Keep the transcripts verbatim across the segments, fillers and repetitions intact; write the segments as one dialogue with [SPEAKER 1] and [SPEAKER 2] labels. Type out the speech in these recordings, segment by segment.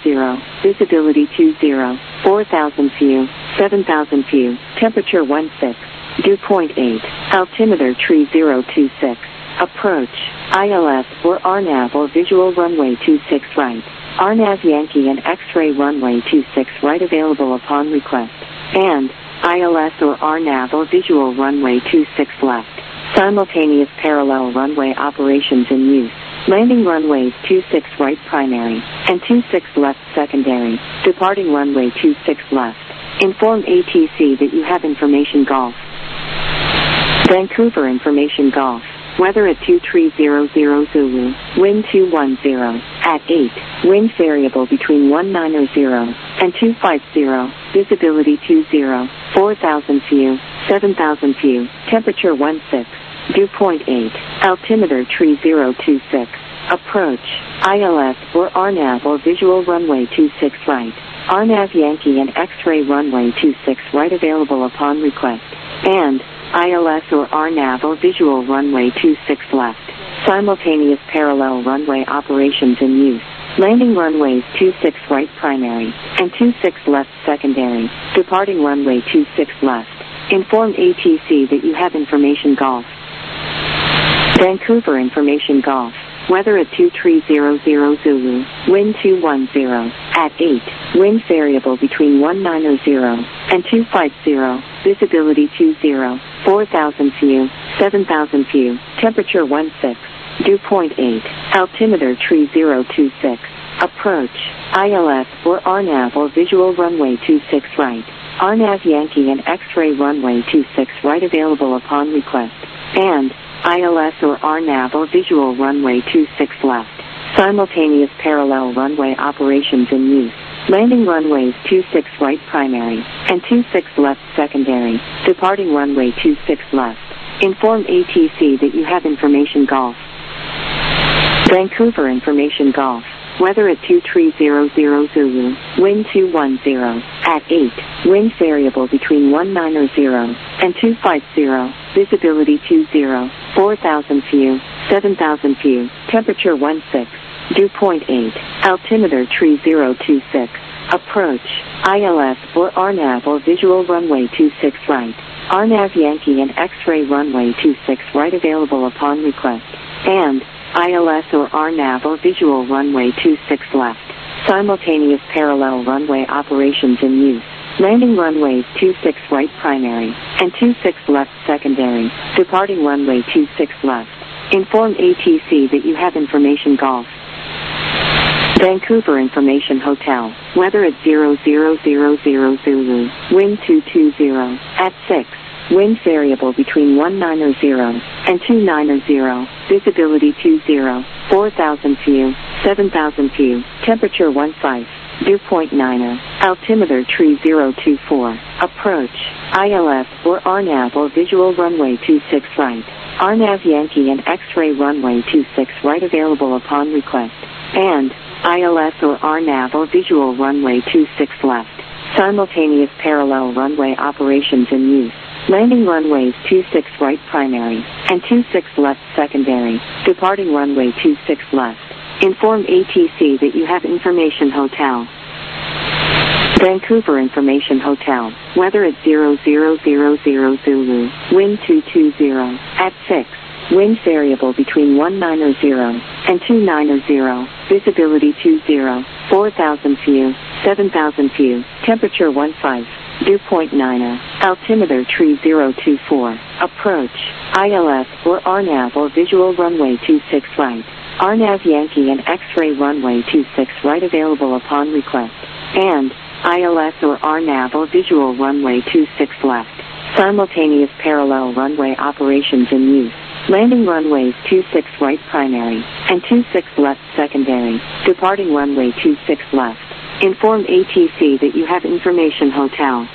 [SPEAKER 1] zero, visibility two zero, four thousand few, seven thousand few, temperature one six, dew point eight, altimeter tree zero two six, approach, I L S or R NAV or visual runway two six right, R NAV Yankee and X-ray runway two six right available upon request, and I L S or R NAV or visual runway two six left, simultaneous parallel runway operations in use. Landing runways two six right primary and two six left secondary, departing runway two six left. Inform A T C that you have information Golf. Vancouver information Golf. Weather at two three zero zero Zulu, wind two one zero, at eight, wind variable between one nine zero and two five zero, visibility two zero, four thousand few, seven thousand few, temperature one six, dew point eight, altimeter tree zero two six, approach, I L S or R NAV or visual runway two six right, R NAV Yankee and X-ray runway two six right available upon request, and I L S or R NAV or visual runway two six left, simultaneous parallel runway operations in use. Landing runways two six right primary and two six left secondary, departing runway two six left. Inform A T C that you have information Golf. Vancouver information Golf. Weather at two three zero zero Zulu, wind two one zero, at eight, wind variable between one nine zero and two five zero, visibility two zero, four thousand few, seven thousand few, temperature one six, dew point eight, altimeter tree zero two six, approach, I L S or R NAV or visual runway two six right, R NAV Yankee and X-ray runway two six right available upon request, and I L S or R NAV or visual runway two six left, simultaneous parallel runway operations in use. Landing runways two six right primary and two six left secondary, departing runway two six left. Inform A T C that you have information Golf. Vancouver information Golf. Weather at two three zero zero Zulu, wind two one zero, at eight, wind variable between one nine zero and two five zero, visibility two zero, four thousand few, seven thousand few, temperature one six, dew point eight, altimeter tree zero two six, approach, I L S or R NAV or visual runway two six right, R NAV Yankee and X-ray runway two six right available upon request, and I L S or R NAV or visual runway two six left, simultaneous parallel runway operations in use. Landing runways two six right primary and two six left secondary, departing runway two six left. Inform A T C that you have information Golf. Vancouver information Hotel. Weather at zero zero zero zero Zulu, wind two two zero, at six. Wind variable between one nine zero and two nine zero, visibility two zero, four thousand few, seven thousand few, temperature one five, dew point nine, altimeter tree zero two four, approach, I L S or R NAV or visual runway two six right, R NAV Yankee and X-ray runway two six right available upon request, and I L S or R NAV or visual runway two six left, simultaneous parallel runway operations in use. Landing runways two six right primary and two six left secondary, departing runway two six left. Inform A T C that you have information Hotel. Vancouver information Hotel. Weather at zero zero zero zero Zulu, wind two two zero, at six. Wind variable between one nine zero and two nine zero, visibility two zero, four thousand few, seven thousand few, temperature one five. Dew point nine, altimeter tree zero two four, approach, I L S or R NAV or visual runway two six right, R NAV Yankee and X-ray runway two six right available upon request, and I L S or R NAV or visual runway two six left, simultaneous parallel runway operations in use. Landing runways two six right primary and two six left secondary, departing runway two six left. Inform A T C that you have information Hotel.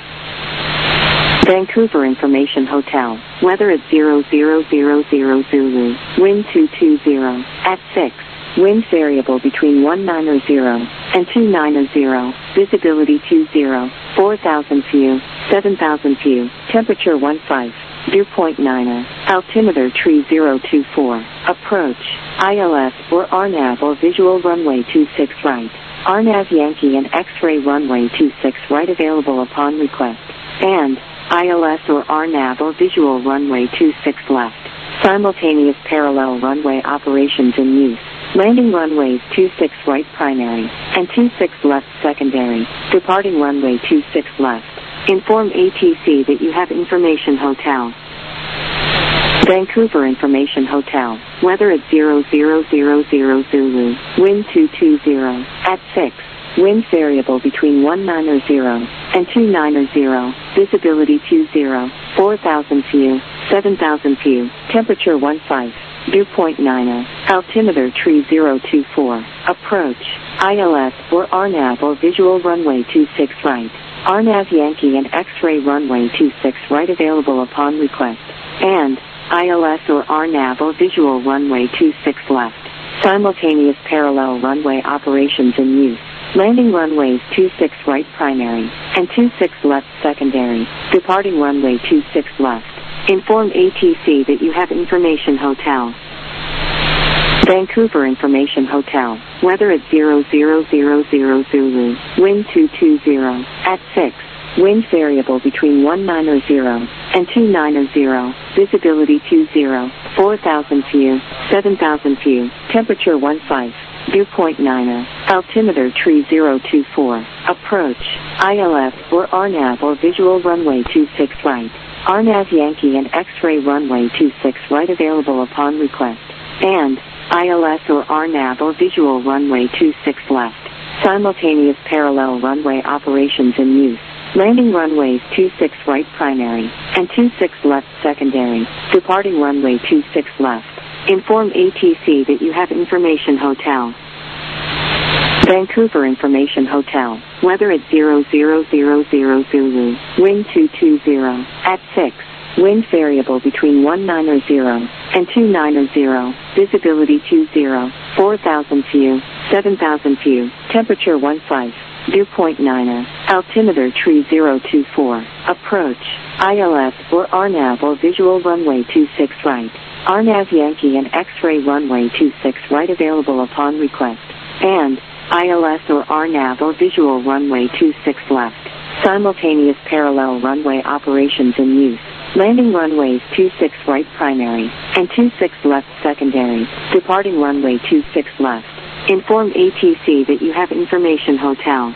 [SPEAKER 1] Vancouver information Hotel. Weather at zero zero zero zero Zulu, wind two two zero, at six. Wind variable between one nine zero and two nine zero, visibility two zero, four thousand few, seven thousand few, temperature one five, dew point nine, altimeter tree zero two four, approach, I L S or R NAV or visual runway two six right, R N A V Yankee and X-ray runway two six right available upon request, and I L S or R N A V or visual runway two six left. Simultaneous parallel runway operations in use. Landing runways two six right primary and two six left secondary. Departing runway two six left. Inform A T C that you have Information Hotel. Vancouver Information Hotel. Weather at zero zero zero zero Zulu. Wind two two zero. At six. Wind variable between one nine zero and two nine zero. Visibility two zero. four thousand few. seven thousand few. Temperature one five. Dew point nine zero. Altimeter tree zero two four. Approach. I L S or R N A V or visual runway two six right. R N A V Yankee and X-ray runway two six right available upon request. And I L S or R N A V or visual runway two six left. Simultaneous parallel runway operations in use. Landing runways two six right primary and two six left secondary. Departing runway two six left. Inform A T C that you have Information Hotel. Vancouver Information Hotel. Weather at zero zero zero zero Zulu. Wind two two zero. At six. Wind variable between one nine zero and two nine zero. Visibility two zero. four thousand few. seven thousand few. Temperature one five. Dew point nine zero. Altimeter tree zero two four. Approach. I L S or R N A V or visual runway two six right. R N A V Yankee and X-ray runway two six right available upon request. And I L S or R N A V or visual runway two six left. Simultaneous parallel runway operations in use. Landing runways two six right primary and two six left secondary. Departing runway two six left. Inform A T C that you have Information Hotel. Vancouver Information Hotel. Weather at zero zero zero zero Zulu. Wind two two zero. At six. Wind variable between one nine zero and two nine zero. Visibility two zero. four thousand few. seven thousand few. Temperature one five. Dew point nine zero. Altimeter tree zero two four. Approach. I L S or R N A V or visual runway two six right. R N A V Yankee and X-ray runway two six right available upon request. And I L S or R N A V or visual runway two six left. Simultaneous parallel runway operations in use. Landing runways two six right primary and two six left secondary. Departing runway two six left. Inform A T C that you have Information Hotel.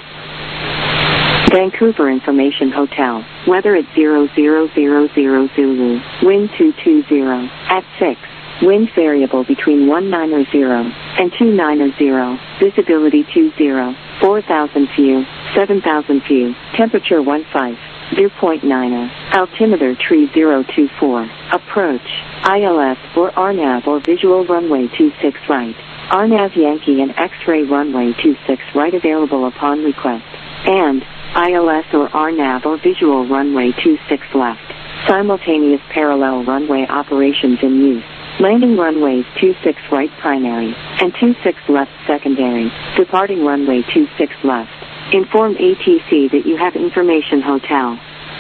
[SPEAKER 1] Vancouver Information Hotel. Weather at zero zero zero zero Zulu. Wind two two zero. At six. Wind variable between one nine zero and two nine zero. Visibility two zero. four thousand few. seven thousand few. Temperature one five. Dew point nine zero. Altimeter tree zero two four. Approach. I L S or R N A V or visual runway two six right. R N A V Yankee and X-ray runway two six right available upon request. And I L S or R N A V or visual runway two six left. Simultaneous parallel runway operations in use. Landing runways two six right primary and two six left secondary. Departing runway two six left. Inform A T C that you have Information Hotel.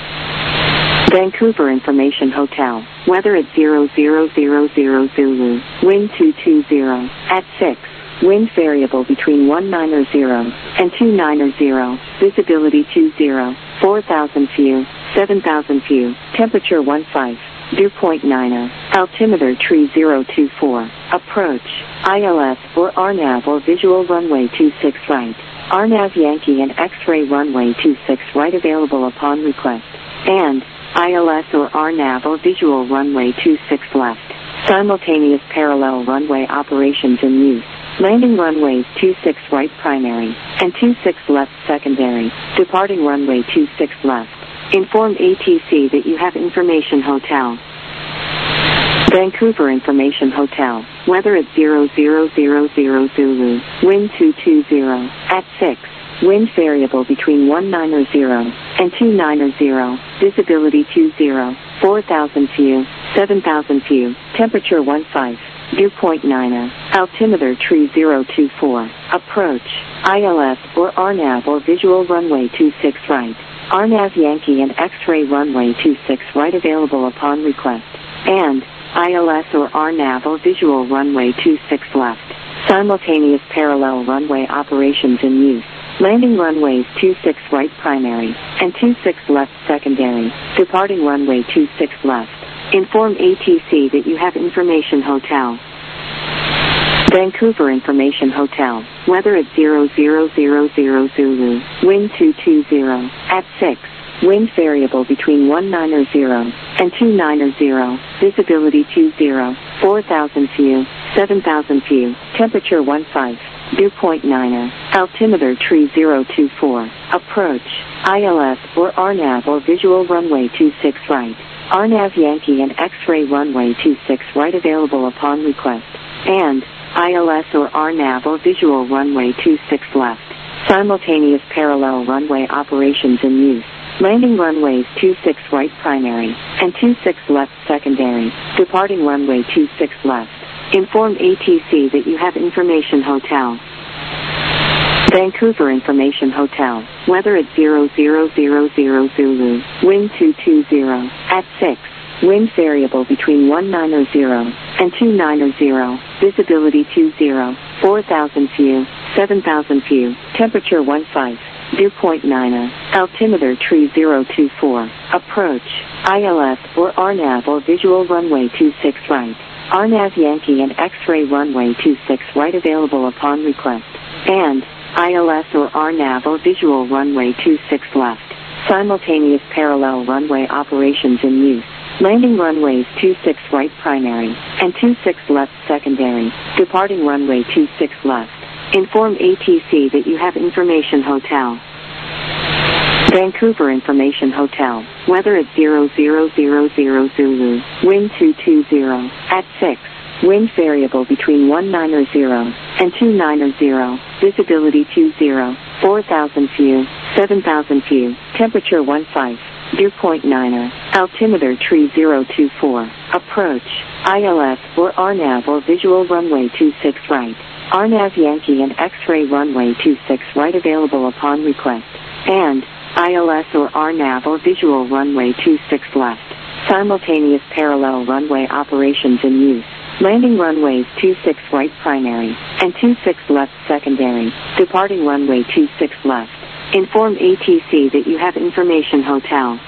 [SPEAKER 1] Vancouver Information Hotel. Weather at zero zero zero zero Zulu. Wind two two zero. At six. Wind variable between one nine zero and two nine zero. Visibility two zero. four thousand few. seven thousand few. Temperature one five. Dew point nine zero. Altimeter tree zero two four. Approach. I L S or R N A V or visual runway two six right. R N A V Yankee and X-ray runway two six right available upon request. And I L S or R N A V or visual runway two six left. Simultaneous parallel runway operations in use. Landing runways two six right primary and two six left secondary. Departing runway two six left. Inform A T C that you have Information Hotel. Vancouver Information Hotel. Weather at zero zero zero zero Zulu. Wind two two zero. At six. Wind variable between one nine zero and two nine zero. Visibility two zero. four thousand few. seven thousand few. Temperature one five. Dew point nine zero. Altimeter tree zero two four. Approach. I L S or R N A V or visual runway two six right. R N A V Yankee and X-ray runway two six right available upon request. And I L S or R N A V or visual runway two six left. Simultaneous parallel runway operations in use. Landing runways two six right primary and two six left secondary. Departing runway two six left. Inform A T C that you have information hotel. Vancouver Information Hotel. Weather at zero zero zero zero Zulu. Wind two two zero. At six. Wind variable between one nine zero and two nine zero. Visibility two zero. four thousand feet. seven thousand feet. Temperature one five. Dew point nine. Altimeter tree zero two four. Approach. I L S or R NAV or visual runway two six right. R NAV Yankee and X-ray runway two six right available upon request. And I L S or R NAV or visual runway two six left. Simultaneous parallel runway operations in use. Landing runways two six right primary and two six left secondary. Departing runway two six left. Inform A T C that you have information hotel. Vancouver Information Hotel. Weather at zero zero zero zero Zulu. Wind two two zero. At six. Wind variable between one nine zero and two nine zero. Visibility two zero. four thousand feet. seven thousand feet. Temperature one five. Dew point nine. Altimeter tree zero two four. Approach. I L S or R NAV or visual runway two six right. R NAV Yankee and X-ray runway two six right available upon request. And I L S or R NAV or visual runway two six left. Simultaneous parallel runway operations in use. Landing runways two six right primary and two six left secondary. Departing runway two six left. Inform A T C that you have information hotel. Vancouver Information Hotel. Weather at zero zero zero zero Zulu. Wind two two zero. At six. Wind variable between one nine zero and two nine zero. Visibility two zero. four thousand feet. seven thousand feet. Temperature one five. Dew point nine. Altimeter tree zero two four. Approach. I L S or R NAV or visual runway two six right. R NAV Yankee and X-ray runway two six right available upon request. And I L S or R NAV or visual runway two six left. Simultaneous parallel runway operations in use. Landing runways two six right primary and two six left secondary. Departing runway two six left. Inform A T C that you have information hotel.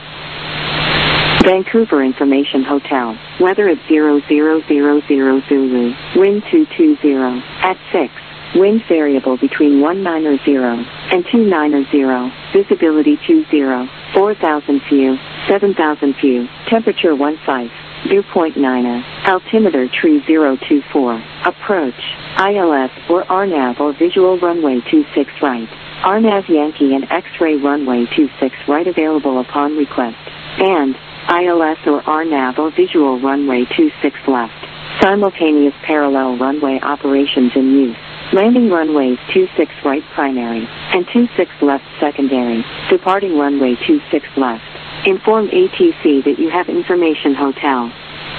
[SPEAKER 1] Vancouver Information Hotel. Weather at zero zero zero zero Zulu. Wind two two zero. At six. Wind variable between one nine zero and two nine zero. Visibility two zero. four thousand feet. seven thousand feet. Temperature one five. Dew point nine. Altimeter tree zero two four. Approach. I L S or R NAV or visual runway two six right. R NAV Yankee and X-ray runway two six right available upon request. And I L S or R NAV or visual runway two six left. Simultaneous parallel runway operations in use. Landing runways two six right primary and two six left secondary. Departing runway two six left. Inform A T C that you have information hotel.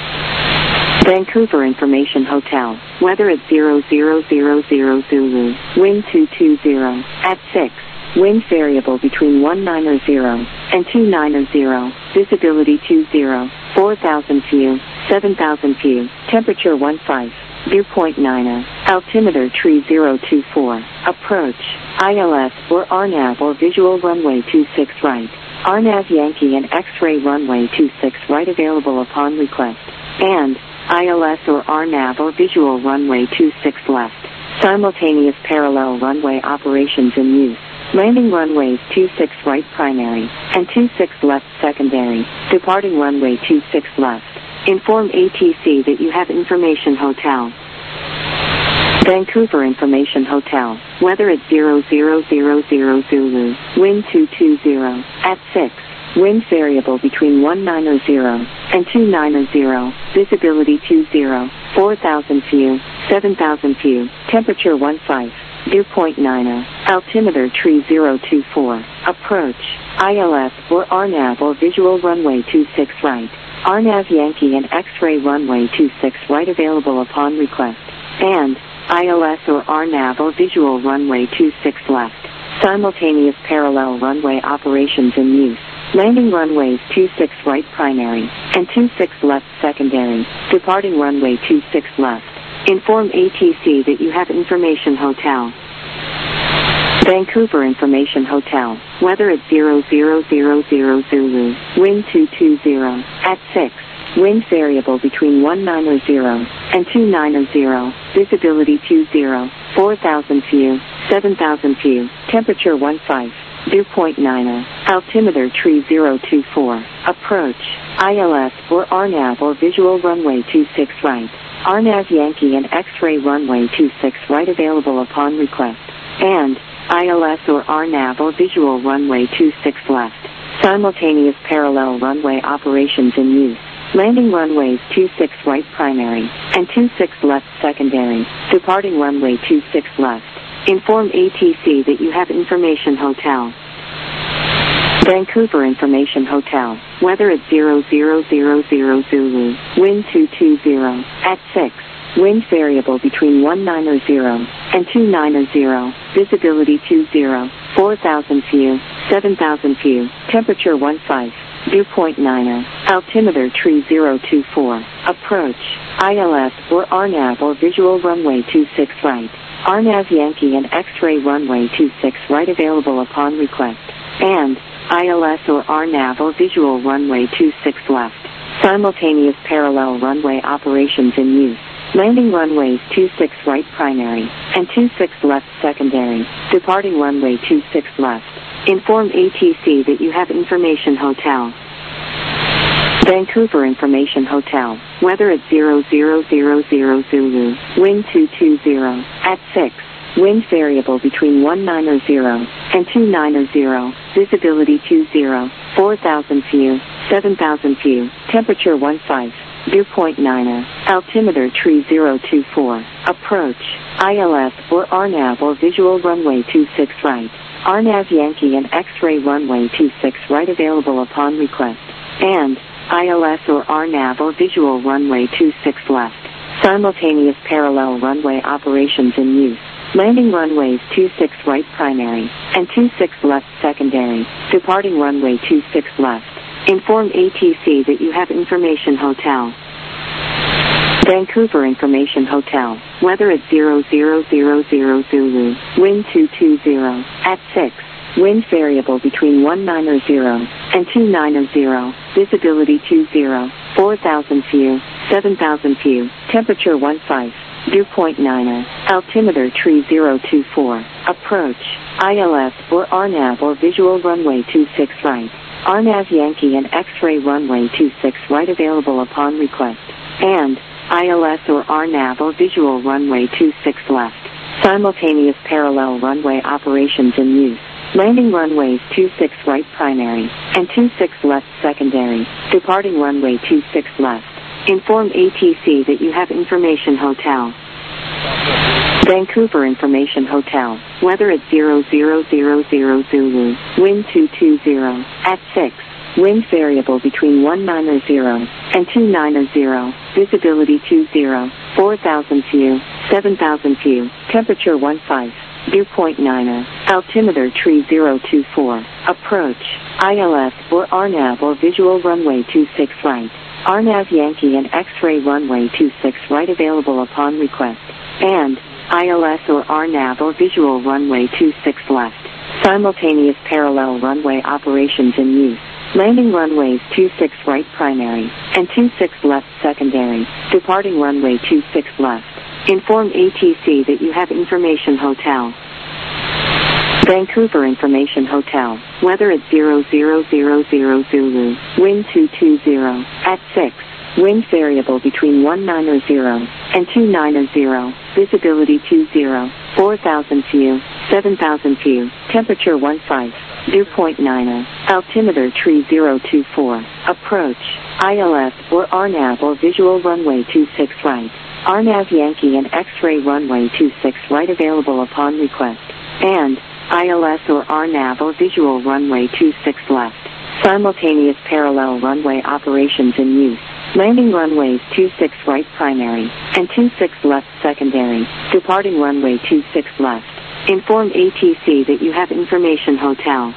[SPEAKER 1] Vancouver Information Hotel. Weather at zero zero zero zero Zulu. Wind two two zero. At six. Wind variable between one nine zero and two nine zero. Visibility two zero. four thousand feet. seven thousand feet. Temperature one five. Dew point nine. Altimeter tree zero two four. Approach. I L S or R NAV or visual runway two six right. R NAV Yankee and X-ray runway two six right available upon request. And I L S or R NAV or visual runway two six left. Simultaneous parallel runway operations in use. Landing runways two six right primary and two six left secondary. Departing runway two six left. Inform A T C that you have information hotel. Vancouver Information Hotel. Weather at zero zero zero zero Zulu. Wind two two zero. At six. Wind variable between one nine zero and two nine zero. Visibility two zero. four thousand feet. seven thousand feet. Temperature one five. Dew point nine. Altimeter tree zero two four. Approach. I L S or R NAV or visual runway two six right. R NAV Yankee and X-ray runway two six right available upon request. And I L S or R NAV or visual runway two six left. Simultaneous parallel runway operations in use. Landing runways two six right primary and two six left secondary. Departing runway two six left. Inform A T C that you have Information Hotel. Vancouver Information Hotel. Weather at zero zero zero zero Zulu. Wind two two zero. At six. Wind variable between one niner zero and two niner zero. Visibility two zero. four thousand feet. seven thousand feet. Temperature one five. Dew point niner. Altimeter tree zero two four. Approach. I L S or R NAV or visual runway two six right. R NAV Yankee and X-ray runway two six right available upon request. And I L S or R NAV or visual runway two six left. Simultaneous parallel runway operations in use. Landing runways two six right primary and two six left secondary. Departing runway two six left. Inform A T C that you have Information Hotel. Vancouver Information Hotel. Weather at zero zero zero zero Zulu. Wind two two zero. At six. Wind variable between one niner zero and two niner zero. Visibility two zero. four thousand feet. seven thousand feet. Temperature one five. Dew point niner. Altimeter tree zero two four. Approach. I L S or R NAV or visual runway two six right. R NAV Yankee and X-ray runway two six right available upon request. And I L S or R NAV or visual runway two six left. Simultaneous parallel runway operations in use. Landing runways two six right primary and two six left secondary. Departing runway two six left. Inform A T C that you have Information Hotel. Vancouver Information Hotel. Weather at zero zero zero zero Zulu. Wind two two zero. At six. Wind variable between one niner zero and two niner zero. Visibility two zero. four thousand feet. seven thousand feet. Temperature one five. Dew point niner. Altimeter tree zero two four. Approach. I L S or R NAV or visual runway two six right. R NAV Yankee and X-ray runway two six right available upon request. And I L S or R NAV or visual runway two six left. Simultaneous parallel runway operations in use. Landing runways two six right primary and two six left secondary. Departing runway two six left. Inform A T C that you have Information Hotel. Vancouver Information Hotel. Weather at zero zero zero zero Zulu. Wind two two zero. At six. Wind variable between one niner zero and two niner zero. Visibility two zero. four thousand feet. seven thousand feet. Temperature one five. Dew point niner. Altimeter tree zero two four. Approach. I L S or R NAV or visual runway two six right. R NAV Yankee and X-ray runway two six right available upon request. And I L S or R NAV or visual runway two six left. Simultaneous parallel runway operations in use. Landing runways two six right primary and two six left secondary. Departing runway two six left. Inform A T C that you have Information Hotel. Vancouver Information Hotel. Weather at zero zero zero zero Zulu. Wind two two zero. At six. Wind variable between one niner zero and two niner zero. Visibility two zero. four thousand feet. seven thousand feet. Temperature one five. Dew point niner. Altimeter tree zero two four. Approach. I L S or R NAV or visual runway two six right. R NAV Yankee and X-ray runway two six right available upon request. And I L S or R NAV or visual runway two six left. Simultaneous parallel runway operations in use. Landing runways two six right primary and two six left secondary. Departing runway two six left. Inform A T C that you have Information Hotel. Vancouver Information Hotel. Weather at zero zero zero zero Zulu. Wind two two zero. At six. Wind variable between one niner zero and two niner zero. Visibility two zero. four thousand feet. seven thousand feet. Temperature one five. Dew point niner. Altimeter tree zero two four. Approach. I L S or R NAV or visual runway two six right. R NAV Yankee and X-ray runway two six right available upon request. And I L S or R NAV or visual runway two six left. Simultaneous parallel runway operations in use. Landing runways two six right primary and two six left secondary. Departing runway two six left. Inform A T C that you have Information Hotel.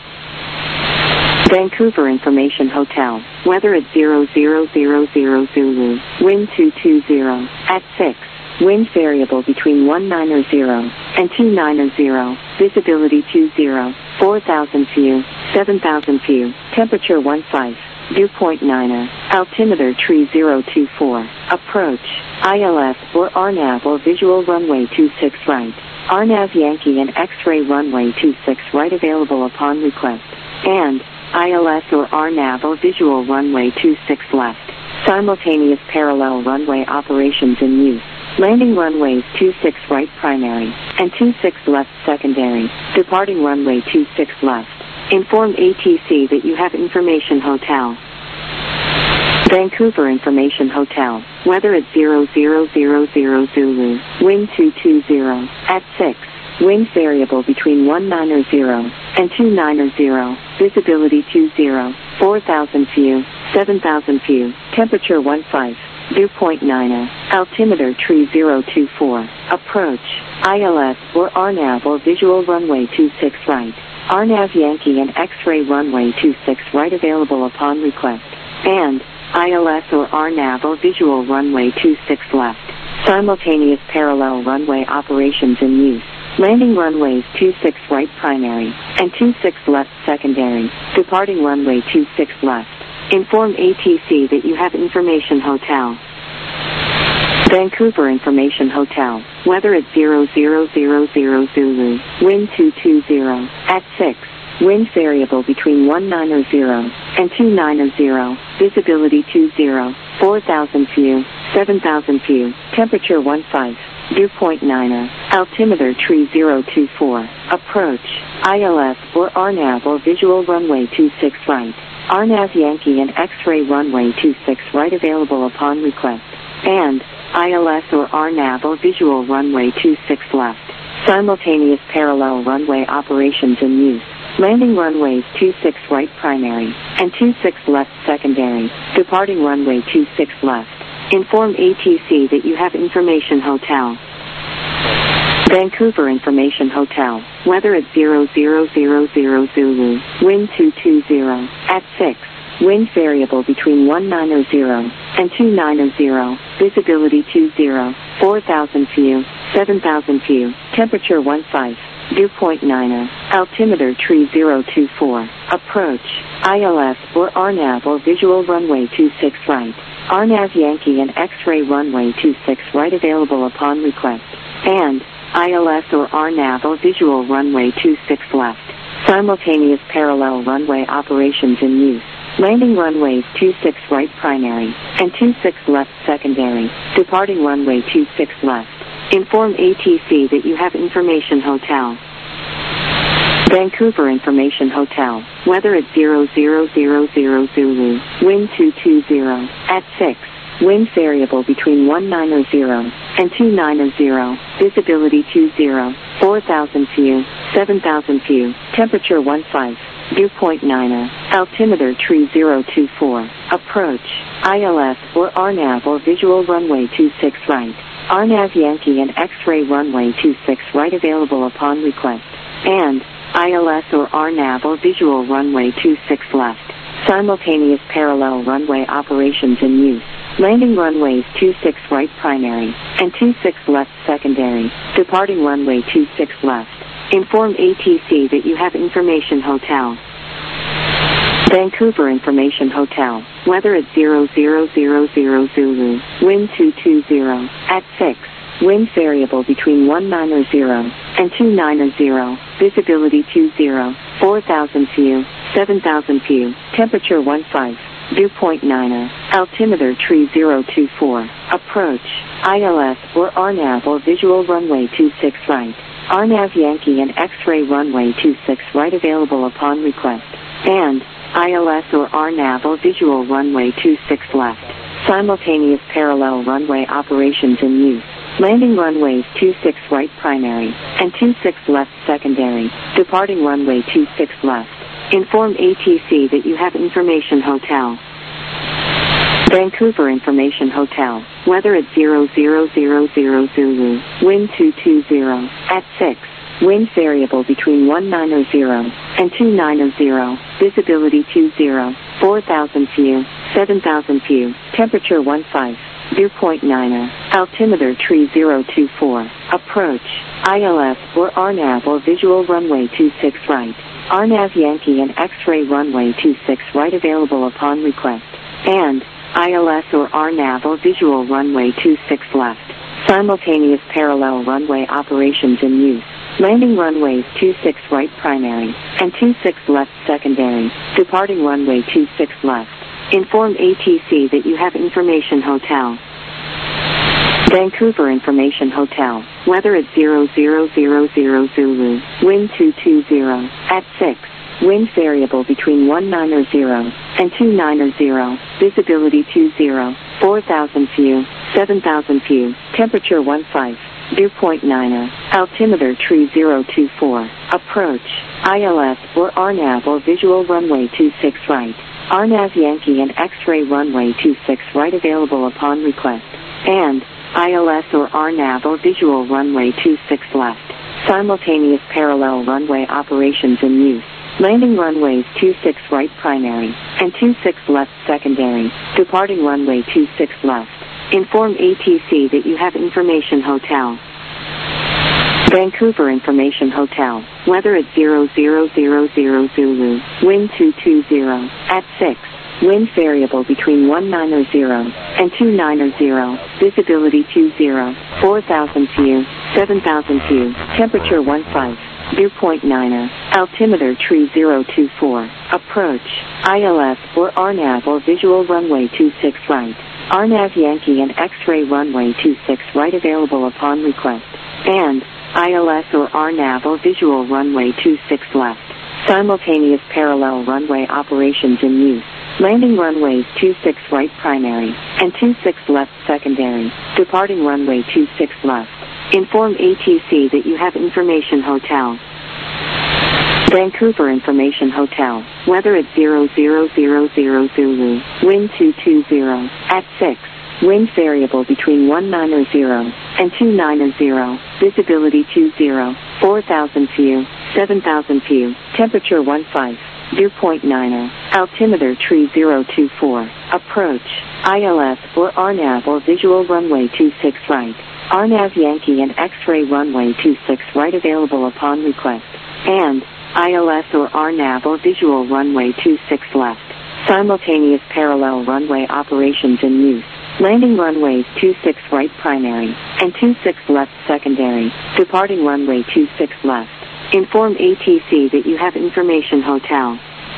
[SPEAKER 1] Vancouver Information Hotel. Weather at zero zero zero zero Zulu. Wind two two zero. At six. Wind variable between one nine zero and two nine zero. Visibility two zero. four thousand feet. seven thousand feet. Temperature one five. Dew point nine. Altimeter tree zero two four. Approach. I L S or R NAV or visual runway two six right. R NAV Yankee and X-ray runway two six right available upon request. And I L S or R NAV or visual runway two six left. Simultaneous parallel runway operations in use. Landing runways two six right primary and two six left secondary. Departing runway two six left. Inform A T C that you have information hotel. Vancouver Information Hotel. Weather at zero zero zero zero Zulu. Wind two two zero. At six. Wind variable between one nine zero and two nine zero. Visibility two zero. four thousand feet. seven thousand feet. Temperature one five. Dew point nine. Altimeter tree zero two four. Approach. I L S or R NAV or visual runway two six right. R NAV Yankee and X-ray runway two six right available upon request. And I L S or R NAV or visual runway two six left. Simultaneous parallel runway operations in use. Landing runways two six right primary and two six left secondary. Departing runway two six left. Inform A T C that you have information hotel. Vancouver Information Hotel. Weather at zero zero zero zero Zulu. Wind two two zero. At six. Wind variable between one nine zero and two nine zero. Visibility two zero. four thousand feet. seven thousand feet. Temperature one five. Dew point nine. Altimeter tree zero two four. Approach. I L S or R NAV or visual runway two six right. R NAV Yankee and X-ray runway two six right available upon request. And I L S or R NAV or visual runway two six left. Simultaneous parallel runway operations in use. Landing runways two six right primary and two six left secondary. Departing runway two six left. Inform A T C that you have information hotel. Vancouver Information Hotel. Weather at zero zero zero zero Zulu. Wind two two zero. At six. Wind variable between one nine zero and two nine zero. Visibility two zero. four thousand feet. seven thousand feet. Temperature one five. Dew point nine. Altimeter tree zero two four. Approach. I L S or R NAV or visual runway two six right. R NAV Yankee and X-ray runway two six right available upon request. And I L S or R NAV or visual runway two six left. Simultaneous parallel runway operations in use. Landing runways two six right primary and two six left secondary. Departing runway two six left. Inform A T C that you have information hotel. Vancouver Information Hotel. Weather at zero zero zero zero Zulu. Wind two two zero. At six. Wind variable between one nine zero and two nine zero. Visibility two zero. four thousand feet. seven thousand feet. Temperature one five. Dew point nine. Altimeter tree zero two four. Approach. I L S or R NAV or visual runway two six right. R NAV Yankee and X-ray runway two six right available upon request. And I L S or R NAV or visual runway two six left. Simultaneous parallel runway operations in use. Landing runways two six right primary and two six left secondary. Departing runway two six left. Inform A T C that you have information hotel. Vancouver Information Hotel. Weather at zero zero zero zero Zulu. Wind two two zero. At six. Wind variable between one nine zero and two nine zero. Visibility two zero. four thousand feet. seven thousand feet. Temperature one five. Dew point nine. Altimeter tree zero two four. Approach. I L S or R NAV or visual runway two six right. R NAV Yankee and X-ray runway two six right available upon request. And I L S or R NAV or visual runway two six left. Simultaneous parallel runway operations in use. Landing runways two six right primary and two six left secondary. Departing runway two six left. Inform A T C that you have information hotel. Vancouver Information Hotel. Weather at zero zero zero zero Zulu. Wind two two zero. At six. Wind variable between one nine zero and two nine zero. Visibility two zero. four thousand feet. seven thousand feet. Temperature one five. dew point niner, altimeter tree zero two four, approach, I L S or R NAV or visual runway two six right, R NAV Yankee and X-ray runway two six right available upon request, and I L S or R NAV or visual runway two six left, simultaneous parallel runway operations in use. Landing runways two six right primary and two six left secondary, departing runway two six left. Inform A T C that you have information hotel. Vancouver Information Hotel, weather at zero zero zero zero Zulu, wind two two zero, at six, wind variable between one niner zero and two niner zero, visibility two zero, four thousand few, seven thousand few, temperature one five. Dew point niner, altimeter tree zero two four, approach, I L S or R NAV or visual runway two six right, R NAV Yankee and X-ray runway two six right available upon request, and I L S or R NAV or visual runway two six left, simultaneous parallel runway operations in use. Landing runways two six right primary and two six left secondary, departing runway two six left. Inform A T C that you have information hotel. Vancouver Information Hotel, weather at zero zero zero zero Zulu, wind two two zero, at six, wind variable between one niner zero and two niner zero, visibility two zero, four thousand few, seven thousand few, temperature one five. Dew point niner, altimeter tree zero two four, approach, I L S or R NAV or visual runway two six right, R NAV Yankee and X-ray runway two six right available upon request, and I L S or R NAV or visual runway two six left, simultaneous parallel runway operations in use. Landing runways two six right primary and two six left secondary, departing runway two six left. Inform A T C that you have information hotel. Vancouver Information Hotel, weather at zero zero zero zero Zulu, wind two two zero, at six, wind variable between one niner zero and two niner zero, visibility two zero, four thousand few, seven thousand few, temperature one five. Dew point niner, altimeter tree zero two four, approach, I L S or R NAV or visual runway two six right, R NAV Yankee and X-ray runway two six right available upon request, and I L S or R NAV or visual runway two six left, simultaneous parallel runway operations in use. Landing runways two six right primary and two six left secondary, departing runway two six left. Inform A T C that you have information hotel.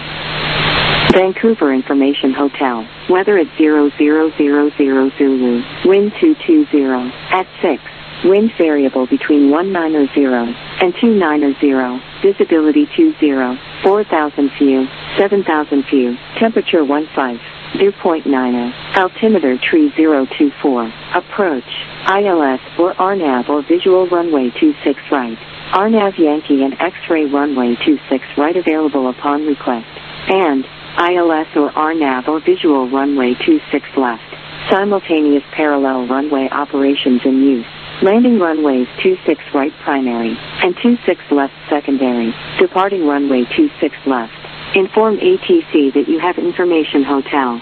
[SPEAKER 1] Vancouver Information Hotel, weather at zero zero zero zero Zulu, wind two two zero, at six, wind variable between one niner zero and two niner zero, visibility two zero, four thousand few, seven thousand few, temperature one five. Dew point niner, altimeter tree zero two four, approach, I L S or R NAV or visual runway two six right, R NAV Yankee and X-ray runway two six right available upon request, and I L S or R NAV or visual runway two six left, simultaneous parallel runway operations in use. Landing runways two six right primary and two six left secondary, departing runway two six left. Inform A T C that you have information hotel.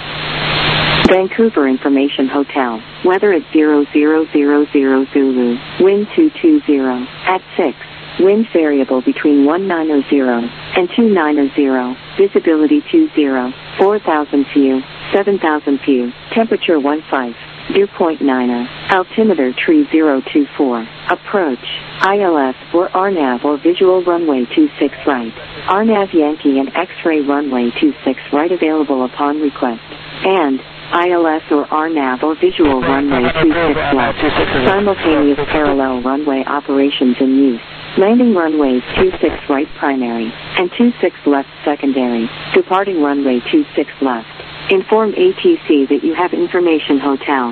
[SPEAKER 1] Vancouver Information Hotel, weather at zero zero zero zero Zulu, wind two two zero, at six, wind variable between one niner zero and two niner zero, visibility two zero, four thousand few, seven thousand few, temperature one five. Dew point niner, altimeter tree zero two four, approach, I L S or R NAV or visual runway two six right, R NAV Yankee and X-ray runway two six right available upon request, and I L S or R NAV or visual runway two six left, simultaneous parallel runway operations in use. Landing runways two six right primary and two six left secondary, departing runway two six left. Inform A T C that you have information hotel.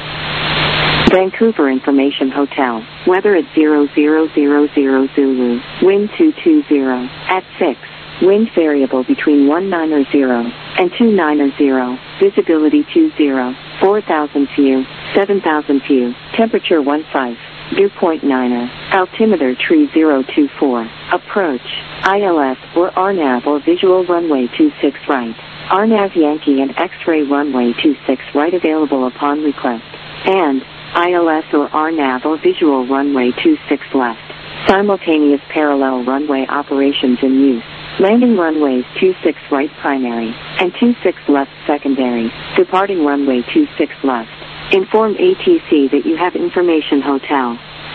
[SPEAKER 1] Vancouver Information Hotel, weather at zero zero zero zero Zulu, wind two two zero, at six, wind variable between one niner zero and two niner zero, visibility two zero, four thousand few, seven thousand few, temperature one five. Dew point niner, altimeter tree zero two four, approach, I L S or R NAV or visual runway two six right, R N A V Yankee and X-ray runway two six right available upon request. And I L S or R N A V or visual runway two six left. Simultaneous parallel runway operations in use. Landing runways two six right primary and two six left secondary. Departing runway two six left. Inform A T C that you have information hotel.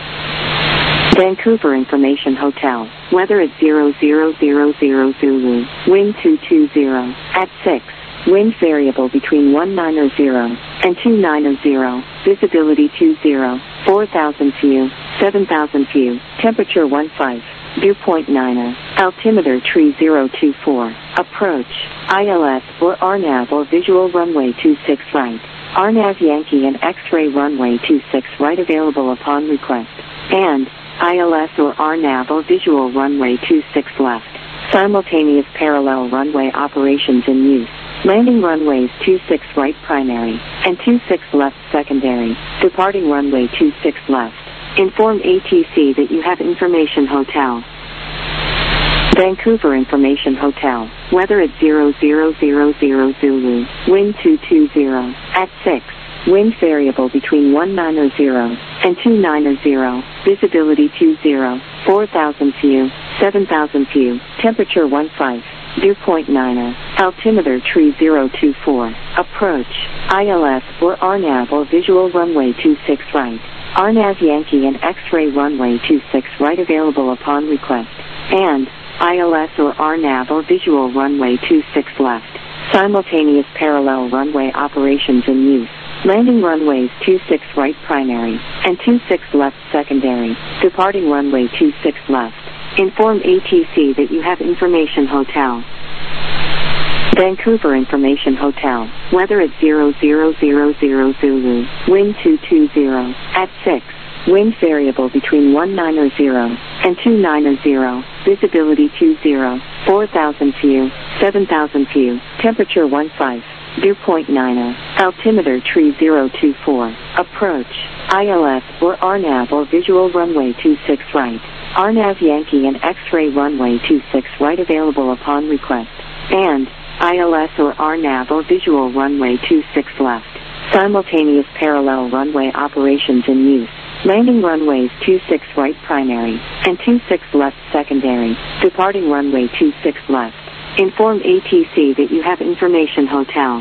[SPEAKER 1] Vancouver Information Hotel. Weather at zero zero zero zero Zulu. Wind two two zero. At six. Wind variable between one nine zero and two nine zero. Visibility two zero. four thousand few. seven thousand few. Temperature one five. Dew point nine. Altimeter tree zero two four. Approach. I L S or R N A V or visual runway two six right. R N A V Yankee and X-ray runway two six right available upon request. And I L S or R N A V or visual runway two six left. Simultaneous parallel runway operations in use. Landing runways two six right primary and two six left secondary. Departing runway two six left. Inform A T C that you have information hotel. Vancouver Information Hotel. Weather at zero zero zero zero Zulu. Wind two two zero. At six. Wind variable between one nine zero and two nine zero. Visibility two zero. four thousand few. seven thousand few. Temperature one five. Dew point nine. Altimeter tree zero two four. Approach. I L S or R N A V or visual runway two six right. R N A V Yankee and X-ray runway two six right available upon request. And I L S or R N A V or visual runway two six left. Simultaneous parallel runway operations in use. Landing runways two six right primary and two six left secondary. Departing runway two six left. Inform A T C that you have information hotel. Vancouver Information Hotel. Weather at zero zero zero zero Zulu. Wind two two zero. At six. Wind variable between one nine zero and two nine zero. Visibility two zero. four thousand few. seven thousand few. Temperature one five. Dew point nine. Altimeter tree zero two four. Approach. I L S or R N A V or visual runway two six right. R N A V Yankee and X-ray runway two six right available upon request. And I L S or R N A V or visual runway two six left. Simultaneous parallel runway operations in use. Landing runways two six right primary and two six left secondary. Departing runway two six left. Inform A T C that you have information hotel.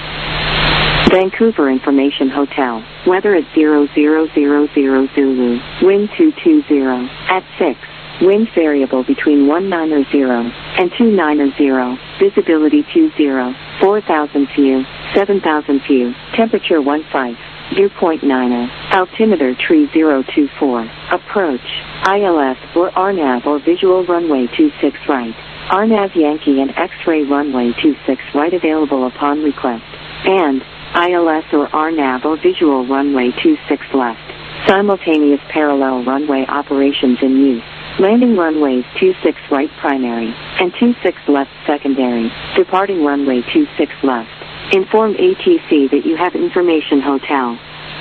[SPEAKER 1] Vancouver Information Hotel. Weather at zero zero zero zero Zulu. Wind two two zero. At six. Wind variable between one nine zero and two nine zero. Visibility two zero. four thousand few. seven thousand few. Temperature one five. Dew point nine. Altimeter tree zero two four. Approach. I L S or R N A V or visual runway two six right. R N A V Yankee and X-ray runway two six right available upon request. And I L S or R N A V or visual runway two six left. Simultaneous parallel runway operations in use. Landing runways two six right primary and two six left secondary. Departing runway two six left. Inform A T C that you have information hotel.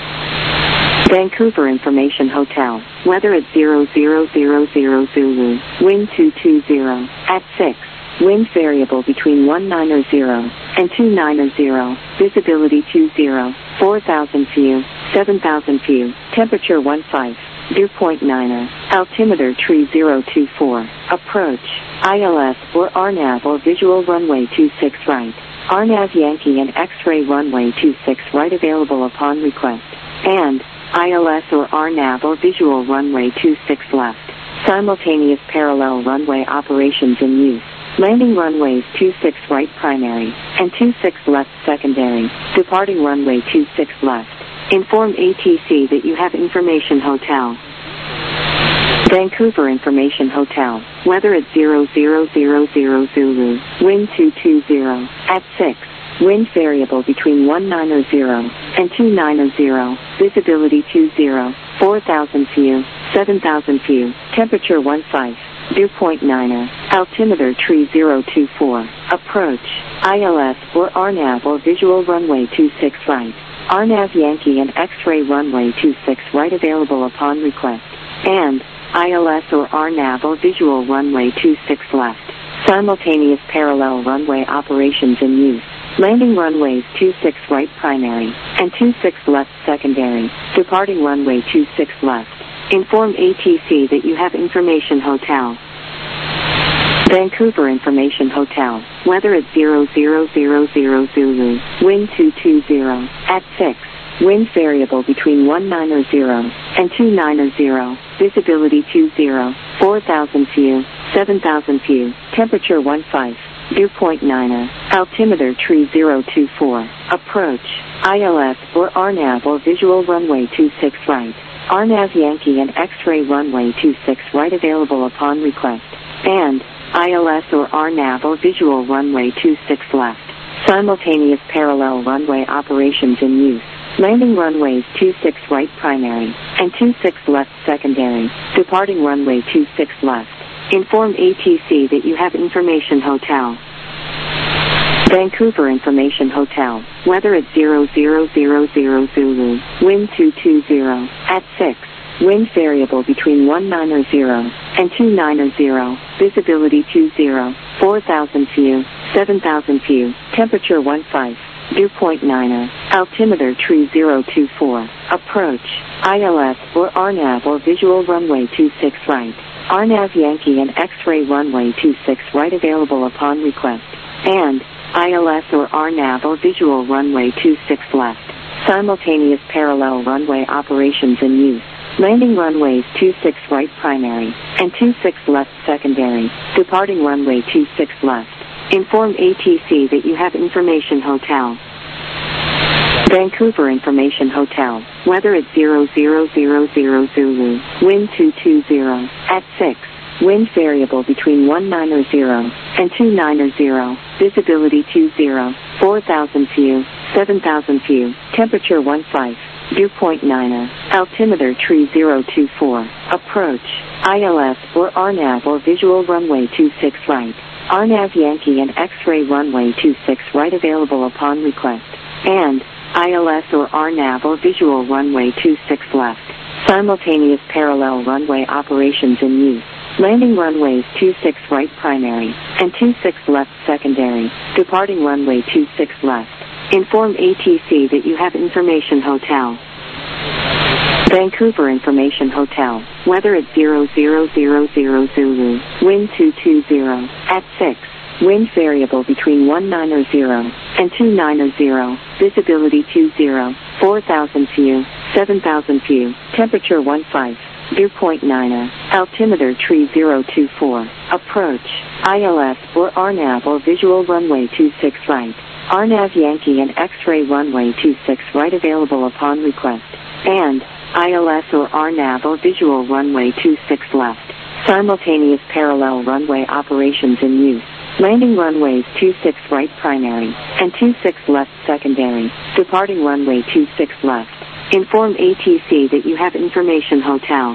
[SPEAKER 1] Vancouver Information Hotel. Weather at zero zero zero zero Zulu. Wind two two zero. At six. Wind variable between one nine zero and two nine zero. Visibility two zero. four thousand few. seven thousand few. Temperature one five. Dew point nine. Altimeter tree zero two four. Approach. I L S or R N A V or visual runway two six right. R N A V Yankee and X-ray runway two six right available upon request. And I L S or R N A V or visual runway two six left. Simultaneous parallel runway operations in use. Landing runways two six right primary and two six left secondary. Departing runway two six left. Inform A T C that you have information hotel. Vancouver Information Hotel. Weather at zero zero zero zero Zulu. Wind two two zero. At six. Wind variable between one nine zero and two nine zero. Visibility two zero. four thousand few. seven thousand few. Temperature one five. Dew point nine. Altimeter tree zero two four. Approach. I L S or R N A V or visual runway two six right. R N A V Yankee and X-ray runway two six right available upon request. And I L S or R N A V or visual runway two six left. Simultaneous parallel runway operations in use. Landing runways two six right primary and two six left secondary. Departing runway two six left. Inform A T C that you have information hotel. Vancouver Information Hotel. Weather at zero zero zero zero Zulu. Wind two two zero. At six. Wind variable between one nine zero and two nine zero. Visibility two zero. four thousand feet. seven thousand feet. Temperature one five. Dew point nine. Altimeter tree zero two four. Approach. I L S or R NAV or visual runway two six right. R NAV Yankee and X-ray runway two six right available upon request. And I L S or R NAV or visual runway two six left. Simultaneous parallel runway operations in use. Landing runways two six right primary and two six left secondary. Departing runway two six left. Inform A T C that you have information hotel. Vancouver Information Hotel. Weather at zero zero zero zero Zulu. Wind two two zero. At six. Wind variable between one nine zero and two nine zero. Visibility two zero. four thousand feet. seven thousand feet. Temperature one five. Dew point nine. Altimeter tree zero two four. Approach. I L S or R NAV or visual runway two six right. R NAV Yankee and X-ray runway two six right available upon request. And I L S or R NAV or visual runway two six left. Simultaneous parallel runway operations in use. Landing runways two six right primary and two six left secondary. Departing runway two six left. Inform A T C that you have information hotel. Vancouver Information Hotel. Weather at zero zero zero zero Zulu. Wind two two zero. At six. Wind variable between one nine zero and two nine zero. Visibility two zero. four thousand feet. seven thousand feet. Temperature one five. Dew point nine. Altimeter tree zero two four. Approach. I L S or R NAV or visual runway two six right. R NAV Yankee and X-ray runway two six right available upon request. And I L S or R NAV or visual runway two six left. Simultaneous parallel runway operations in use. Landing runways two six right primary and two six left secondary. Departing runway two six left. Inform A T C that you have information hotel. Vancouver Information Hotel. Weather at zero zero zero zero Zulu. Wind two two zero. At six. Wind variable between one nine zero and two nine zero. Visibility two zero. four thousand feet. seven thousand feet. Temperature one five. Dew point nine. Altimeter tree zero two four. Approach. I L S or R NAV or visual runway two six right. R NAV Yankee and X-ray runway two six right available upon request. And I L S or R NAV or visual runway two six left. Simultaneous parallel runway operations in use. Landing runways two six right primary and two six left secondary. Departing runway two six left. Inform A T C that you have information hotel.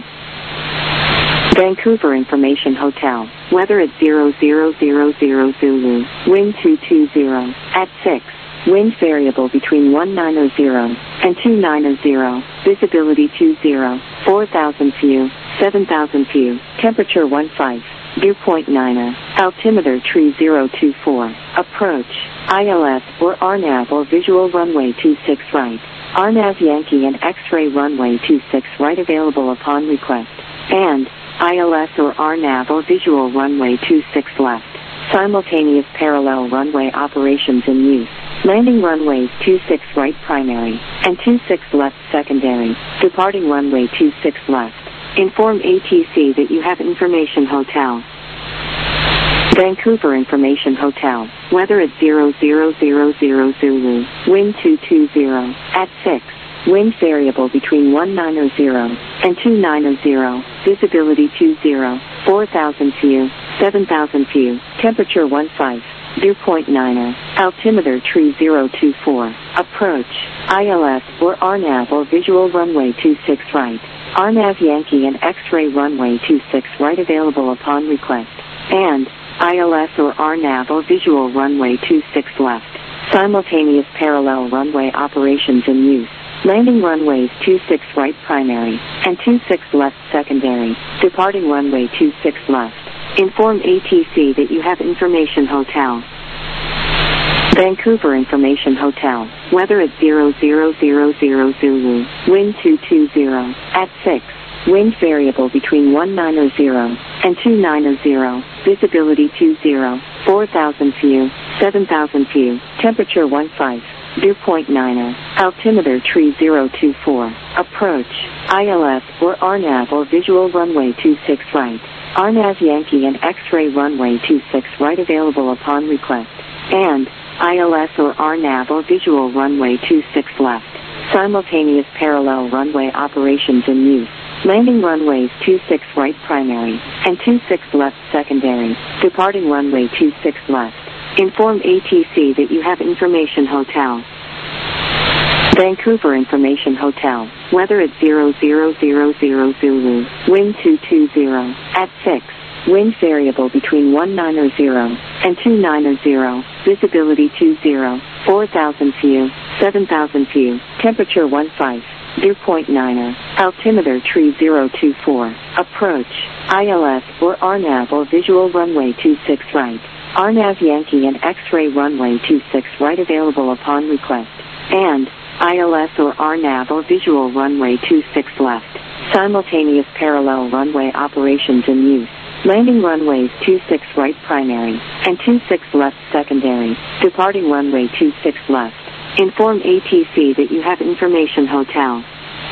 [SPEAKER 1] Vancouver Information Hotel. Weather at zero zero zero zero Zulu. Wind two two zero. At six. Wind variable between one nine zero and two nine zero. Visibility two zero. four thousand feet. seven thousand feet. Temperature one five. Dew point nine. Altimeter tree zero two four. Approach. I L S or R NAV or visual runway two six right. R NAV Yankee and X-ray runway two six right available upon request. And I L S or R NAV or visual runway two six left. Simultaneous parallel runway operations in use. Landing runways two six right primary and two six left secondary. Departing runway two six left. Inform A T C that you have information hotel. Vancouver Information Hotel. Weather at zero zero zero zero Zulu. Wind two two zero. At six. Wind variable between one nine zero and two nine zero. Visibility two zero. four thousand feet. seven thousand feet. Temperature one five. Dew point nine. Altimeter tree zero two four. Approach. I L S or R NAV or visual runway two six right. R NAV Yankee and X-ray runway two six right available upon request. And I L S or R NAV or visual runway two six left. Simultaneous parallel runway operations in use. Landing runways two six right primary and two six left secondary. Departing runway two six left. Inform A T C that you have Information Hotel. Vancouver Information Hotel. Weather at zero zero zero zero Zulu. Wind two two zero. At six. Wind variable between one nine zero and two nine zero. Visibility two zero. four thousand few. seven thousand few. Temperature one five. Dew point niner. Altimeter tree zero two four. Approach. I L S or R NAV or visual runway two six right. R NAV Yankee and X-ray runway two six right available upon request. And I L S or R NAV or visual runway two six left. Simultaneous parallel runway operations in use. Landing runways two six right primary and two six left secondary. Departing runway two six left. Inform A T C that you have Information Hotel. Vancouver Information Hotel. Weather at zero zero zero zero Zulu. Wind two two zero. At six. Wind variable between one nine zero and two nine zero. Visibility two zero. four thousand few. seven thousand few. Temperature one five. Dew point niner. Altimeter tree zero two four. Approach. I L S or R NAV or visual runway two six right. R NAV Yankee and X-ray runway two six right available upon request. And I L S or R NAV or visual runway two six left. Simultaneous parallel runway operations in use. Landing runways two six right primary and two six left secondary. Departing runway two six left. Inform A T C that you have Information Hotel.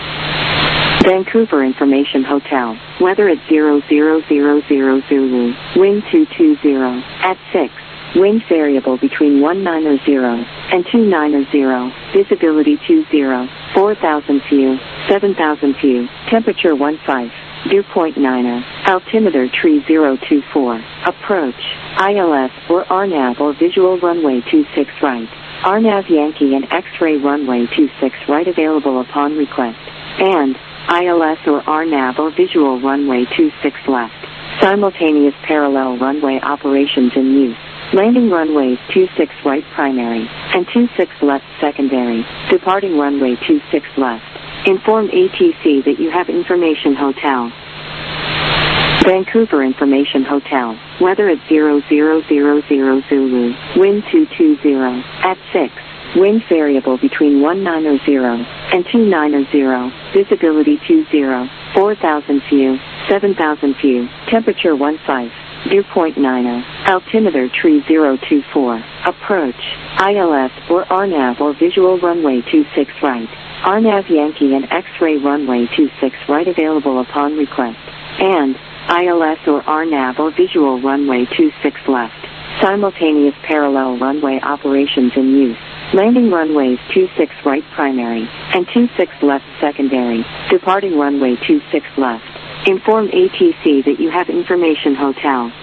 [SPEAKER 1] Vancouver Information Hotel. Weather at zero zero zero zero Zulu. Wind two two zero. At six. Wind variable between one nine zero and two nine zero. Visibility two zero. four thousand few. seven thousand few. Temperature one five. Dew point niner. Altimeter tree zero two four. Approach. I L S or R NAV or visual runway two six right. R NAV Yankee and X-ray runway two six right available upon request. And I L S or R NAV or visual runway two six left. Simultaneous parallel runway operations in use. Landing runways two six right primary and two six left secondary. Departing runway two six left. Inform A T C that you have Information Hotel. Vancouver Information Hotel. Weather at zero zero zero zero Zulu. Wind two two zero. At six. Wind variable between one nine zero and two nine zero. Visibility two zero. four thousand few. seven thousand few. Temperature one five. Dew point niner. Altimeter tree zero two four. Approach. I L S or R NAV or visual runway two six right. R NAV Yankee and X-ray runway two six right available upon request. And I L S or R NAV or visual runway two six left. Simultaneous parallel runway operations in use. Landing runways two six right primary and two six left secondary. Departing runway two six left. Inform A T C that you have Information Hotel.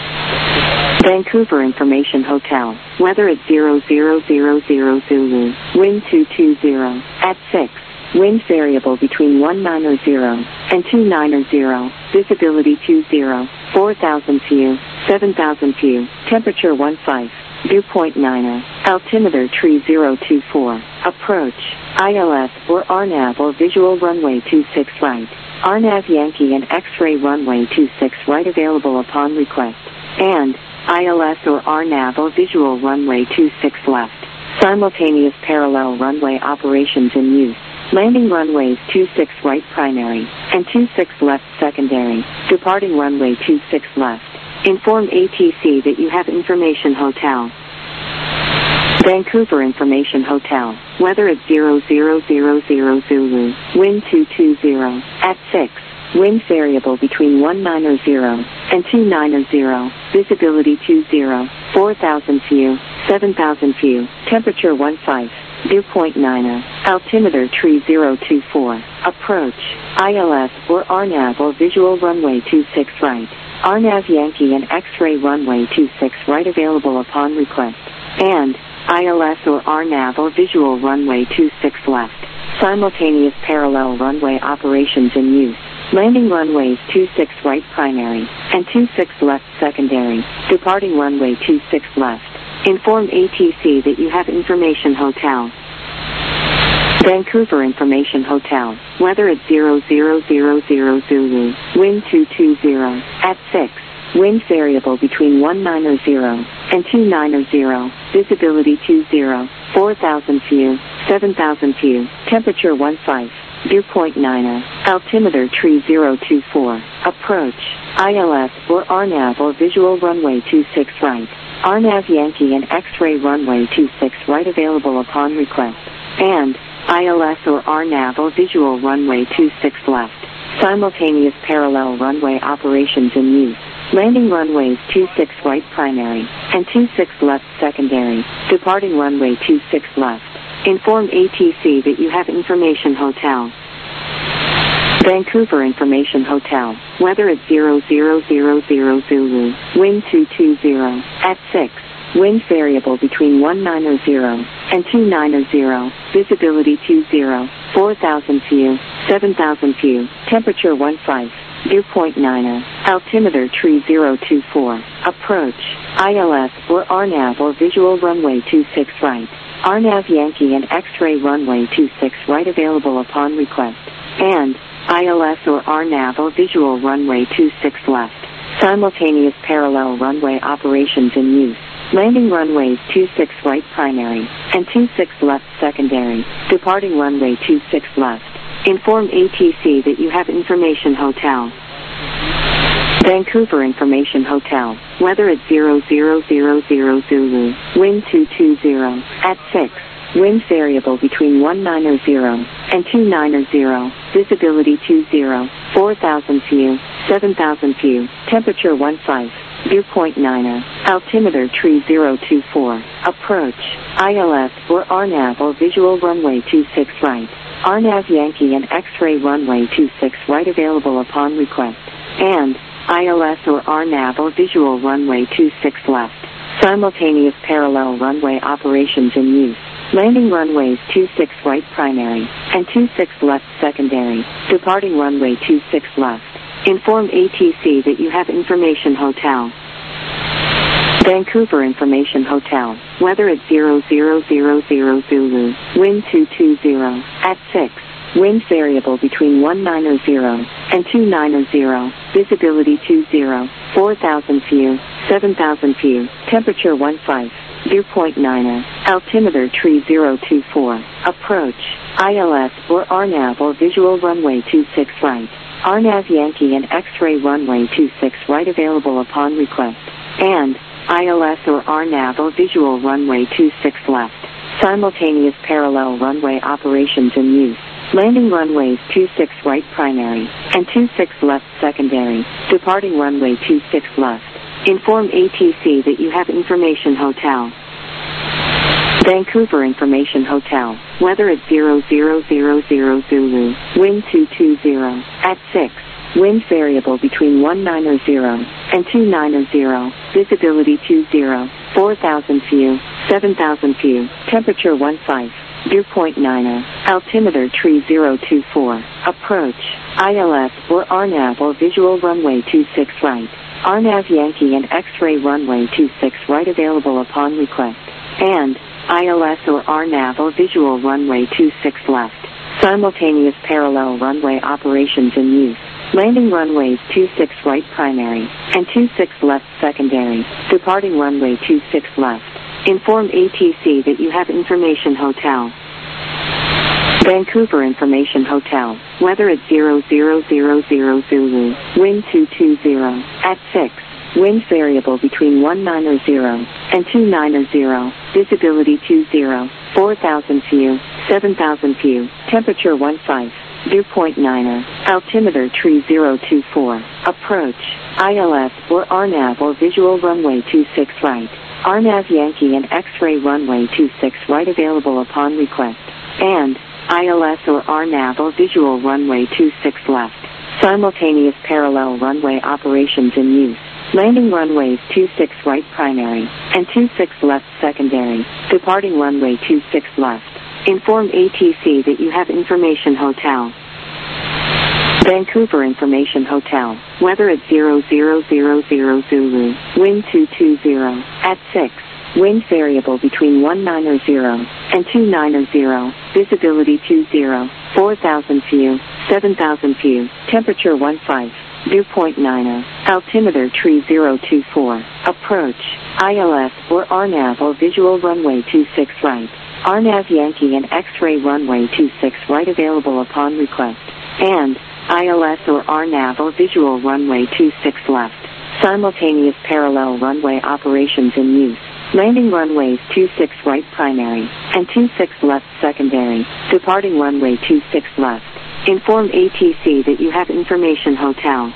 [SPEAKER 1] Vancouver Information Hotel. Weather at zero zero zero zero Zulu. Wind two two zero. At six. Wind variable between one nine zero and two nine zero. Visibility two zero. four thousand few. seven thousand few. Temperature one five. Dew point niner. Altimeter tree zero two four. Approach. I L S or R NAV or visual runway two six right. R NAV Yankee and X-ray runway two six right available upon request. And I L S or R NAV or visual runway two six left. Simultaneous parallel runway operations in use. Landing runways two six right primary and two six left secondary. Departing runway two six left. Inform A T C that you have Information Hotel. Vancouver Information Hotel. Weather at zero zero zero zero Zulu. Wind two two zero. At six. Wind variable between one nine zero and two nine zero. Visibility two zero. four thousand few. seven thousand few. Temperature one five. Dew point niner. Altimeter tree zero two four. Approach. I L S or R NAV or visual runway two six right. R NAV Yankee and X-ray runway two six right available upon request. And I L S or R NAV or visual runway two six left. Simultaneous parallel runway operations in use. Landing runways two six right primary and two six left secondary. Departing runway two six left. Inform A T C that you have Information Hotel. Vancouver Information Hotel. Weather at zero zero zero zero Zulu. Wind two two zero. At six. wind variable between one nine zero and two nine zero, visibility two zero, four thousand few, seven thousand few, temperature one five, dew point nine, altimeter tree zero two four, approach, I L S or R NAV or visual runway two six right, R NAV Yankee and X-ray runway two six right available upon request, and I L S or R NAV or visual runway two six left, simultaneous parallel runway operations in use. Landing runways two six right primary and two six left secondary, departing runway two six left. Inform A T C that you have information hotel. Vancouver Information Hotel, weather at zero zero zero zero Zulu, wind two two zero, at six, wind variable between one nine zero and two nine zero, visibility two zero, four thousand few, seven thousand few, temperature one five. Dew point nine, altimeter tree zero two four, approach, I L S or R NAV or visual runway two six right, R NAV Yankee and X-ray runway two six right available upon request, and I L S or R NAV or visual runway two six left, simultaneous parallel runway operations in use. Landing runways two six right primary and two six left secondary, departing runway two six left. Inform A T C that you have information hotel. Vancouver Information Hotel, weather at zero zero zero zero Zulu, wind two two zero, at six, wind variable between one nine zero and two nine zero, visibility two zero, four thousand few, seven thousand few, temperature one five, dew point nine, altimeter tree zero two four, approach, I L S or R NAV or visual runway two six right, R NAV Yankee and X-ray runway two six right available upon request, and I L S or R NAV or visual runway two six left, simultaneous parallel runway operations in use. Landing runways two six right primary and two six left secondary, departing runway two six left. Inform A T C that you have information hotel. Vancouver Information Hotel, weather at zero zero zero zero Zulu, wind two two zero, at six, wind variable between one nine zero and two nine zero, visibility two zero, four thousand few, seven thousand few, temperature one five, dew point nine, altimeter tree zero two four, approach, I L S or R NAV or visual runway two six right, R NAV Yankee and X-ray runway two six right available upon request, and I L S or R NAV or visual runway two six left, simultaneous parallel runway operations in use. Landing runways two six right primary and two six left secondary, departing runway two six left. Inform A T C that you have information hotel. Vancouver Information Hotel, weather at zero zero zero zero Zulu, wind two two zero, at six, wind variable between one nine zero and two nine zero, visibility two zero, four thousand few, seven thousand few, temperature one five, dew point nine, altimeter tree zero two four, approach, I L S or R NAV or visual runway two six right, R NAV Yankee and X-ray runway two six right available upon request, and I L S or R NAV or visual runway two six left, simultaneous parallel runway operations in use. Landing runways two six right primary and two six left secondary, departing runway two six left. Inform A T C that you have information hotel. Vancouver Information Hotel, weather at zero zero zero zero Zulu, wind two two zero, at six, wind variable between one nine zero and two nine zero, visibility two zero, four thousand few, seven thousand few, temperature one five, dew point nine, altimeter tree zero two four, approach, I L S or R NAV or visual runway two six right, R NAV Yankee and X-ray runway two six right available upon request, and I L S or R NAV or visual runway two six left, simultaneous parallel runway operations in use. Landing runways two six right primary and two six left secondary, departing runway two six left. Inform A T C that you have information hotel. Vancouver Information Hotel, weather at zero zero zero zero Zulu, wind two two zero, at six, wind variable between one nine zero and two nine zero, visibility two zero, four thousand few, seven thousand few, temperature one five, dew point niner, altimeter tree zero two four, approach, I L S or R NAV or visual runway two six right, R NAV Yankee and X-ray runway two six right available upon request, and I L S or R NAV or visual runway two six left, simultaneous parallel runway operations in use. Landing runways two six right primary, and two six left secondary, departing runway two six left. Inform A T C that you have Information Hotel.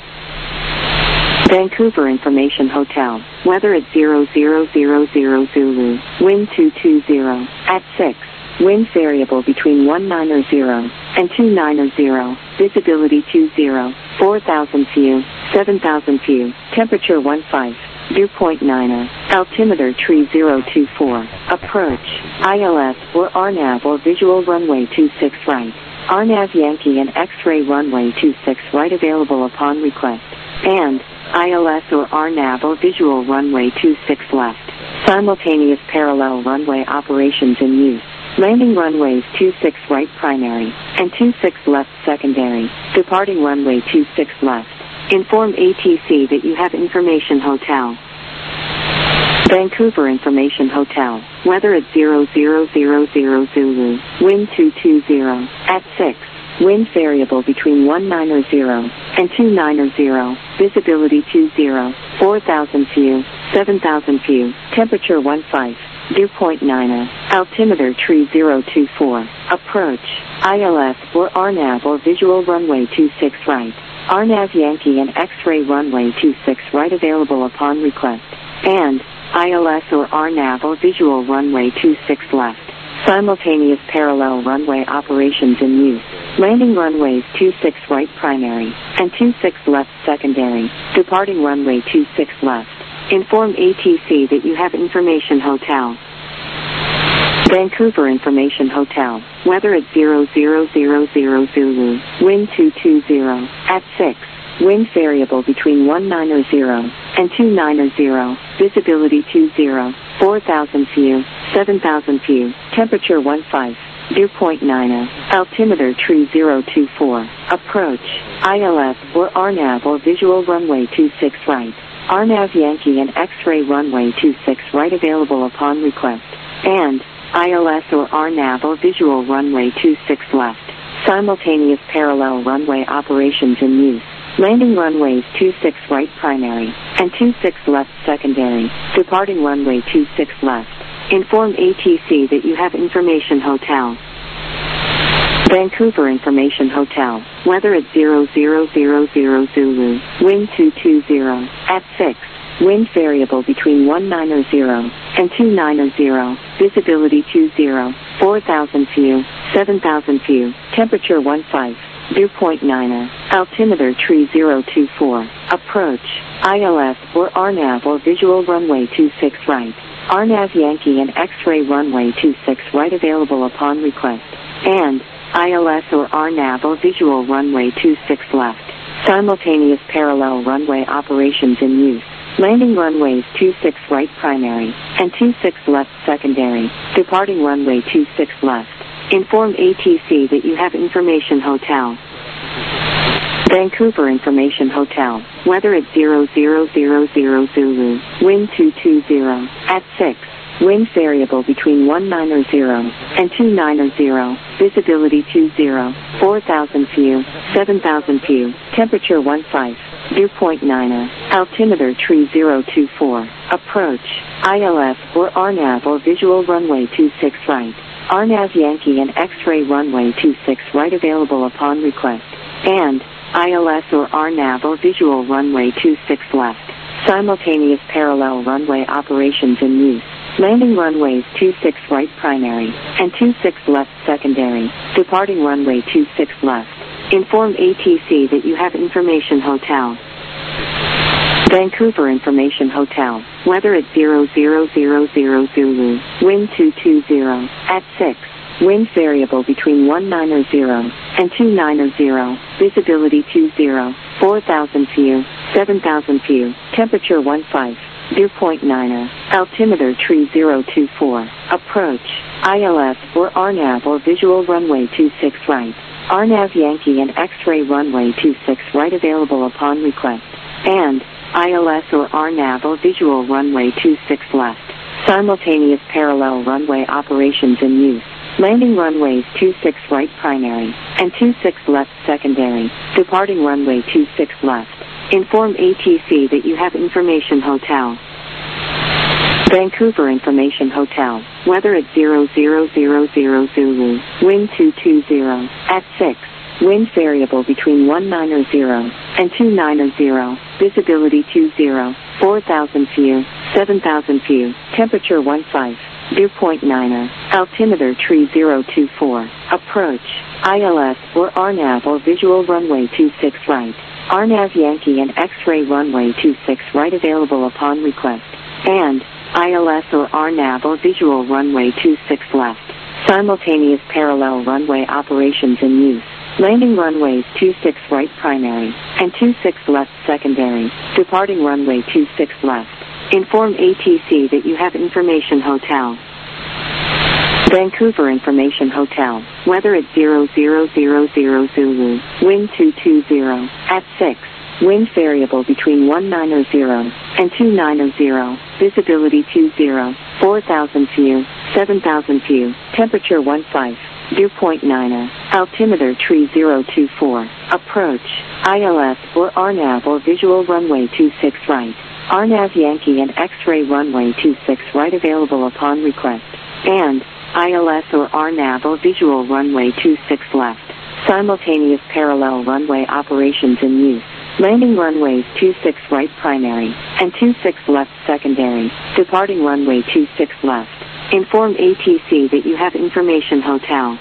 [SPEAKER 1] Vancouver Information Hotel, weather at zero zero zero zero Zulu, wind two two zero, at six, wind variable between one niner zero and two niner zero, visibility two zero, four thousand few, seven thousand few, temperature one five. Dew point niner, altimeter tree zero two four, approach, I L S or R NAV or visual runway two six right, R NAV Yankee and X-ray runway two six right available upon request, and I L S or R NAV or visual runway two six left, simultaneous parallel runway operations in use. Landing runways two six right primary, and two six left secondary, departing runway two six left. Inform A T C that you have Information Hotel. Vancouver Information Hotel, weather at zero zero zero zero Zulu, wind two two zero, at six, wind variable between one niner zero and two niner zero, visibility two zero, four thousand few, seven thousand few, temperature one five, dew point niner, altimeter tree zero two four, approach, I L S or R NAV or visual runway two six right, R NAV Yankee and X-ray runway two six right available upon request, and I L S or R NAV or visual runway two six left, simultaneous parallel runway operations in use. Landing runways two six right primary, and two six left secondary, departing runway two six left. Inform A T C that you have Information Hotel. Vancouver Information Hotel, weather at zero zero zero zero Zulu, wind two two zero, at six, wind variable between one niner zero and two niner zero, visibility two zero, four thousand few, seven thousand few, temperature one five, dew point niner, altimeter tree zero two four, approach, I L S or R NAV or visual runway two six right, R NAV Yankee and X-ray runway two six right available upon request, and I L S or R NAV or visual runway two six left, simultaneous parallel runway operations in use. Landing runways two six right primary, and two six left secondary, departing runway two six left. Inform A T C that you have Information Hotel. Vancouver Information Hotel, weather at zero zero zero zero Zulu, wind two two zero, at six, wind variable between one niner zero and two niner zero, visibility two zero, four thousand few, seven thousand few, temperature one five, dew point niner, altimeter tree zero two four, approach, I L S or R NAV or visual runway two six right, R NAV Yankee and X-ray runway two six right available upon request, and I L S or R NAV or visual runway two six left, simultaneous parallel runway operations in use. Landing runways two six right primary, and two six left secondary, departing runway two six left. Inform A T C that you have Information Hotel. Vancouver Information Hotel, weather at zero zero zero zero Zulu, wind two two zero, at six, wind variable between one niner zero and two niner zero, visibility two zero, four thousand few, seven thousand few, temperature one five, dew point niner, altimeter tree zero two four, approach, I L S or R NAV or visual runway two six right, R NAV Yankee and X-ray runway two six right available upon request, and I L S or R NAV or visual runway two six left, simultaneous parallel runway operations in use. Landing runways two six right primary, and two six left secondary, departing runway two six left. Inform A T C that you have Information Hotel. Vancouver Information Hotel, weather at zero zero zero zero Zulu, wind two two zero, at six, wind variable between one niner zero and two niner zero, visibility two zero, four thousand few, seven thousand few, temperature one five, dew point niner, altimeter tree zero two four, approach, I L S or R NAV or visual runway two six right, R N A V Yankee and X-ray runway two six right available upon request, and I L S or R N A V or visual runway two six left. Simultaneous parallel runway operations in use. Landing runways two six right primary and two six left secondary. Departing runway two six left. Inform A T C that you have Information Hotel. Vancouver Information Hotel. Weather at zero zero zero zero Zulu. Wind two two zero. At six. Wind variable between one nine zero and two nine zero. Visibility two zero. four thousand feet. seven thousand feet. Temperature one five. Dew point niner. Altimeter tree zero two four. Approach. I L S or R N A V or visual runway two six right. R N A V Yankee and X-ray runway two six right available upon request. And I L S or R N A V or visual runway two six left. Simultaneous parallel runway operations in use. Landing runways two six right primary and two six left secondary. Departing runway two six left. Inform A T C that you have Information Hotel. Vancouver Information Hotel. Weather at zero zero zero zero Zulu. Wind two two zero. At six. Wind variable between one nine zero and two nine zero. Visibility two zero. four thousand feet. seven thousand feet. Temperature one five. Dew point niner. Altimeter tree zero two four. Approach. I L S or R N A V or visual runway two six right. R N A V Yankee and X-ray runway two six right available upon request. And I L S or R N A V or visual runway two six left. Simultaneous parallel runway operations in use. Landing runways two six right primary and two six left secondary. Departing runway two six left. Inform A T C that you have Information Hotel.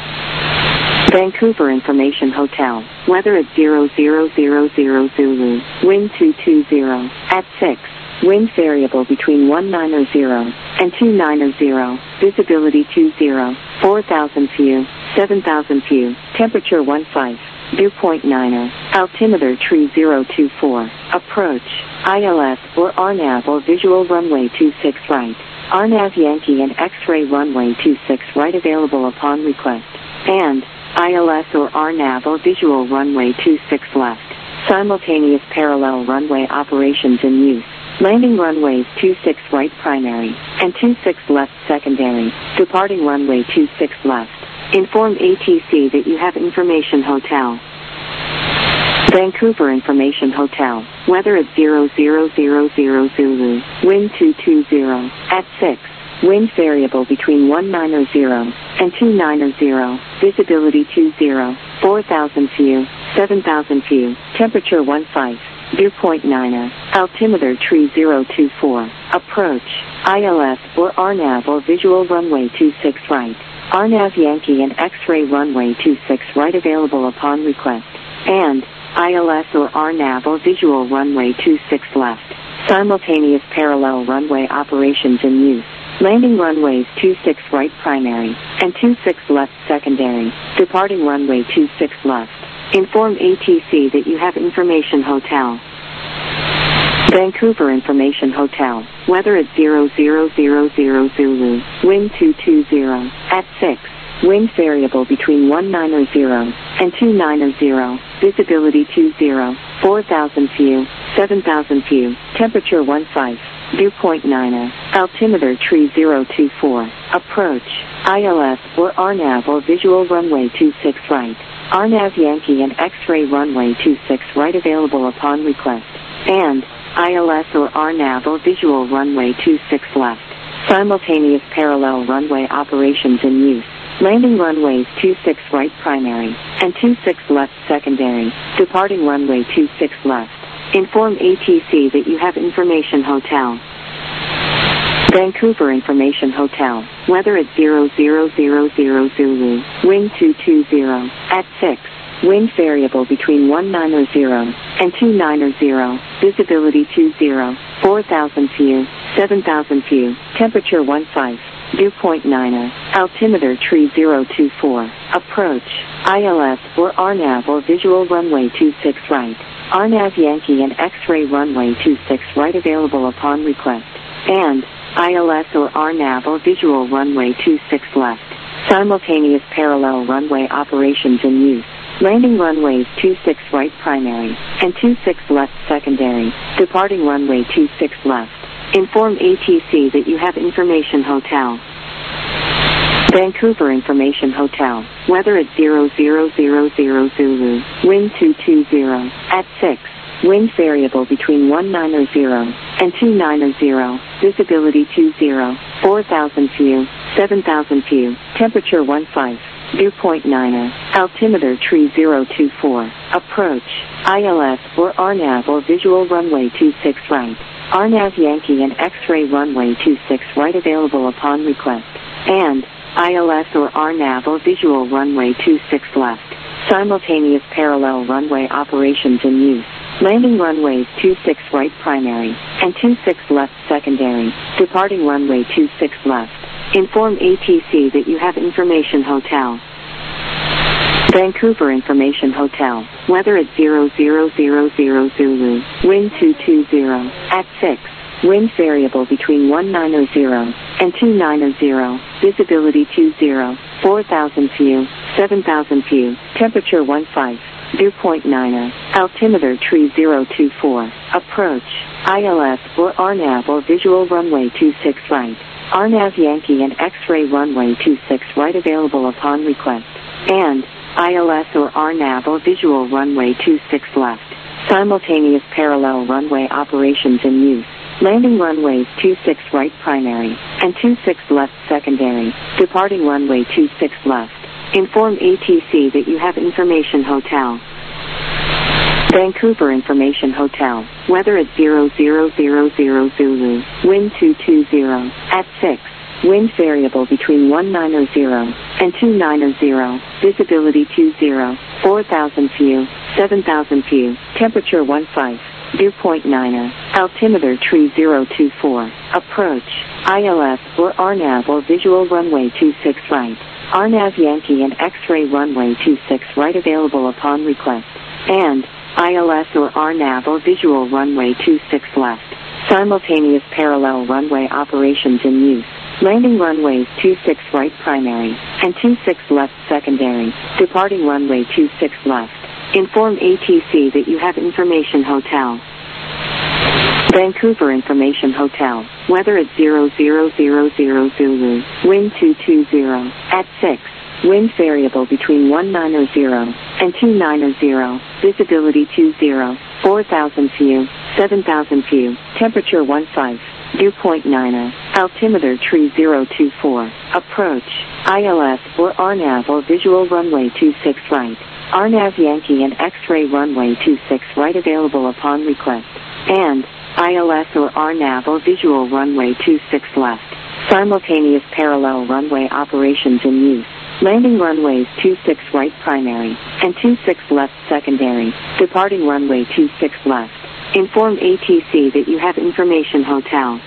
[SPEAKER 1] Vancouver Information Hotel. Weather at zero zero zero zero Zulu. Wind two two zero. At six. Wind variable between one nine zero and two nine zero. Visibility two zero. four thousand feet. seven thousand feet. Temperature one five. Dew point niner. Altimeter tree zero two four. Approach. I L S or R N A V or visual runway two six right. R N A V Yankee and X-ray runway two six right available upon request. And I L S or R N A V or visual runway two six left. Simultaneous parallel runway operations in use. Landing runways two six right primary and two six left secondary. Departing runway two six left. Inform A T C that you have Information Hotel. Vancouver Information Hotel. Weather at zero zero zero zero Zulu. Wind two two zero. At six. Wind variable between one nine zero and two nine zero. Visibility two zero. four thousand feet. seven thousand feet. Temperature one five. Dew point niner. Altimeter tree zero two four. Approach. I L S or R N A V or visual runway two six right. R N A V Yankee and X-ray runway two six right available upon request. And I L S or R N A V or visual runway two six left. Simultaneous parallel runway operations in use. Landing runways two six right primary and two six left secondary. Departing runway two six left. Inform A T C that you have Information Hotel. Vancouver Information Hotel. Weather at zero zero zero zero Zulu. Wind two two zero. At six. Wind variable between one nine zero and two nine zero. Visibility two zero. four thousand feet. seven thousand feet. Temperature one five. Dew point niner. Altimeter tree zero two four. Approach. I L S or R N A V or visual runway two six right. R N A V Yankee and X-ray runway two six right available upon request. And I L S or R N A V or visual runway two six left. Simultaneous parallel runway operations in use. Landing runways two six right primary and two six left secondary. Departing runway two six left. Inform A T C that you have Information Hotel. Vancouver Information Hotel. Weather at zero zero zero zero Zulu. Wind two two zero. At six. Wind variable between one nine zero and two nine zero. Visibility two zero. four thousand feet. seven thousand feet. Temperature one five. Dew point niner. Altimeter tree zero two four. Approach. I L S or R N A V or visual runway two six right. R N A V Yankee and X-ray runway two six right available upon request. And I L S or R N A V or visual runway two six left. Simultaneous parallel runway operations in use. Landing runways two six right primary and two six left secondary. Departing runway two six left. Inform A T C that you have information hotel. Vancouver Information Hotel. Weather at zero zero zero zero Zulu. Wind two two zero. At six. Wind variable between one niner zero and two niner zero. Visibility two zero. four thousand view. seven thousand view. Temperature one five. Dew point niner. Altimeter tree zero two four. Approach. I L S or R NAV or visual runway two six right. R NAV Yankee and X-ray runway two six right available upon request. And I L S or R NAV or visual runway two six left. Simultaneous parallel runway operations in use. Landing runways two six right primary and two six left secondary. Departing runway two six left. Inform A T C that you have information hotel. Vancouver Information Hotel. Weather at zero zero zero zero Zulu. Wind two two zero. At six. Wind variable between one niner zero and two niner zero. Visibility two zero. four thousand view. seven thousand view. Temperature one five. Dew point niner. Altimeter tree zero two four. Approach. I L S or R NAV or visual runway two six right. R NAV Yankee and X-ray runway two six right available upon request. And I L S or R NAV or visual runway two six left. Simultaneous parallel runway operations in use. Landing runways two six right primary and two six left secondary. Departing runway two six left. Inform A T C that you have information hotel. Vancouver Information Hotel. Weather at zero zero zero zero Zulu. Wind two two zero. At six. Wind variable between one niner zero and two niner zero. Visibility two zero. four thousand view. seven thousand view. Temperature one five. Dew point niner. Altimeter tree zero two four. Approach. I L S or R NAV or visual runway two six right. R NAV Yankee and X-ray runway two six right available upon request. And I L S or R NAV or visual runway two six left. Simultaneous parallel runway operations in use. Landing runways two six right primary and two six left secondary. Departing runway two six left. Inform A T C that you have information hotel. Vancouver Information Hotel. Weather at zero zero zero zero Zulu. Wind two two zero. At six. Wind variable between one niner zero and two niner zero. Visibility two zero. four thousand view. seven thousand view. Temperature one five. Dew point niner. Altimeter tree zero two four. Approach. I L S or R NAV or visual runway two six right. R NAV Yankee and X-ray runway two six right available upon request. And I L S or R NAV or visual runway two six left. Simultaneous parallel runway operations in use. Landing runways two six right primary and two six left secondary. Departing runway two six left. Inform A T C that you have information hotel.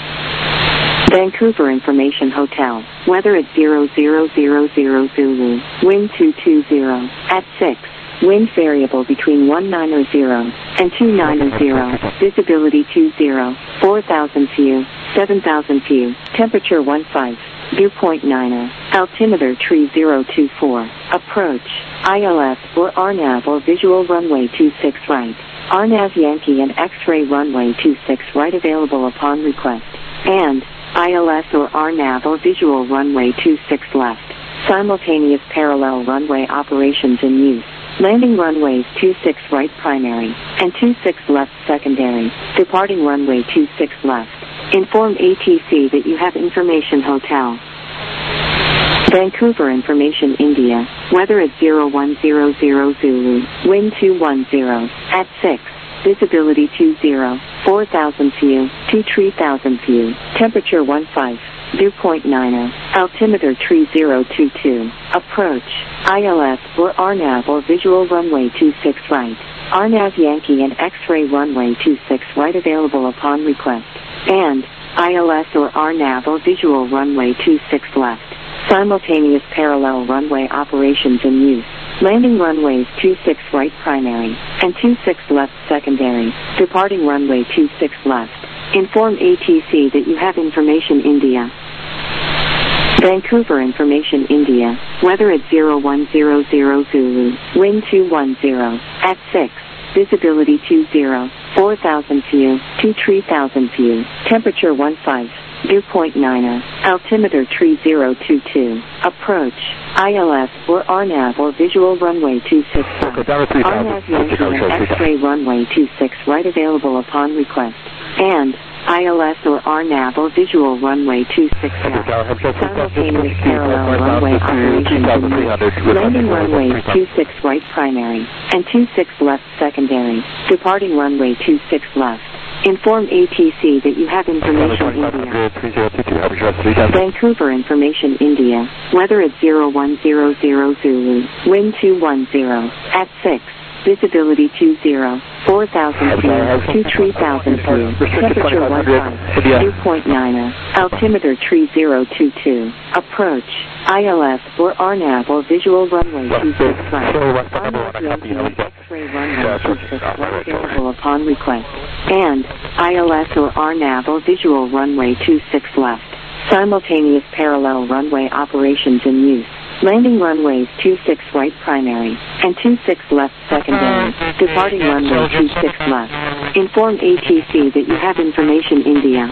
[SPEAKER 1] Vancouver Information Hotel. Weather at zero zero zero zero Zulu. Wind two two zero. At six. Wind variable between one niner zero and two niner zero. Visibility two zero. four thousand view. seven thousand view. Temperature one five. Dew point niner. Altimeter tree zero two four. Approach. I L S or R NAV or visual runway two six right. R NAV Yankee and X-ray runway two six right available upon request. And I L S or R NAV or visual runway two six left. Simultaneous parallel runway operations in use. Landing runways two six right primary and two six left secondary. Departing runway two six left. Inform A T C that you have information hotel. Vancouver Information India. Weather at zero one zero zero Zulu. Wind two one zero. At six. Visibility two zero. four thousand view. two three thousand view. Temperature one five. Dew point niner. Altimeter tree zero two two. Approach. I L S or R NAV or visual runway two six right. R NAV Yankee and X-ray runway two six right available upon request. And I L S or R NAV or visual runway two six left. Simultaneous parallel runway operations in use. Landing runways two six right primary and two six left secondary. Departing runway two six left. Inform A T C that you have information India. Vancouver Information India, weather at zero one zero zero Zulu, wind two one zero, at six, visibility two zero, four thousand view, two three thousand view, temperature one five, dew point niner, altimeter three zero two two, approach, I L S or R NAV or visual runway two six five, R NAV Yankee and X-ray runway two six right available upon request, and I L S or R NAV or visual runway two six left, simultaneous parallel runway operations in use, landing runways two six right primary, and two six left secondary, departing runway two six left. Inform A T C that you have information India. Vancouver Information India, weather at zero one zero zero Zulu, wind two one zero, at six, visibility two zero, four thousand view, two three thousand view, temperature one five, dew point niner, altimeter three zero two two, approach, I L S or R NAV or visual runway two six right, R NAV Yankee and X-ray runway two six right available upon request, and I L S or R NAV or visual runway two six left, simultaneous parallel runway operations in use. Landing runways two six right primary, and two six left secondary, departing runway two six left. Inform A T C that you have information India.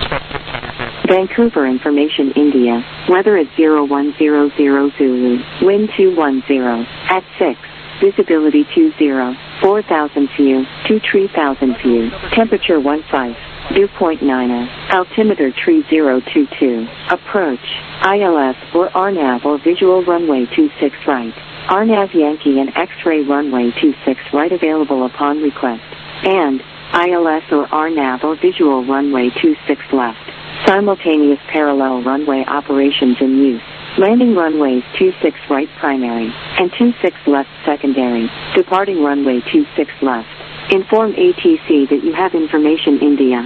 [SPEAKER 1] Vancouver Information India, weather at zero one zero zero Zulu, wind two one zero, at six, visibility two zero, four thousand view, two three thousand view, temperature one five, dew point niner, altimeter three zero two two, approach, I L S or R NAV or visual runway two six right, R NAV Yankee and X-ray runway two six right available upon request, and I L S or R NAV or visual runway two six left, simultaneous parallel runway operations in use. Landing runways two six right primary, and two six left secondary, departing runway two six left. Inform A T C that you have information India.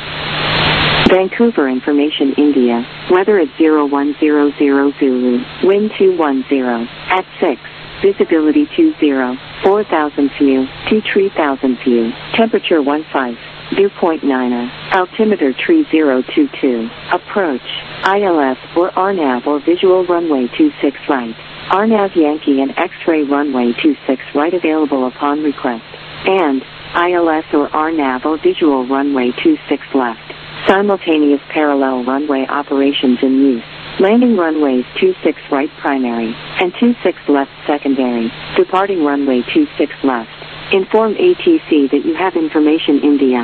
[SPEAKER 1] Vancouver Information India, weather at zero one zero zero Zulu, wind two one zero, at six, visibility two zero, four thousand view, two three thousand view, temperature one five, dew point niner, altimeter three zero two two, approach, I L S or R NAV or visual runway two six right, R NAV Yankee and X-ray runway two six right available upon request, and I L S or R NAV or visual runway two six left, simultaneous parallel runway operations in use. Landing runways two six right primary, and two six left secondary, departing runway two six left. Inform A T C that you have information India.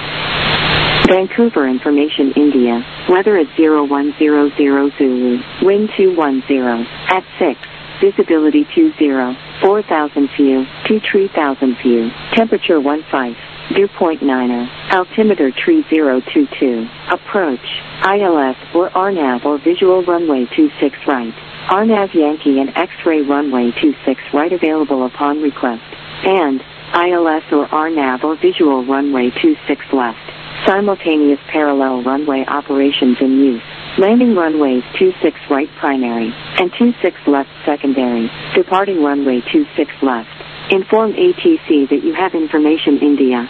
[SPEAKER 1] Vancouver Information India, weather at zero one zero zero Zulu, wind two one zero, at six, visibility two zero, four thousand view, two three thousand view, temperature one five, dew point niner, altimeter three zero two two, approach, I L S or R NAV or visual runway two six right, R NAV Yankee and X-ray runway two six right available upon request, and I L S or R NAV or visual runway two six left, simultaneous parallel runway operations in use. Landing runways two six right primary, and two six left secondary, departing runway two six left. Inform A T C that you have information India.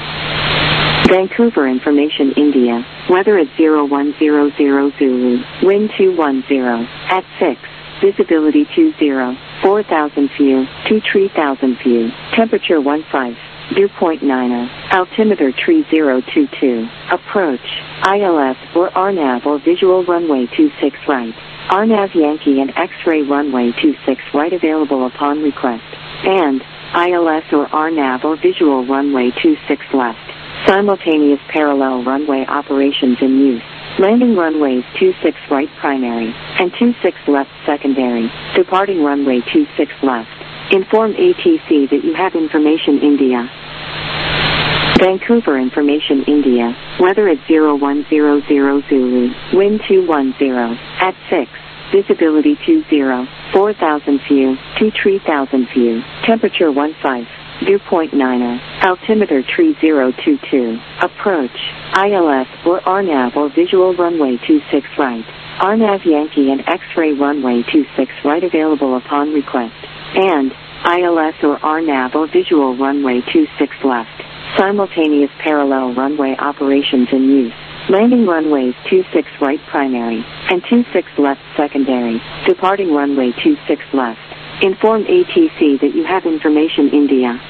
[SPEAKER 1] Vancouver Information India, weather at zero one zero zero Zulu, wind two one zero, at six, visibility two zero, four thousand view, two three thousand view, temperature one five, dew point niner, altimeter three zero two two, approach, I L S or R NAV or visual runway two six right, R NAV Yankee and X-ray runway two six right available upon request, and I L S or R NAV or visual runway two six left, simultaneous parallel runway operations in use. Landing runways two six right primary, and two six left secondary, departing runway two six left. Inform A T C that you have information India. Vancouver Information India, weather at zero one zero zero Zulu, wind two one zero, at six, visibility two zero, four thousand view, two three thousand view, temperature one five, dew point niner, altimeter three zero two two, approach, I L S or R NAV or visual runway two six right, R NAV Yankee and X-ray runway two six right available upon request, and I L S or R NAV or visual runway two six left, simultaneous parallel runway operations in use. Landing runways two six right primary, and two six left secondary, departing runway two six left. Inform A T C that you have information India.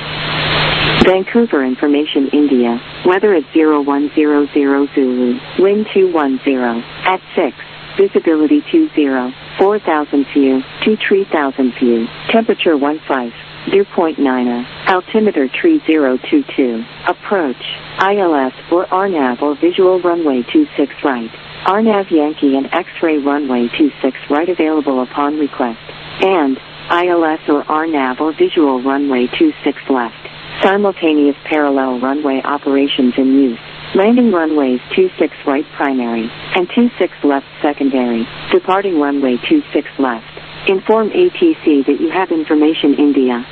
[SPEAKER 1] Vancouver information India, weather at zero one zero zero Zulu, wind two one zero, at six, visibility two zero, four thousand view, two three thousand view, temperature one five, dew point nine, altimeter three zero two two, approach, I L S or R NAV or visual runway two six right, R NAV Yankee and X-ray runway two six right available upon request, and I L S or R NAV or visual runway two six left. Simultaneous parallel runway operations in use. Landing runways two six right primary and two six left secondary. Departing runway two six left. Inform A T C that you have information India.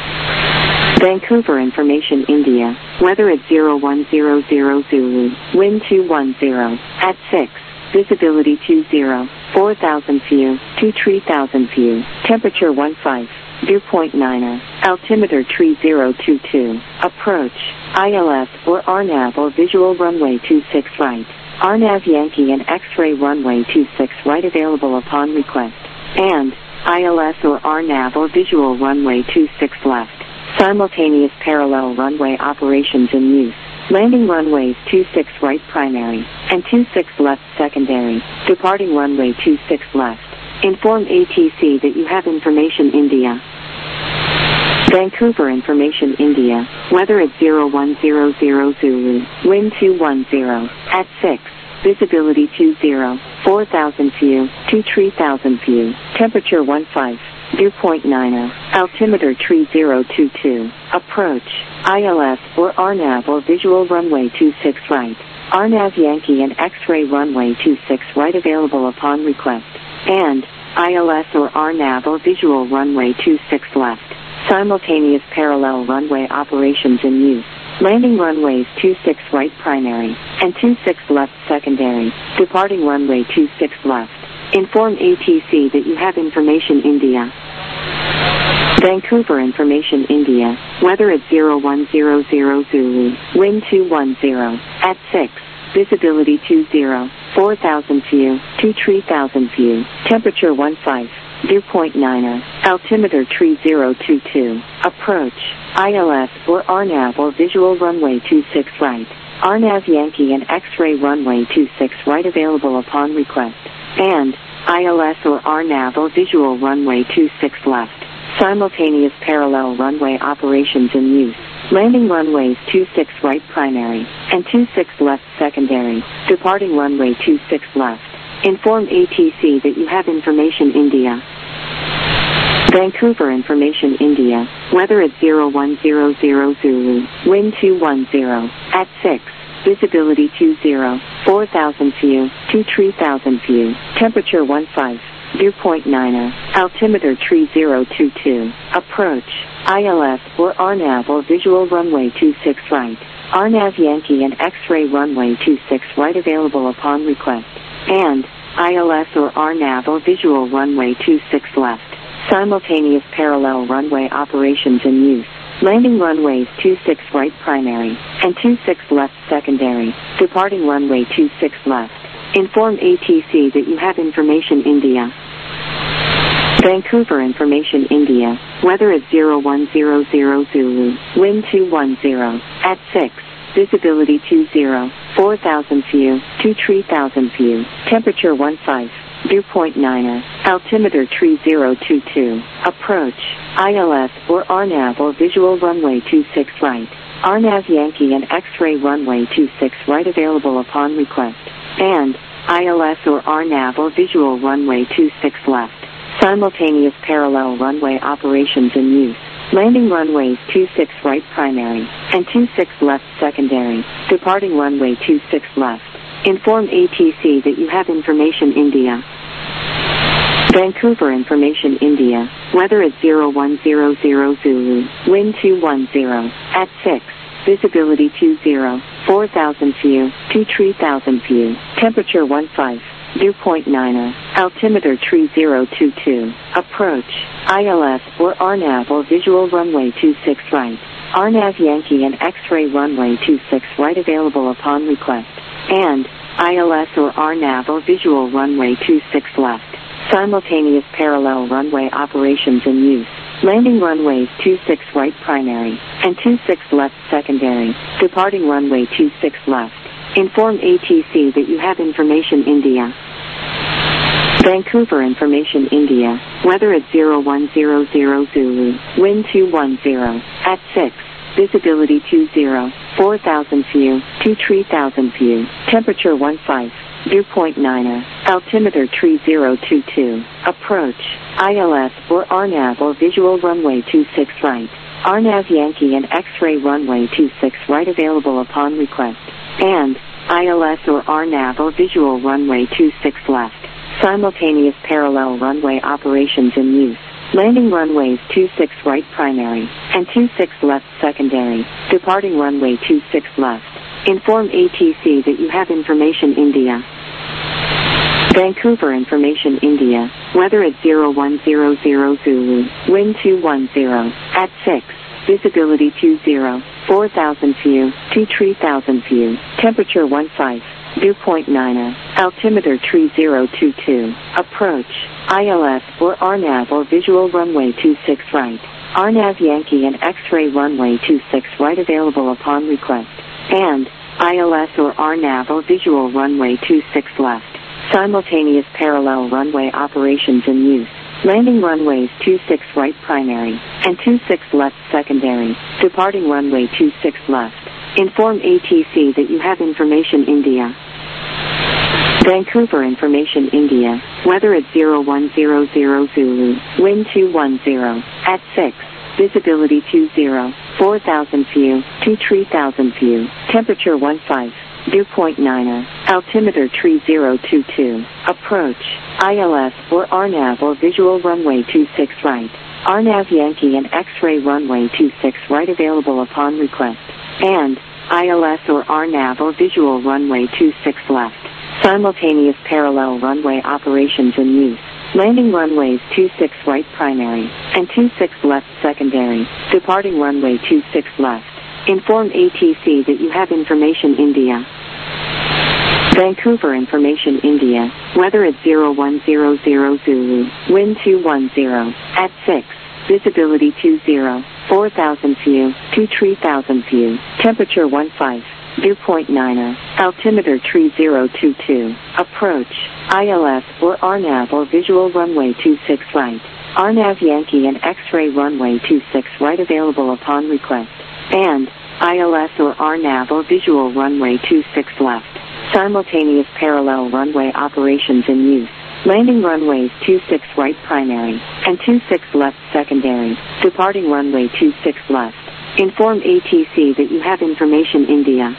[SPEAKER 1] Vancouver information India. Weather at zero one zero zero Zulu. Wind two one zero. At six. Visibility two zero. four thousand view. two three thousand view. Temperature one five. Dew point nine, altimeter three zero two two, approach, I L S or R NAV or visual runway two six right, R NAV Yankee and X-ray runway two six right available upon request, and I L S or R NAV or visual runway two six left. Simultaneous parallel runway operations in use. Landing runways two six right primary and two six left secondary, departing runway two six left. Inform A T C that you have information India. Vancouver information India. Weather at zero one zero zero Zulu. Wind two one zero. At six. Visibility two zero. four thousand view. two three thousand view. Temperature one five. Dew point nine. Altimeter three zero two two. Approach. I L S or R NAV or visual runway two six right. R NAV Yankee and X-ray runway two six right available upon request. And I L S or R NAV or visual runway two six left. Simultaneous parallel runway operations in use. Landing runways two six right primary and two six left secondary. Departing runway two six left. Inform A T C that you have information India. Vancouver information India. Weather at zero one zero zero Zulu. Wind two one zero. At six. Visibility two zero. four thousand view. two three thousand view. Temperature one five. Dew point nine. Altimeter three zero two two. Approach. I L S or R NAV or visual runway two six right. R NAV Yankee and X-ray runway two six right available upon request. And I L S or R NAV or visual runway two six left. Simultaneous parallel runway operations in use. Landing runways two six right primary and two six left secondary. Departing runway two six left. Inform A T C that you have information India. Vancouver information India. Weather at zero one zero zero Zulu. Wind two one zero. At six. Visibility two zero. four thousand view. two three thousand view. Temperature one five. Dew point nine. Altimeter three zero two two. Approach. I L S or R NAV or visual runway two six right. R NAV Yankee and X-ray runway two six right available upon request. And I L S or R NAV or visual runway two six left. Simultaneous parallel runway operations in use. Landing runways two six right primary and two six left secondary. Departing runway two six left. Inform A T C that you have information India. Vancouver information India. Weather at zero one zero zero Zulu. Wind two one zero. At six. Visibility two zero. four thousand view. two three thousand view. Temperature one five. Dew point nine. Altimeter three zero two two. Approach. I L S or R NAV or visual runway two six right. R NAV Yankee and X-ray runway two six right available upon request. And I L S or R NAV or visual runway two six left. Simultaneous parallel runway operations in use. Landing runways two six right primary and two six left secondary. Departing runway two six left. Inform A T C that you have information India. Vancouver information India. Weather at zero one zero zero Zulu. Wind two one zero. At six. Visibility two zero. four thousand view. two three thousand view. Temperature one five. Dew point nine. Altimeter three zero two two. Approach. I L S or R NAV or visual runway two six right. R NAV Yankee and X-ray runway two six right available upon request. And I L S or R NAV or visual runway two six left. Simultaneous parallel runway operations in use. Landing runways two six right primary and two six left secondary. Departing runway two six left. Inform A T C that you have information India. Vancouver information India. Weather at zero one zero zero Zulu. Wind two one zero. At six. Visibility two zero. four thousand view. two three thousand view. Temperature one five. Dew point niner. Altimeter three zero two two. Approach. I L S or R NAV or visual runway two six right. R NAV Yankee and X-ray runway two six right available upon request. And I L S or R NAV or visual runway two six left. Simultaneous parallel runway operations in use. Landing runways two six right primary and two six left secondary. Departing runway two six left. Inform A T C that you have information India. Vancouver information India. Weather at zero one zero zero Zulu. Wind two one zero. At six. Visibility two zero. four thousand view. two three thousand view. Temperature one five. Dew point niner. Altimeter three zero two two. Approach. I L S or R NAV or visual runway two six right. R NAV Yankee and X-ray runway two six right available upon request. And I L S or R NAV or visual runway two six left. Simultaneous parallel runway operations in use. Landing runways two six right primary and two six left secondary. Departing runway two six left. Inform A T C that you have information India. Vancouver information India. Weather at zero one zero zero Zulu. Wind two one zero. At six. Visibility two zero. four thousand view. two three thousand view. Temperature one five. Dew point niner. Altimeter three zero two two. Approach. I L S or R NAV or visual runway two six right. R NAV Yankee and X-ray runway two six right available upon request. And I L S or R NAV or visual runway two six left. Simultaneous parallel runway operations in use. Landing runways two six right primary and two six left secondary. Departing runway two six left. Inform A T C that you have information India. Vancouver information India. Weather at zero one zero zero Zulu. Wind two one zero. At six. Visibility two zero. four thousand view. two three thousand view. Temperature one five. Dew point niner. Altimeter three zero two two. Approach. I L S or R NAV or visual runway two six right. R NAV Yankee and X-ray runway two six right available upon request. And I L S or R NAV or visual runway two six left. Simultaneous parallel runway operations in use. Landing runways two six right primary and two six left secondary. Departing runway two six left. Inform A T C that you have information India.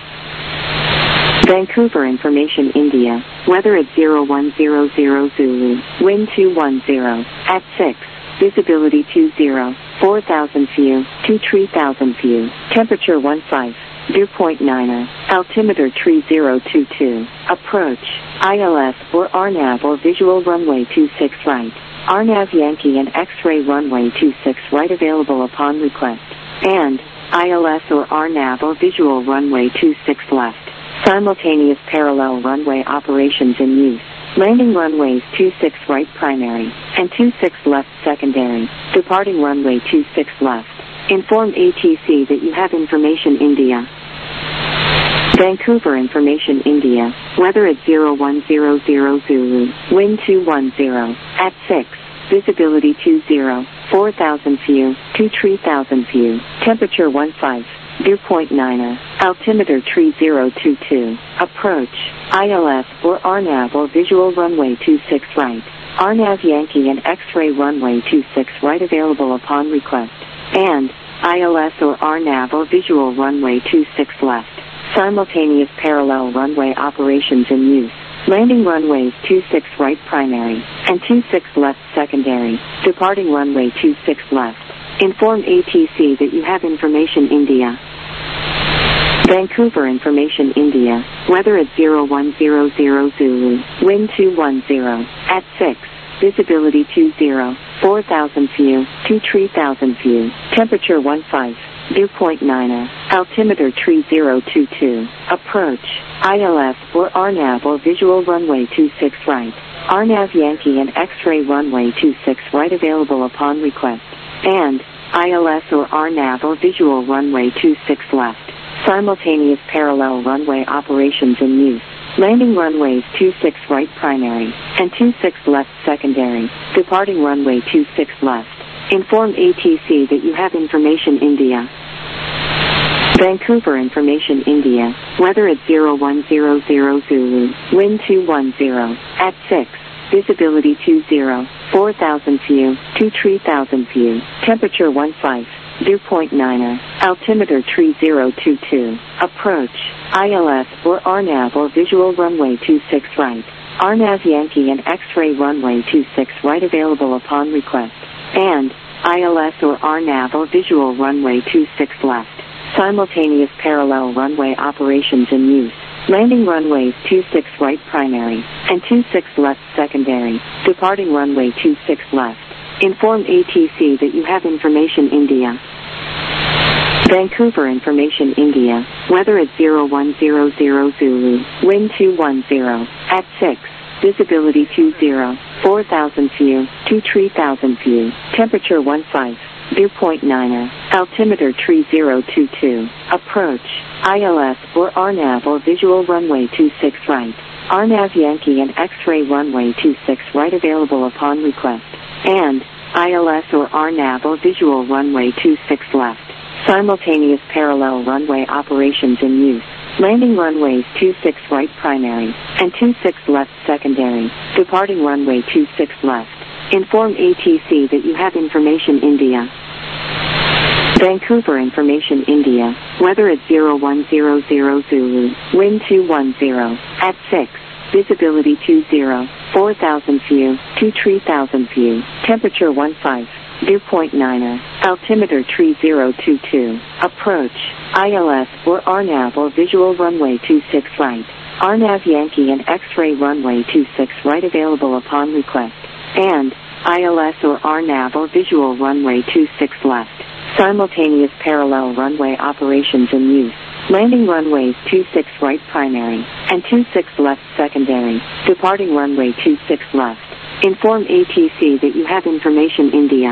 [SPEAKER 1] Vancouver information India. Weather at zero one zero zero Zulu. Wind two one zero. At six. Visibility two zero. four thousand view. two three thousand view. Temperature one five. Dew point niner. Altimeter three zero two two. Approach. I L S or R NAV or visual runway two six right. R NAV Yankee and X-ray runway two six right available upon request. And I L S or R NAV or visual runway two six left. Simultaneous parallel runway operations in use. Landing runways two six right primary and two six left secondary. Departing runway two six left. Inform A T C that you have information India. Vancouver information India. Weather at zero one zero zero Zulu. Wind two one zero. At six. Visibility two zero. four thousand view. two three thousand view. Temperature one five. Dew point niner. Altimeter three zero two two. Approach. I L S or R NAV or visual runway two six right. R NAV Yankee and X-ray runway two six right available upon request. And I L S or R NAV or visual runway two six left. Simultaneous parallel runway operations in use. Landing runways two six right primary and two six left secondary. Departing runway two six left. Inform A T C that you have information India. Vancouver information India. Weather at zero one zero zero Zulu. Wind two one zero. At six. Visibility two zero. four thousand view. two three thousand view. Temperature one five. dew point niner, altimeter tree zero two two, approach, I L S or R NAV or visual runway two six right, R NAV Yankee and X-ray runway two six right available upon request, and I L S or R NAV or visual runway two six left, simultaneous parallel runway operations in use. Landing runways two six right primary, and two six left secondary, departing runway two six left. Inform A T C that you have information India. Vancouver information India, weather at zero one zero zero Zulu, wind two one zero, at six, visibility two zero, four thousand view, two three thousand view, temperature one five, dew point niner, altimeter tree zero two two, approach, I L S or R NAV or visual runway two six right, R NAV Yankee and X-ray runway two six right available upon request, and I L S or R NAV or visual runway two six left, simultaneous parallel runway operations in use. Landing runways two six right primary, and two six left secondary, departing runway two six left. Inform A T C that you have information India. Vancouver information India, weather at zero one zero zero Zulu, wind two one zero, at six, visibility two zero, four thousand view, two three thousand view, temperature one five, dew point niner, altimeter tree zero two two, approach, I L S or R NAV or visual runway two six right, R NAV Yankee and X-ray runway two six right available upon request, and I L S or R NAV or visual runway two six left, simultaneous parallel runway operations in use. Landing runways two six right primary, and two six left secondary, departing runway two six left. Inform A T C that you have information India. Vancouver information India, weather at zero one zero zero Zulu, wind two one zero, at six, visibility two zero, four thousand view, two three thousand view, temperature one five, dew point niner, altimeter tree zero two two, approach, I L S or R NAV or visual runway two six right, R NAV Yankee and X-ray runway two six right available upon request, and I L S or R NAV or visual runway two six left, simultaneous parallel runway operations in use. Landing runways two six right primary, and two six left secondary, departing runway two six left. Inform A T C that you have information India.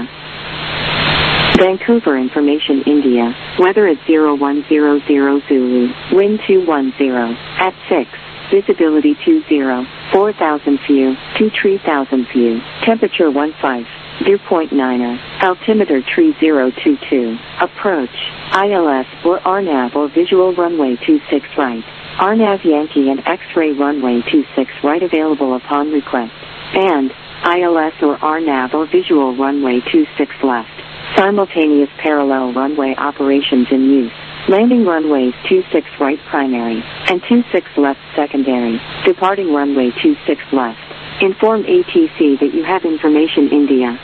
[SPEAKER 1] Vancouver information India, weather at zero one zero zero Zulu, wind two one zero, at six, visibility two zero, four thousand view, two three thousand view, temperature one five, dew point niner, altimeter tree zero two two, approach, I L S or R NAV or visual runway two six right, R NAV Yankee and X-ray runway two six right available upon request, and I L S or R NAV or visual runway two six left, simultaneous parallel runway operations in use. Landing runways two six right primary, and two six left secondary, departing runway two six left. Inform A T C that you have information India.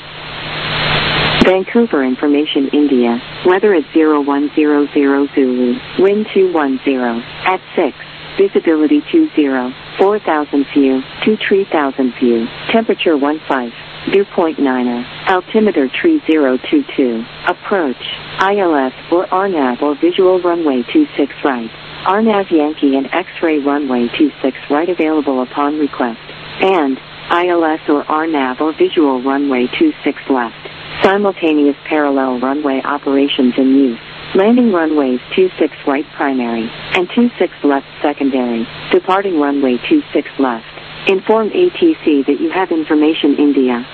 [SPEAKER 1] Vancouver information India, weather at zero one zero zero Zulu, wind two one zero, at six, visibility two zero, four thousand view, two three thousand view, temperature one five, dew point niner, altimeter tree zero two two, approach, I L S or R NAV or visual runway two six right, R NAV Yankee and X-ray runway two six right available upon request, and I L S or R NAV or visual runway two six left, simultaneous parallel runway operations in use. Landing runways two six right primary, and two six left secondary, departing runway two six left. Inform A T C that you have information India.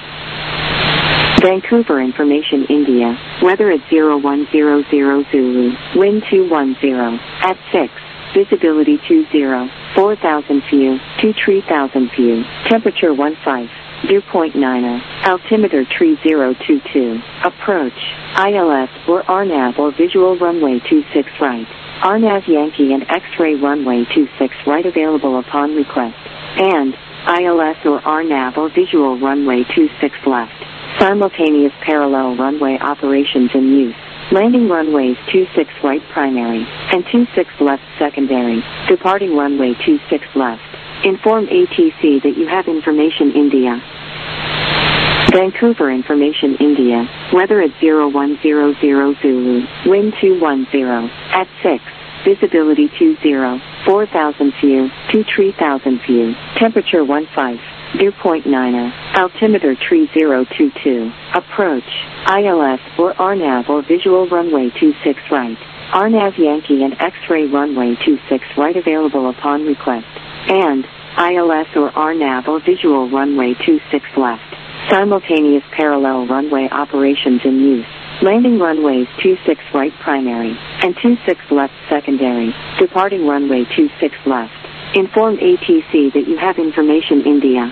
[SPEAKER 1] Vancouver information India, weather at zero one zero zero Zulu, wind two one zero, at six, visibility two zero, four thousand view, two three thousand view, temperature one five, dew point niner, altimeter tree zero two two, approach, I L S or R NAV or visual runway two six right, R NAV Yankee and X-ray runway two six right available upon request, and I L S or R NAV or visual runway two six left, simultaneous parallel runway operations in use. Landing runways two six right primary, and two six left secondary, departing runway two six left. Inform A T C that you have information India. Vancouver information India, weather at zero one zero zero Zulu, wind two one zero, at six, visibility two zero, four thousand view, two three thousand view, temperature one five, dew point niner, altimeter three zero two two, approach, I L S or R NAV or visual runway two six right, R NAV Yankee and X-ray runway two six right available upon request, and I L S or R NAV or visual runway two six left, simultaneous parallel runway operations in use. Landing runways two six right primary, and two six left secondary, departing runway two six left. Inform A T C that you have information India.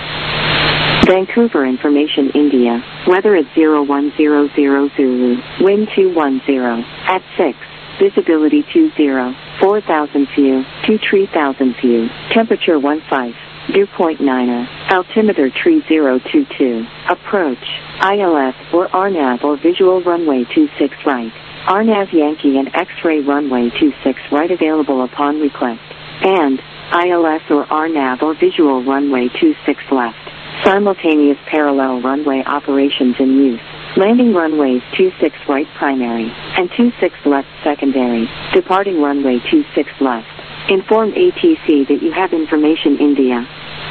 [SPEAKER 1] Vancouver information India, weather at zero one zero zero Zulu, wind two one zero, at six, visibility two zero, four thousand view, two three thousand view, temperature one five, dew point niner, altimeter three zero two two, approach, I L S or R NAV or visual runway two six right, R NAV Yankee and X-ray runway two six right available upon request, and I L S or R NAV or visual runway two six left, simultaneous parallel runway operations in use. Landing runways two six right primary, and two six left secondary, departing runway two six left. Inform A T C that you have information India.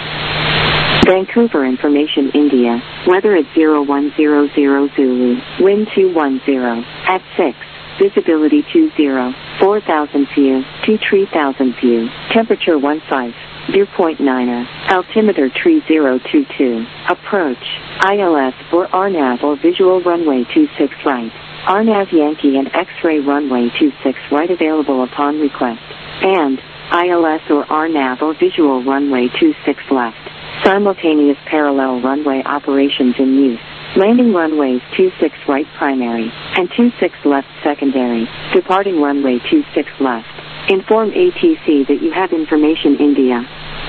[SPEAKER 1] Vancouver information India, weather at zero one zero zero Zulu, wind two one zero, at six, visibility two zero, four thousand view, two three thousand view, temperature one five, dew point niner, altimeter three zero two two, approach, I L S or R NAV or visual runway two six right, R NAV Yankee and X-ray runway two six right available upon request, and I L S or R NAV or visual runway two six left, simultaneous parallel runway operations in use. Landing runways two six right primary, and two six left secondary, departing runway two six left. Inform A T C that you have information India.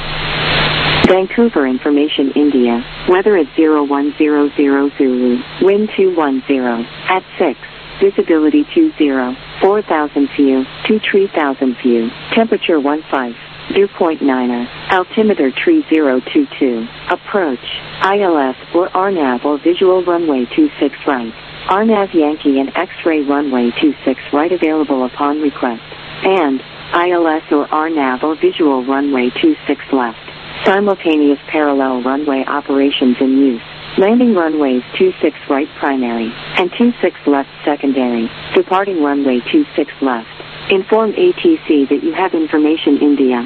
[SPEAKER 1] Vancouver information India, weather at zero one zero zero Zulu, wind two one zero, at six, visibility two zero, four thousand view, two three thousand view, temperature one five, dew point niner, altimeter three zero two two, approach, I L S or R NAV or visual runway two six right, R NAV Yankee and X-ray runway two six right available upon request, and I L S or R NAV or visual runway two six left, simultaneous parallel runway operations in use. Landing runways two six right primary, and two six left secondary, departing runway two six left. Inform A T C that you have information India.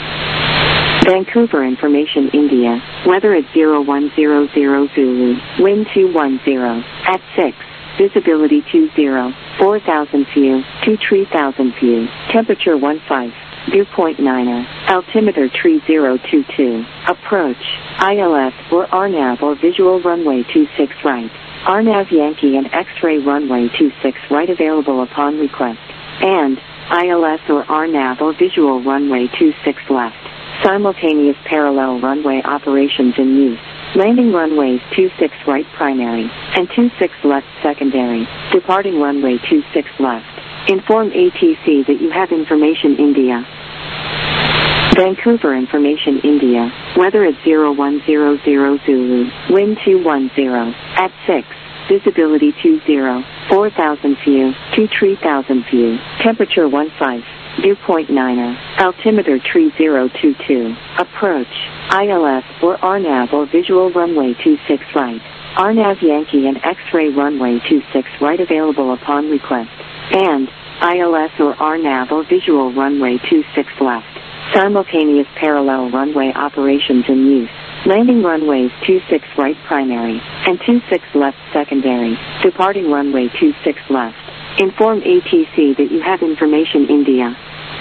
[SPEAKER 1] Vancouver information India, weather at zero one zero zero Zulu, wind two one zero, at six, visibility two zero, four thousand view, two three thousand view, temperature one five, dew point niner, altimeter three zero two two, approach, I L S or R NAV or visual runway two six right, R NAV Yankee and X-ray runway two six right available upon request, and I L S or R NAV or visual runway two six left, simultaneous parallel runway operations in use. Landing runways two six right primary, and two six left secondary, departing runway two six left. Inform A T C that you have information India. Vancouver information India, weather at zero one zero zero Zulu, wind two one zero, at six, visibility two zero, four thousand view, two three thousand view, temperature one five, dew point niner, altimeter three zero two two, approach, I L S or R NAV or visual runway two six right, R NAV Yankee and X-ray runway two six right available upon request, and I L S or R NAV or visual runway two six left, simultaneous parallel runway operations in use. Landing runways two six right primary, and two six left secondary, departing runway two six left. Inform A T C that you have information India.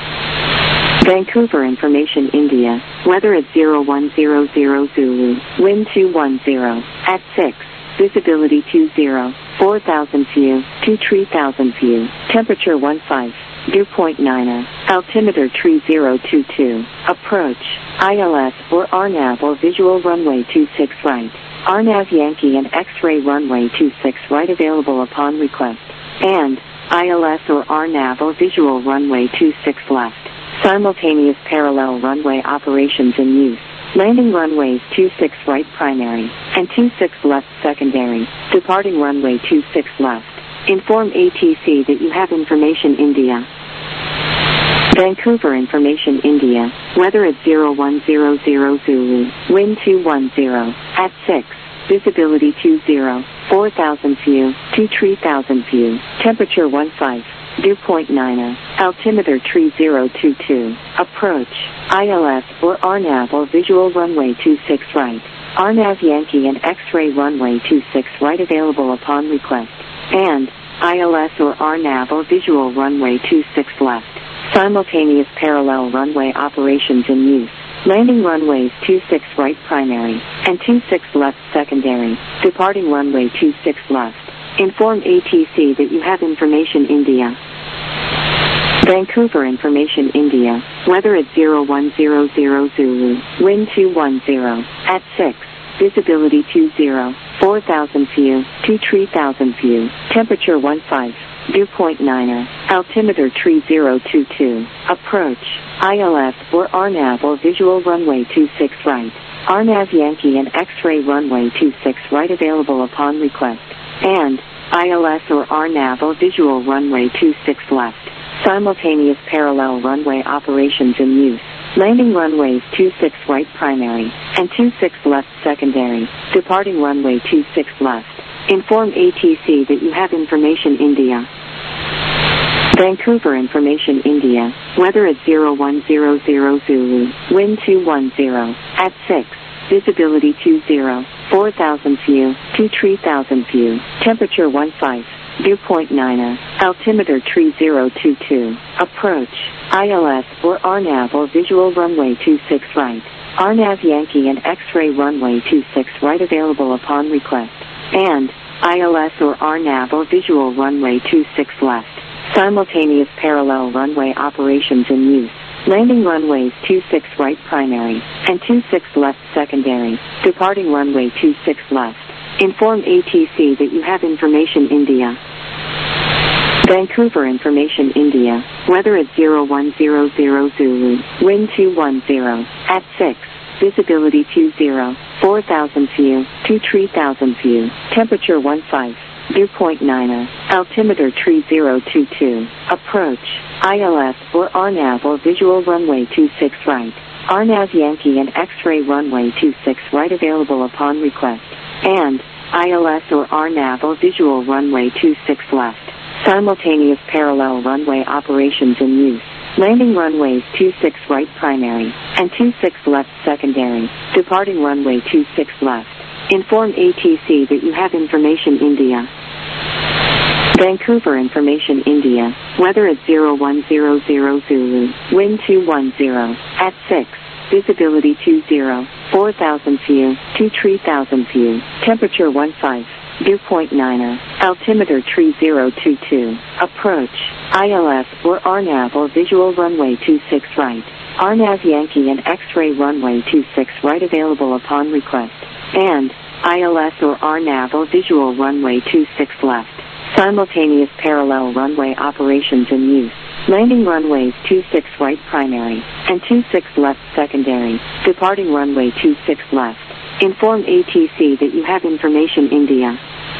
[SPEAKER 1] Vancouver information India, weather at zero one zero zero Zulu, wind two one zero, at six, visibility two zero, four thousand view, two three thousand view, temperature one five, dew point niner, altimeter three zero two two, approach, I L S or R NAV or visual runway two six right, R NAV Yankee and X-ray runway two six right available upon request, and I L S or R NAV or visual runway two six left, simultaneous parallel runway operations in use. Landing runways two six right primary, and two six left secondary, departing runway two six left. Inform A T C that you have information India. Vancouver information India, weather at zero one zero zero Zulu, wind two one zero, at six, visibility two zero, four thousand view, two three thousand view, temperature one five, dew point niner, altimeter three zero two two, approach, I L S or R NAV or visual runway two six right, R NAV Yankee and X-ray runway two six right available upon request, and I L S or R NAV or visual runway two six left. Simultaneous parallel runway operations in use. Landing runways two six right primary, and two six left secondary, departing runway two six left. Inform A T C that you have information India. Vancouver information India, weather at zero one zero zero Zulu, wind two one zero, at six, visibility two zero, four thousand view, two three thousand view, temperature one five, dew point niner, altimeter three zero two two, approach, I L S or R NAV or visual runway two six right, R NAV Yankee and X-ray runway two six right available upon request, and I L S or R NAV or visual runway two six left. Simultaneous parallel runway operations in use. Landing runways two six right primary, and two six left secondary, departing runway two six left. Inform A T C that you have information India. Vancouver information India, weather at zero one zero zero Zulu, wind two one zero, at six, visibility two zero, four thousand view, two three thousand view, temperature one five, dew point niner, altimeter three zero two two, approach, I L S or R NAV or visual runway two six right, R NAV Yankee and X-ray runway two six right available upon request, and I L S or R NAV or visual runway two six left. Simultaneous parallel runway operations in use. Landing runways two six right primary, and two six left secondary, departing runway two six left. Inform A T C that you have information India. Vancouver information India, weather at zero one zero zero Zulu, wind two one zero, at six, visibility two zero, four thousand view, two three thousand view, temperature one five, dew point niner, altimeter three zero two two, approach, I L S or R NAV or visual runway two six right, R NAV Yankee and X-ray runway two six right available upon request, and I L S or R NAV or visual runway two six left. Simultaneous parallel runway operations in use. Landing runways two six right primary, and two six left secondary, departing runway two six left. Inform A T C that you have information India. Vancouver information India, weather at zero one zero zero Zulu, wind two one zero, at six, visibility two zero, four thousand view, two three thousand view, temperature one five, dew point niner, altimeter three zero two two, approach, I L S or R NAV or visual runway two six right, R NAV Yankee and X-ray runway two six right available upon request, and I L S or R NAV or visual runway two six left. Simultaneous parallel runway operations in use. Landing runways two six right primary, and two six left secondary, departing runway two six left. Inform A T C that you have information India.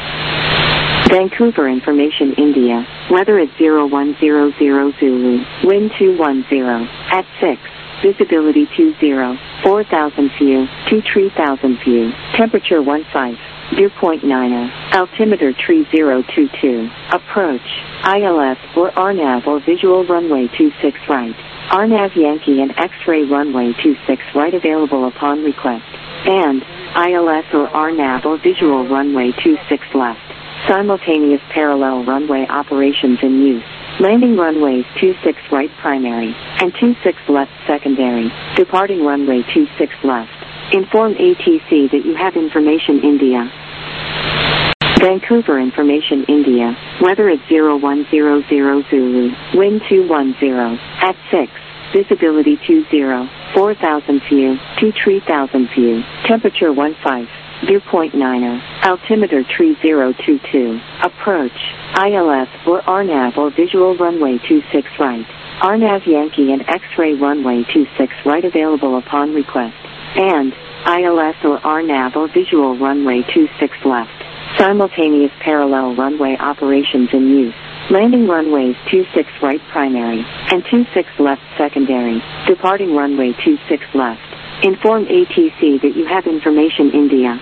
[SPEAKER 1] Vancouver information India, weather at zero one zero zero Zulu, wind two one zero, at six, visibility two zero, four thousand view, two three thousand view, temperature one five, dew point niner, altimeter three zero two two, approach, I L S or R NAV or visual runway two six right, R NAV Yankee and X-ray runway two six right available upon request, and I L S or R NAV or visual runway two six left. Simultaneous parallel runway operations in use. Landing runways two six right primary, and two six left secondary, departing runway two six left. Inform A T C that you have information India. Vancouver information India, weather at zero one zero zero Zulu, wind two one zero, at six, visibility two zero, four thousand view, two three thousand view, temperature one five, dew point niner, altimeter three zero two two, approach, I L S or R NAV or visual runway two six right, R NAV Yankee and X-ray runway two six right available upon request, and I L S or R NAV or visual runway two six left. Simultaneous parallel runway operations in use. Landing runways two six right primary and two six left secondary. Departing runway two six left. Inform A T C that you have information India.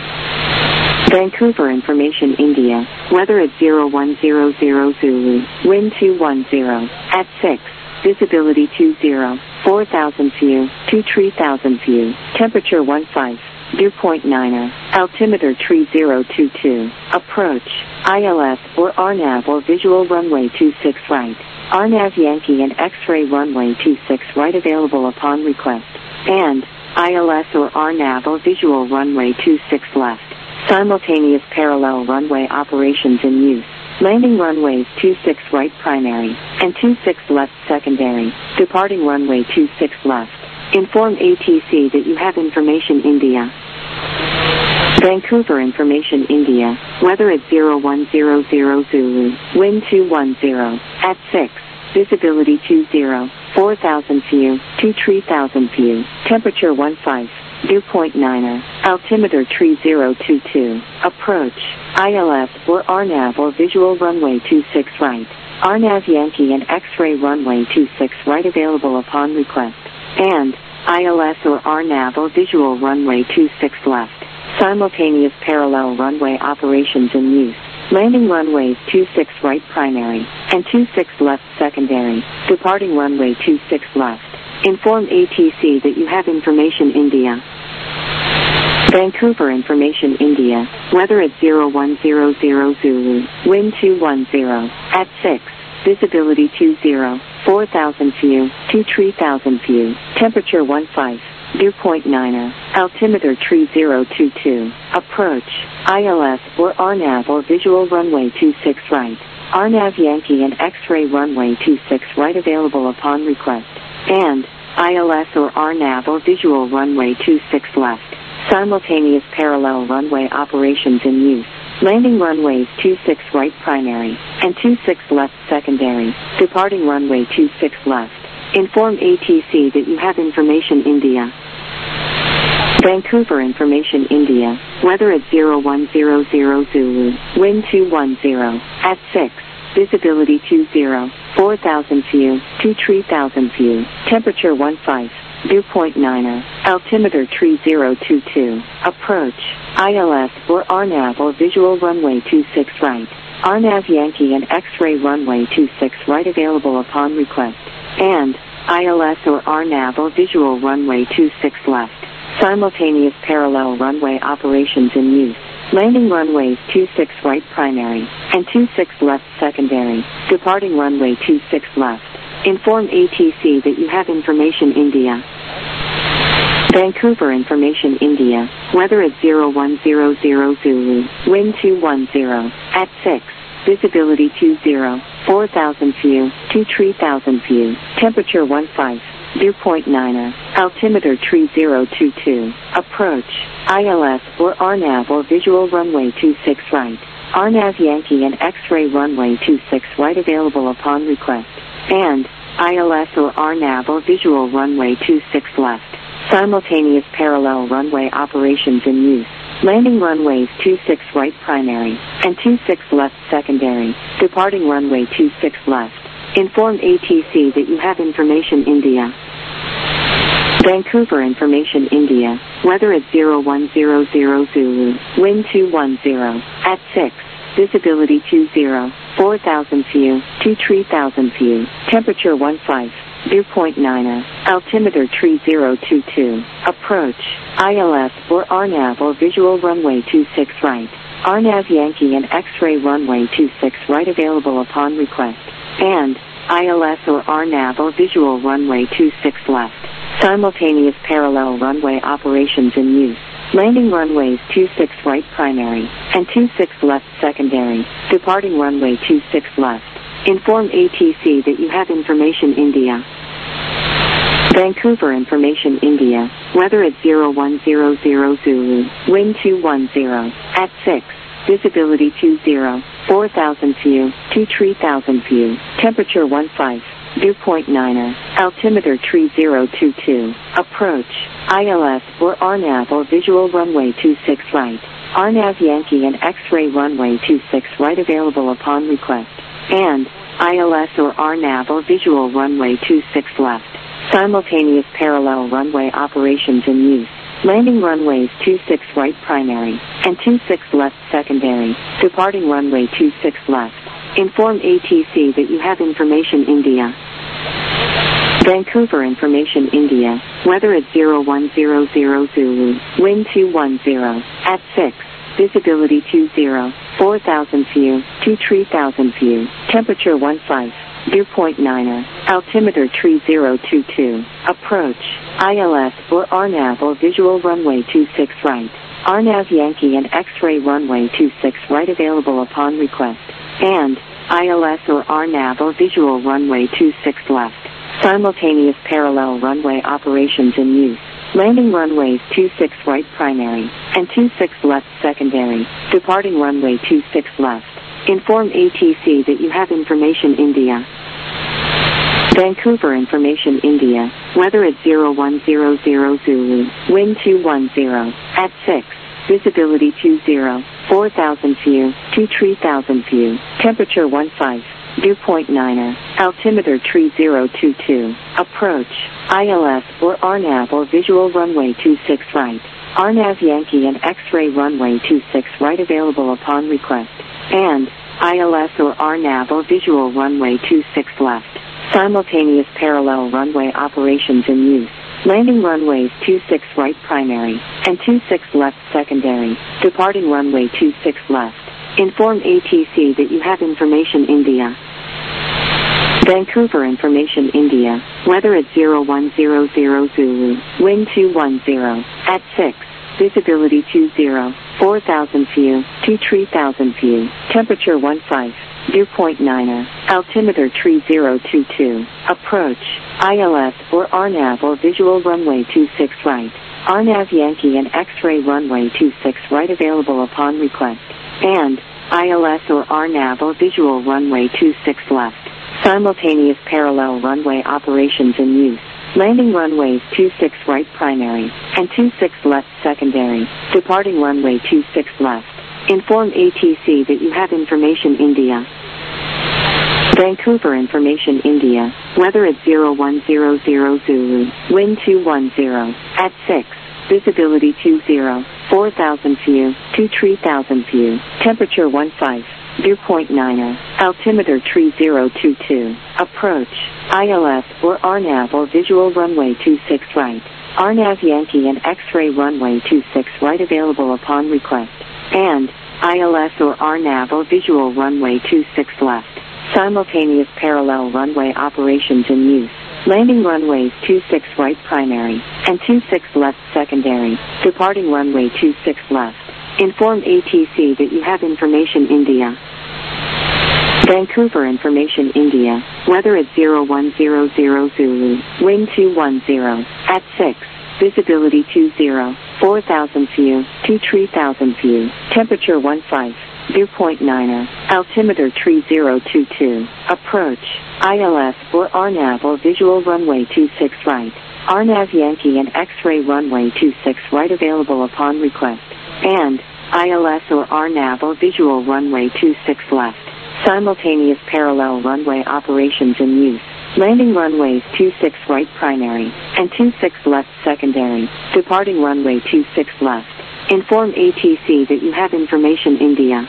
[SPEAKER 1] Vancouver information India. Weather at zero one zero zero Zulu. Wind two one zero. At six. Visibility two zero. four thousand view. two three thousand view. Temperature one five. Dew point niner. Altimeter three zero two two. Approach. I L S or R NAV or visual runway two six right. R NAV Yankee and X-ray runway two six right available upon request. And I L S or R NAV or visual runway two six left. Simultaneous parallel runway operations in use. Landing runways two six right primary and two six left secondary. Departing runway two six left. Inform A T C that you have information India. Vancouver information India. Weather at zero one zero zero Zulu. Wind two one zero. At six. Visibility two zero. four thousand view. two three thousand view. Temperature one five. Dew point niner. Altimeter three zero two two. Approach. I L S or R NAV or visual runway two six right. R NAV Yankee and X-ray runway two six right available upon request. And I L S or R NAV or visual runway two six left. Simultaneous parallel runway operations in use. Landing runways two six right primary and two six left secondary. Departing runway two six left. Inform A T C that you have information India. Vancouver information India. Weather at zero one zero zero Zulu. Wind two one zero. At six. Visibility two zero. four thousand view. two three thousand view. Temperature one five. Dew point niner. Altimeter three zero two two. Approach. I L S or R NAV or visual runway two six right. R NAV Yankee and X-ray runway two six right available upon request. And I L S or R NAV or visual runway two six left. Simultaneous parallel runway operations in use. Landing runways two six right primary and two six left secondary. Departing runway two six left. Inform A T C that you have information India. Vancouver information India. Weather at zero one zero zero Zulu. Wind two one zero. At six. Visibility two zero. four thousand view. two three thousand view. Temperature one five. Dew point niner. Altimeter three zero two two. Approach. I L S or R NAV or visual runway two six right. R NAV Yankee and X-ray runway two six right available upon request. And I L S or R NAV or visual runway two six left. Simultaneous parallel runway operations in use. Landing runways two six right primary and two six left secondary. Departing runway two six left. Inform A T C that you have information India. Vancouver information India. Weather at zero one zero zero Zulu. Wind two one zero. At six. Visibility two zero. four thousand view. two three thousand view. Temperature one five. Dew point niner. Altimeter three zero two two. Approach. I L S or R NAV or visual runway two six right. R NAV Yankee and X-ray runway two six right available upon request. And I L S or R NAV or visual runway two six left. Simultaneous parallel runway operations in use. Landing runways two six right primary and two six left secondary. Departing runway two six left. Inform A T C that you have information India. Vancouver information India. Weather at zero one zero zero Zulu. Wind two one zero. At six. Visibility two zero. four thousand view. two three thousand view. Temperature one five. Dew point niner. Altimeter three zero two two. Approach. I L S or R NAV or visual runway two six right. R NAV Yankee and X-ray runway two six right available upon request. And I L S or R NAV or visual runway two six left. Simultaneous parallel runway operations in use. Landing runways two six right primary and two six left secondary. Departing runway two six left. Inform A T C that you have information India. Vancouver information India. Weather at zero one zero zero Zulu. Wind two one zero. At six. Visibility two zero. four thousand view. two three thousand view. Temperature one five. dew point niner, altimeter tree zero two two, approach, I L S or R NAV or visual runway two six right, R NAV Yankee and X-ray runway two six right available upon request, and I L S or R NAV or visual runway two six left, simultaneous parallel runway operations in use. Landing runways two six right primary, and two six left secondary, departing runway two six left. Inform A T C that you have information India. Vancouver information India, weather at zero one zero zero Zulu, wind two one zero, at six, visibility two zero, four thousand view, two three thousand view, temperature one five. Dew point niner, altimeter tree zero two two, approach, I L S or R NAV or visual runway two six right, R NAV Yankee and X-ray runway two six right available upon request, and I L S or R NAV or visual runway two six left, simultaneous parallel runway operations in use. Landing runways two six right primary, and two six left secondary, departing runway two six left. Inform A T C that you have information India. Vancouver information India, weather at zero one zero zero Zulu, wind two one zero, at six, visibility two zero, four thousand view, two three thousand view, temperature one five, dew point niner, altimeter tree zero two two, approach, I L S or R NAV or visual runway two six right, R NAV Yankee and X-ray runway two six right available upon request, and I L S or R NAV or visual runway two six left, simultaneous parallel runway operations in use. Landing runways two six right primary, and two six left secondary, departing runway two six left. Inform A T C that you have information India. Vancouver information India, weather at zero one zero zero Zulu, wind two one zero, at six, visibility two zero, four thousand view, two three thousand view, temperature one five, dew point niner, altimeter tree zero two two, approach, I L S or R NAV or visual runway two six right, R NAV Yankee and X-ray runway two six right available upon request, and I L S or R NAV or visual runway two six left, simultaneous parallel runway operations in use. Landing runways two six right primary, and two six left secondary, departing runway two six left. Inform A T C that you have information India. Vancouver information India, weather at zero one zero zero Zulu, wind two one zero, at six, visibility two zero, four thousand view, two three thousand view, temperature one five, dew point niner, altimeter tree zero two two, approach, I L S or R NAV or visual runway two six right, R NAV Yankee and X-ray runway two six right available upon request, and I L S or R NAV or visual runway two six left, simultaneous parallel runway operations in use. Landing runways two six right primary, and two six left secondary, departing runway two six left. Inform A T C that you have information India. Vancouver information India, weather at zero one zero zero Zulu, wind two one zero, at six, visibility two zero, four thousand view, two three thousand view, temperature one five, dew point niner, altimeter tree zero two two, approach, I L S or R NAV or visual runway two six right, R NAV Yankee and X-ray runway two six right available upon request, and I L S or R NAV or visual runway two six left, simultaneous parallel runway operations in use. Landing runways two six right primary, and two six left secondary, departing runway two six left. Inform A T C that you have information India.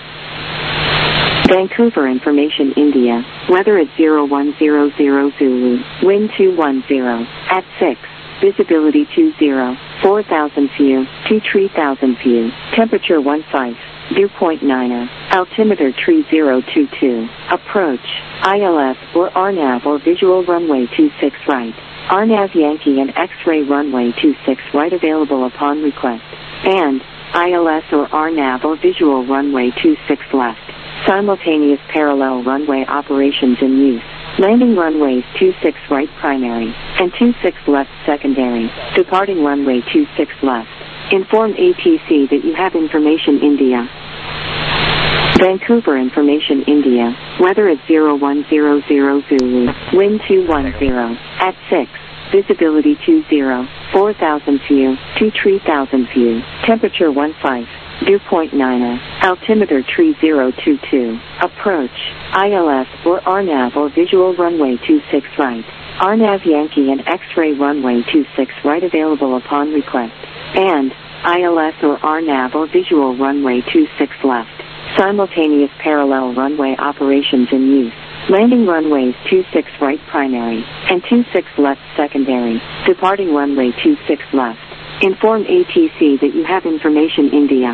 [SPEAKER 1] Vancouver information India, weather at zero one zero zero Zulu, wind two one zero, at six, visibility two zero, four thousand view, two three thousand view, temperature one five, dew point niner, altimeter tree zero two two, approach, I L S or R NAV or visual runway two six right, R NAV Yankee and X-ray runway two six right available upon request, and I L S or R NAV or visual runway two six left, simultaneous parallel runway operations in use. Landing runways two six right primary, and two six left secondary, departing runway two six left. Inform A T C that you have information India. Vancouver Information India, weather at zero one zero zero Zulu, wind two one zero, at six, visibility two zero, four thousand view, two three thousand view, temperature one five, dew point niner, altimeter three zero two two, approach, I L S or R NAV or visual runway two six right, R NAV Yankee and X-ray runway two six right available upon request, and I L S or R NAV or visual runway two six left. Simultaneous parallel runway operations in use. Landing runways two six right primary and two six left secondary. Departing runway two six left. Inform A T C that you have information India.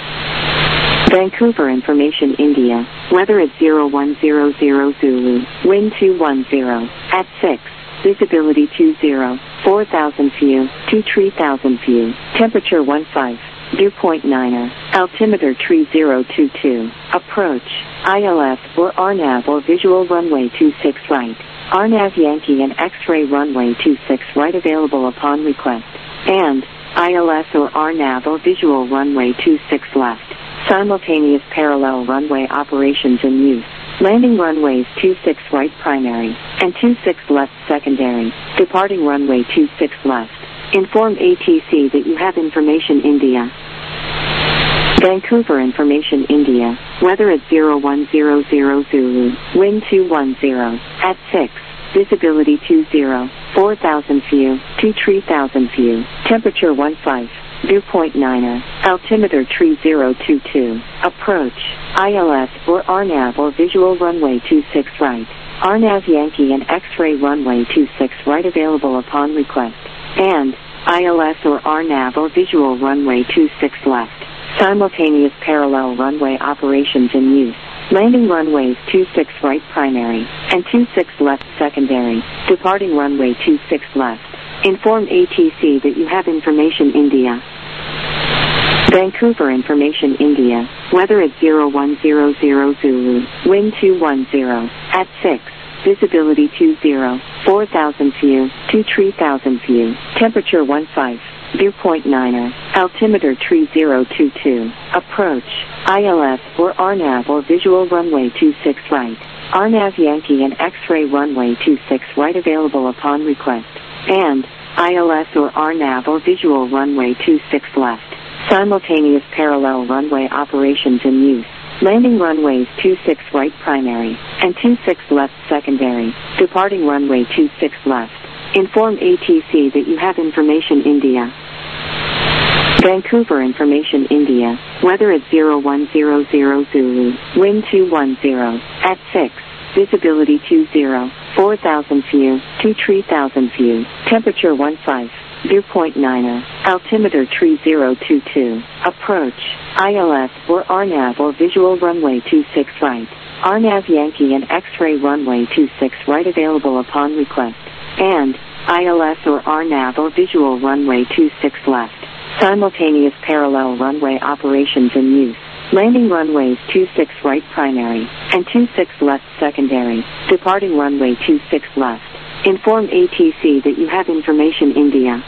[SPEAKER 1] Vancouver Information India. Weather at zero one zero zero Zulu. Wind two one zero. At six. Visibility two zero. four thousand view. two three thousand view. Temperature one five. Dew point niner, altimeter three zero two two, approach, I L S or R NAV or visual runway two six right, R NAV Yankee and X-ray runway two six right available upon request, and I L S or R NAV or visual runway two six left, simultaneous parallel runway operations in use, landing runways two six right primary and two six left secondary, departing runway two six left. Inform A T C that you have information India. Vancouver Information India. Weather at zero one zero zero Zulu. Wind two one zero. At six. Visibility two zero. four thousand view. two three thousand view. Temperature one five. Dew point niner. Altimeter three zero two two. Approach. I L S or R NAV or visual runway two six right. R NAV Yankee and X-ray runway two six right available upon request. And I L S or R NAV or visual runway two six left. Simultaneous parallel runway operations in use. Landing runways two six right primary and two six left secondary. Departing runway two six left. Inform A T C that you have information India. Vancouver Information India. Weather at zero one zero zero Zulu. Wind two one zero. At six. Visibility two zero. four thousand view. two three thousand view. Temperature one five. Dew point niner. Altimeter three zero two two. Approach. I L S or R NAV or visual runway two six right. R NAV Yankee and X-ray runway two six right available upon request. And I L S or R NAV or visual runway two six left. Simultaneous parallel runway operations in use. Landing runways two six right primary and two six left secondary. Departing runway two six left. Inform A T C that you have information India. Vancouver Information India. Weather at zero one zero zero Zulu. Wind two one zero. At six. Visibility two zero. four thousand view. two three thousand view. Temperature one five. Dew point niner. Altimeter three zero two two. Approach. I L S or R NAV or visual runway two six right. R NAV Yankee and X-ray runway two six right available upon request. And I L S or R NAV or visual runway two six left. Simultaneous parallel runway operations in use. Landing runways two six right primary and two six left secondary. Departing runway two six left. Inform A T C that you have information India.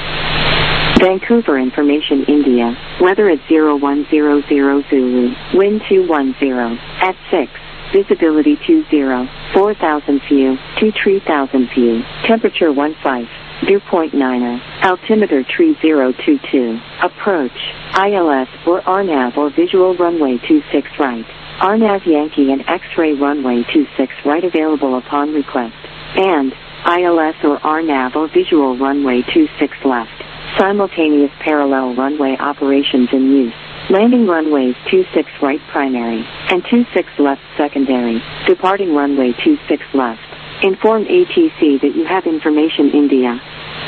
[SPEAKER 1] Vancouver Information India. Weather at zero one zero zero Zulu. Wind two one zero. At six. Visibility two zero. four thousand view. two three thousand view. Temperature one five. Dew point niner. Altimeter three zero two two. Approach. I L S or R NAV or visual runway two six right. R NAV Yankee and X-ray runway two six right available upon request. And I L S or R NAV or visual runway two six left. Simultaneous parallel runway operations in use. Landing runways two six right primary and two six left secondary. Departing runway two six left. Inform A T C that you have information India.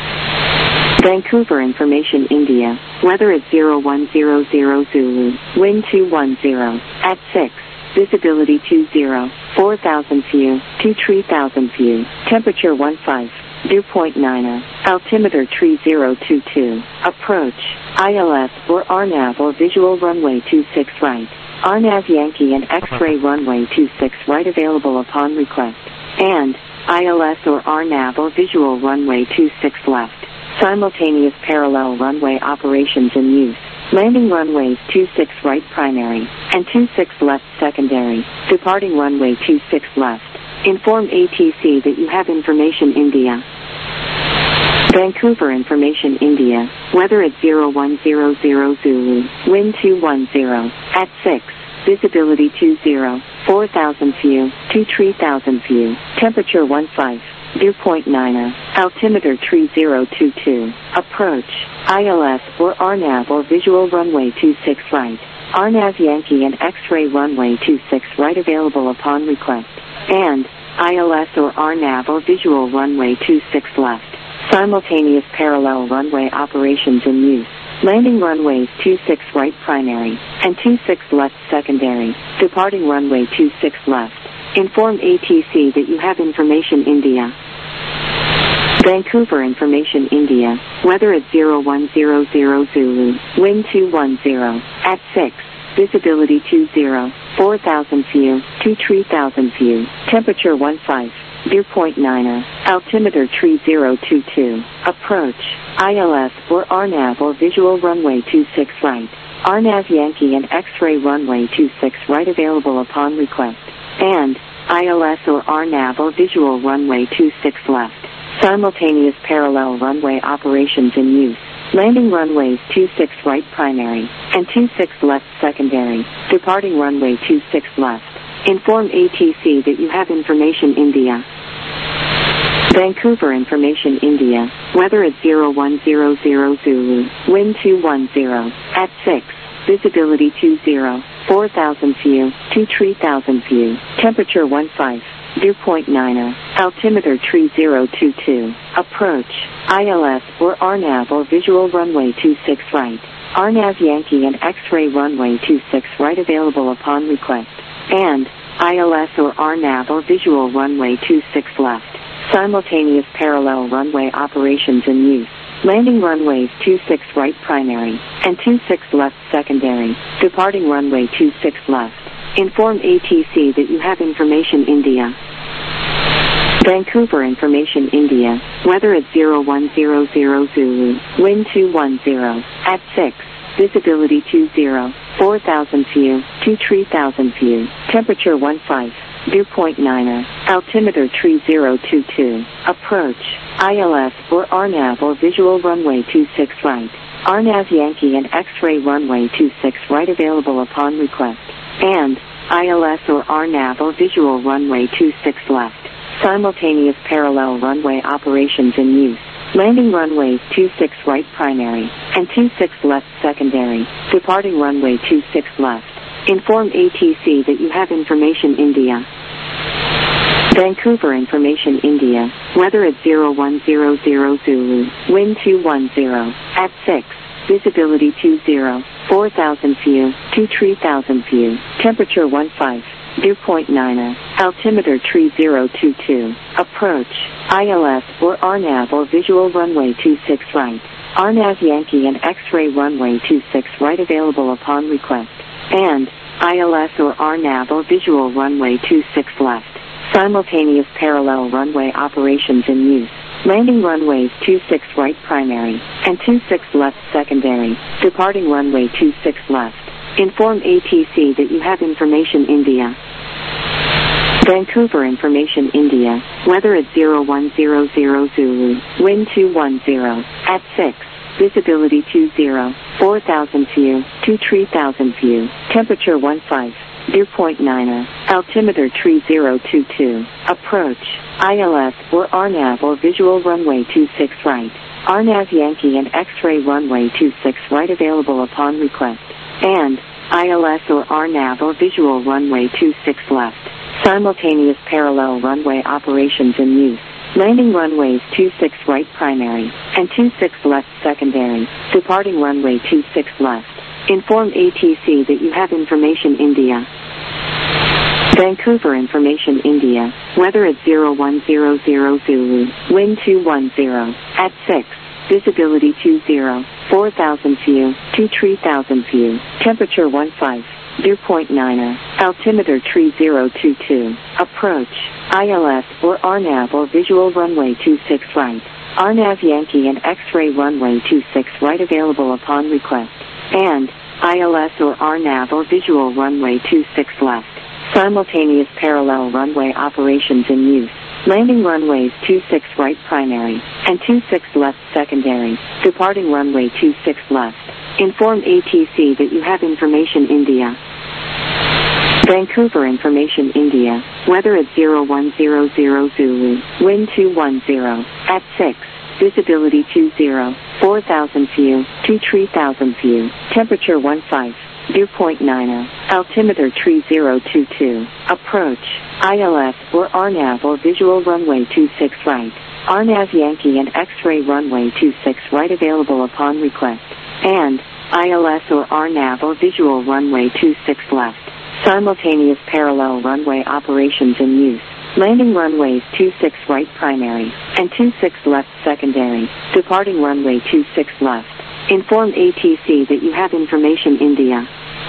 [SPEAKER 1] Vancouver Information India. Weather at zero one zero zero Zulu. Wind two one zero. At six. Visibility two zero. four thousand view. two three thousand view. Temperature one five. Dew point niner. Altimeter three zero two two. Approach. I L S or R NAV or visual runway two six right. R NAV Yankee and X-ray runway two six right available upon request. And I L S or R NAV or visual runway two six left. Simultaneous parallel runway operations in use. Landing runways two six right primary, and two six left secondary, departing runway two six left. Inform A T C that you have information India. Vancouver Information India, weather at zero one zero zero Zulu, wind two one zero, at six, visibility two zero, four thousand view, two three thousand view, temperature one five, dew point niner, altimeter three zero two two, approach, I L S or R NAV or visual runway two six right, R NAV Yankee and X-ray runway two six right available upon request, and I L S or R NAV or visual runway two six left. Simultaneous parallel runway operations in use. Landing runways two six right primary, and two six left secondary, departing runway two six left. Inform A T C that you have information India. Vancouver Information India, weather at zero one zero zero Zulu, wind two one zero, at six, visibility two zero, four thousand view, two three thousand view, temperature one five, dew point niner, altimeter three zero two two, approach, I L S or R NAV or visual runway two six right, R NAV Yankee and X-ray runway two six right available upon request, and I L S or R NAV or visual runway two six left. Simultaneous parallel runway operations in use. Landing runways two six right primary, and two six left secondary, departing runway two six left. Inform A T C that you have information India. Vancouver Information India, weather at zero one zero zero Zulu, wind two one zero, at six, visibility two zero, four thousand view, two three thousand view, temperature one five, dew point niner, altimeter three zero two two, approach, I L S or R NAV or visual runway two six right, R NAV Yankee and X-ray runway two six right available upon request, and I L S or R NAV or visual runway two six left. Simultaneous parallel runway operations in use. Landing runways two six right primary, and two six left secondary, departing runway two six left. Inform A T C that you have information India. Vancouver Information India, weather at zero one zero zero Zulu, wind two one zero, at six, visibility two zero, four thousand view, two three thousand view, temperature one five, dew point niner, altimeter three zero two two, approach, I L S or R NAV or visual runway two six right, R NAV Yankee and X-ray runway two six right available upon request, and I L S or R NAV or visual runway two six left. Simultaneous parallel runway operations in use. Landing runways two six right primary, and two six left secondary, departing runway two six left. Inform A T C that you have information India. Vancouver Information India, weather at zero one zero zero Zulu, wind two one zero, at six, visibility two zero, four thousand view, two three thousand view, temperature one five, dew point niner, altimeter three zero two two, approach, I L S or R NAV or visual runway two six right, R NAV Yankee and X-ray runway two six right available upon request, and I L S or R NAV or visual runway two six left. Simultaneous parallel runway operations in use. Landing runways two six right primary, and two six left secondary, departing runway two six left. Inform A T C that you have information India. Vancouver Information India, weather at zero one zero zero Zulu, wind two one zero, at six, visibility two zero, four thousand view, two three thousand view, temperature one five, dew point niner, altimeter three zero two two, approach, I L S or R NAV or visual runway two six right, R NAV Yankee and X-ray runway two six right available upon request, and I L S or R NAV or visual runway two six left. Simultaneous parallel runway operations in use. Landing runways two six right primary, and two six left secondary, departing runway two six left. Inform A T C that you have information India. Vancouver Information India, weather at zero one zero zero Zulu, wind two one zero, at six, visibility two zero, four thousand view, two three thousand view, temperature one five, dew point niner, altimeter three zero two two, approach, I L S or R NAV or visual runway two six right, R NAV Yankee and X-ray runway two six right available upon request, and I L S or R NAV or visual runway two six left. Simultaneous parallel runway operations in use. Landing runways two six right primary and two six left secondary. Departing runway two six left. Inform A T C that you have information India. Vancouver information India. Weather at zero one zero zero Zulu. Wind two one zero. At six. Visibility two zero. four thousand view. two three thousand view. Temperature one five. Dew point nine zero. Altimeter three zero two two. Approach. I L S or R NAV or visual runway two six right. R NAV Yankee and X-ray runway two six right available upon request. And I L S or R NAV or visual runway two six left. Simultaneous parallel runway operations in use. Landing runways two six right primary and two six left secondary. Departing runway two six left. Inform A T C that you have information India.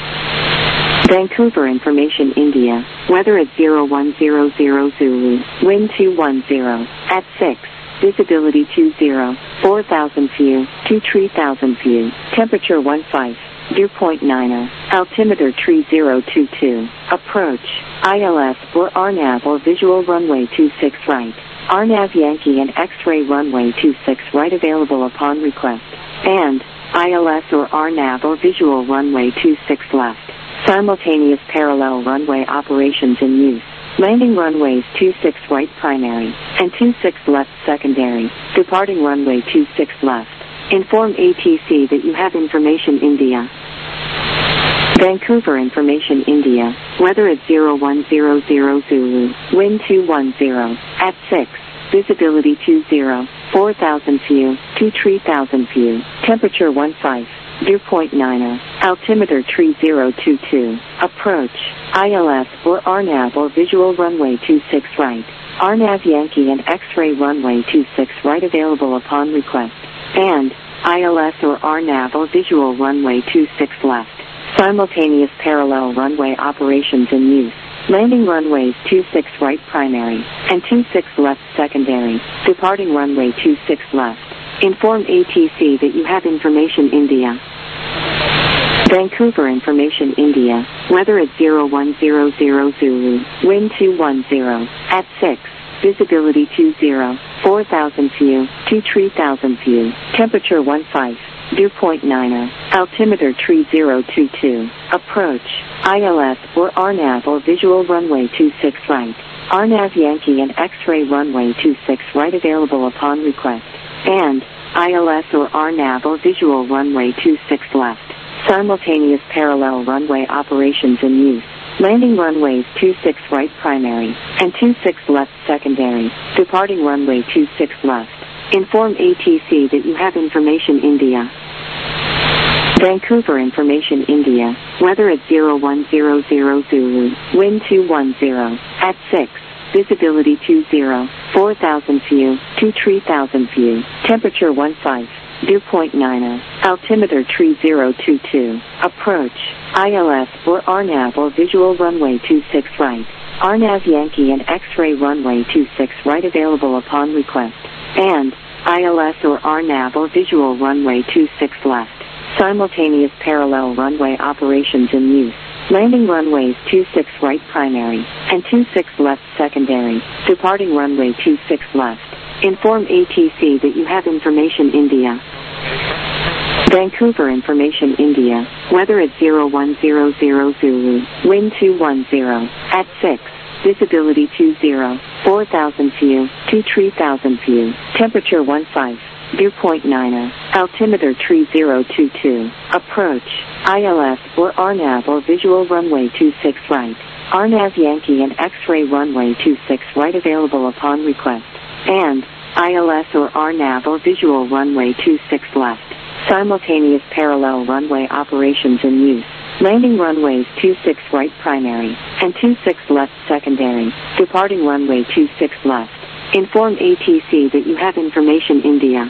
[SPEAKER 1] Vancouver information India. Weather at zero one zero zero Zulu. Wind two one zero. At six. Visibility two zero. four thousand view. two three thousand view. Temperature one five. Dew point nine zero. Altimeter three zero two two. Approach. I L S or R NAV or visual runway two six right. R NAV Yankee and X-ray runway two six right available upon request. And I L S or R NAV or visual runway two six left. Simultaneous parallel runway operations in use. Landing runways two six right primary and two six left secondary. Departing runway two six left. Inform A T C that you have information India. Vancouver information India. Weather at zero one zero zero Zulu. Wind two one zero. At six. Visibility two zero. four thousand view. two three thousand view. Temperature one five. Dew point nine zero. Altimeter three zero two two. Approach. I L S or R NAV or visual runway two six right. R NAV Yankee and X-ray runway two six right available upon request. And I L S or R NAV or visual runway two six left. Simultaneous parallel runway operations in use. Landing runways two six right primary and two six left secondary. Departing runway two six left. Inform A T C that you have information India. Vancouver information India. Weather at zero one zero zero Zulu. Wind two one zero. At six. Visibility two zero. four thousand view. two three thousand view. Temperature one five. Dew point nine zero. Altimeter three zero two two. Approach. I L S or R NAV or visual runway two six right. R NAV Yankee and X-ray runway two six right available upon request. And I L S or R NAV or visual runway two six left. Simultaneous parallel runway operations in use. Landing runways two six right primary and two six left secondary. Departing runway two six left. Inform A T C that you have information India. Vancouver information India. Weather at zero one zero zero Zulu. Wind two one zero. At six. Visibility two zero. four thousand view. two three thousand view. Temperature one five. Dew point nine zero. Altimeter three zero two two. Approach. I L S or R NAV or visual runway two six right. R NAV Yankee and X-ray runway two six right available upon request. And I L S or R NAV or visual runway two six left. Simultaneous parallel runway operations in use. Landing runways two six right primary and two six left secondary. Departing runway two six left. Inform A T C that you have information India. Vancouver information India. Weather at zero one zero zero Zulu. Wind two one zero. At six. Visibility two zero. four thousand view. two three thousand view. Temperature one five. Dew point nine zero. Altimeter three zero two two. Approach. I L S or R NAV or visual runway two six right. R NAV Yankee and X-ray runway two six right available upon request. And I L S or R NAV or visual runway two six left. Simultaneous parallel runway operations in use. Landing runways two six right primary and two six left secondary. Departing runway two six left. Inform A T C that you have information India.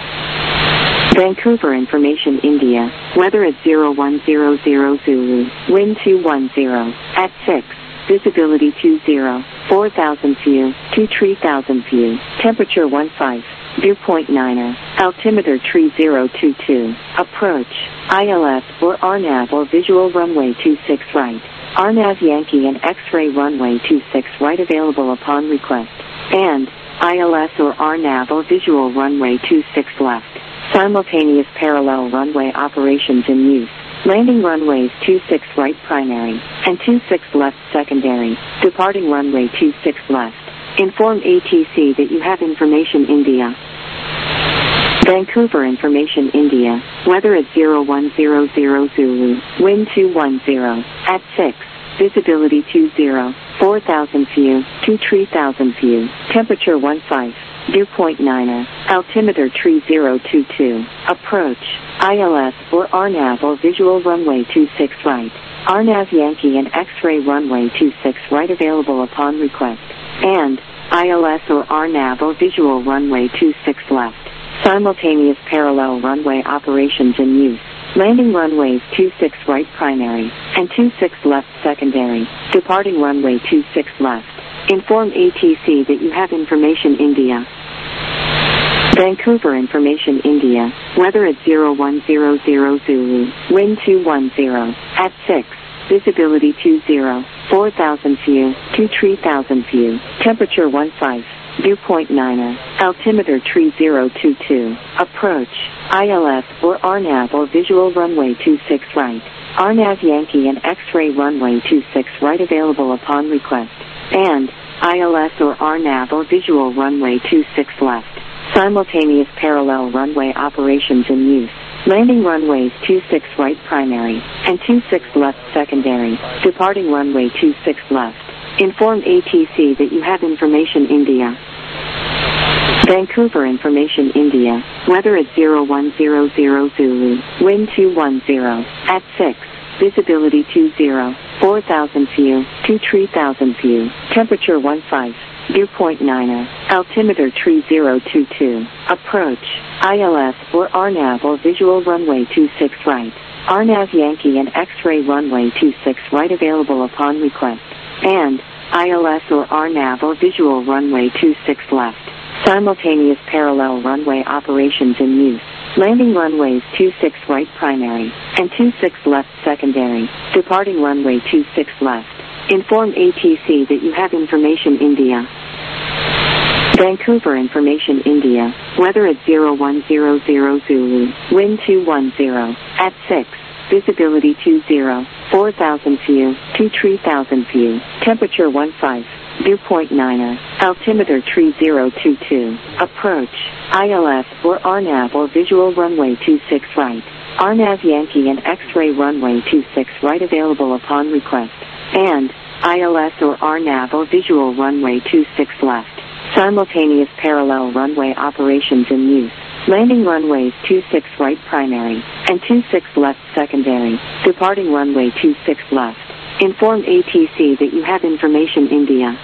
[SPEAKER 1] Vancouver information India. Weather at zero one zero zero Zulu. Wind two one zero. At six. Visibility two zero. four thousand view. two three thousand view. Temperature one five. Dew Point Niner, altimeter tree zero two two, approach, I L S or R NAV or visual runway two six right, R NAV Yankee and X-ray runway two six right available upon request, and I L S or R NAV or visual runway two six left, simultaneous parallel runway operations in use. Landing runways two six right primary, and two six left secondary, departing runway two six left. Inform A T C that you have information India. Vancouver information India, weather at zero one zero zero Zulu, wind two one zero, at six, visibility two zero, four thousand view, two three thousand view, temperature one five. Dew Point Niner, altimeter tree zero two two, approach, I L S or R NAV or visual runway two six right, R NAV Yankee and X-ray runway two six right available upon request, and I L S or R NAV or visual runway two six left, simultaneous parallel runway operations in use. Landing runways two six right primary, and two six left secondary, departing runway two six left. Inform A T C that you have information India. Vancouver information India, weather at zero one zero zero Zulu, wind two one zero, at six, visibility two zero, four thousand view, two three thousand view, temperature one five. Dew Point Niner, altimeter tree zero two two, approach, I L S or R NAV or visual runway two six right, R NAV Yankee and X-ray runway two six right available upon request, and I L S or R NAV or visual runway two six left, simultaneous parallel runway operations in use. Landing runways two six right primary, and two six left secondary, departing runway two six left. Inform A T C that you have information India. Vancouver information India, weather at zero one zero zero Zulu, wind two one zero, at six, visibility two zero, four thousand view, two three thousand view, temperature one five. Dew Point Niner, altimeter tree zero two two, approach, I L S or R NAV or visual runway two six right, R NAV Yankee and X-ray runway two six right available upon request, and I L S or R NAV or visual runway two six left, simultaneous parallel runway operations in use. Landing runways two six right primary, and two six left secondary, departing runway two six left. Inform A T C that you have information India. Vancouver information India, weather at zero one zero zero Zulu, wind two one zero, at six, visibility two zero, four thousand view, two three thousand view, temperature one five. Dew Point Niner, altimeter tree zero two two, approach, I L S or R NAV or visual runway two six right, R NAV Yankee and X-ray runway two six right available upon request, and I L S or R NAV or visual runway two six left, simultaneous parallel runway operations in use. Landing runways two six right primary, and two six left secondary, departing runway two six left. Inform A T C that you have information India.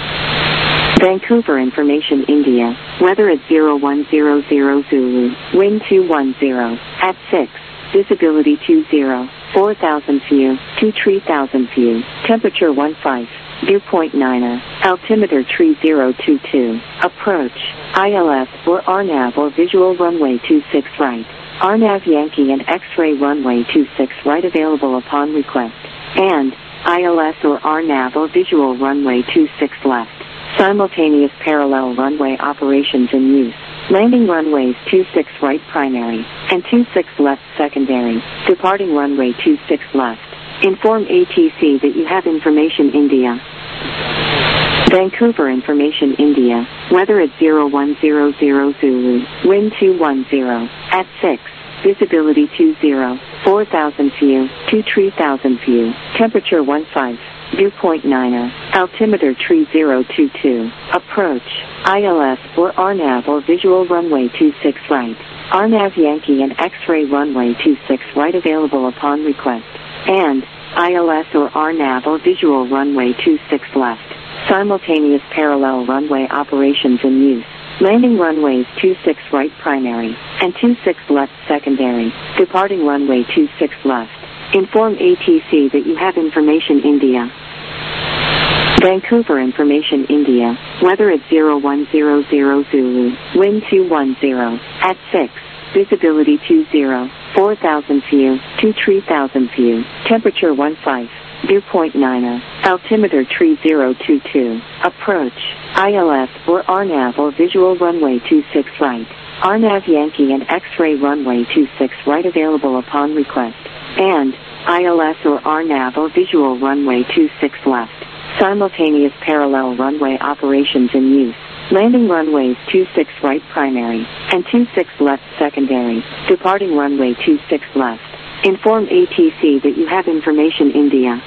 [SPEAKER 1] Vancouver information India, weather at zero one zero zero Zulu, wind two one zero, at six, visibility two zero, four thousand view, two three thousand view, temperature one five. Dew Point Niner, altimeter tree zero two two, approach, I L S or R NAV or visual runway two six right, R NAV Yankee and X-ray runway two six right available upon request, and I L S or R NAV or visual runway two six left, simultaneous parallel runway operations in use. Landing runways two six right primary, and two six left secondary, departing runway two six left. Inform A T C that you have information India. Vancouver information India, weather at zero one zero zero Zulu, wind two one zero, at six, visibility two zero, four thousand view, two three thousand view, temperature one five. Dew Point Niner, altimeter tree zero two two, approach, I L S or R NAV or visual runway two six right, R NAV Yankee and X-ray runway two six right available upon request, and I L S or R NAV or visual runway two six left, simultaneous parallel runway operations in use. Landing runways two six right primary, and two six left secondary, departing runway two six left. Inform A T C that you have information India. Vancouver Information India, weather at zero one zero zero Zulu, wind two one zero, at six, visibility two zero, four thousand view, two three thousand view, temperature one five, dew point nine zero, altimeter three zero two two, approach, I L S or R NAV or visual runway two six right, R NAV Yankee and X-ray runway two six right available upon request, and I L S or R NAV or visual runway two six left. Simultaneous parallel runway operations in use. Landing runways two six right primary and two six left secondary. Departing runway two six left. Inform A T C that you have information India.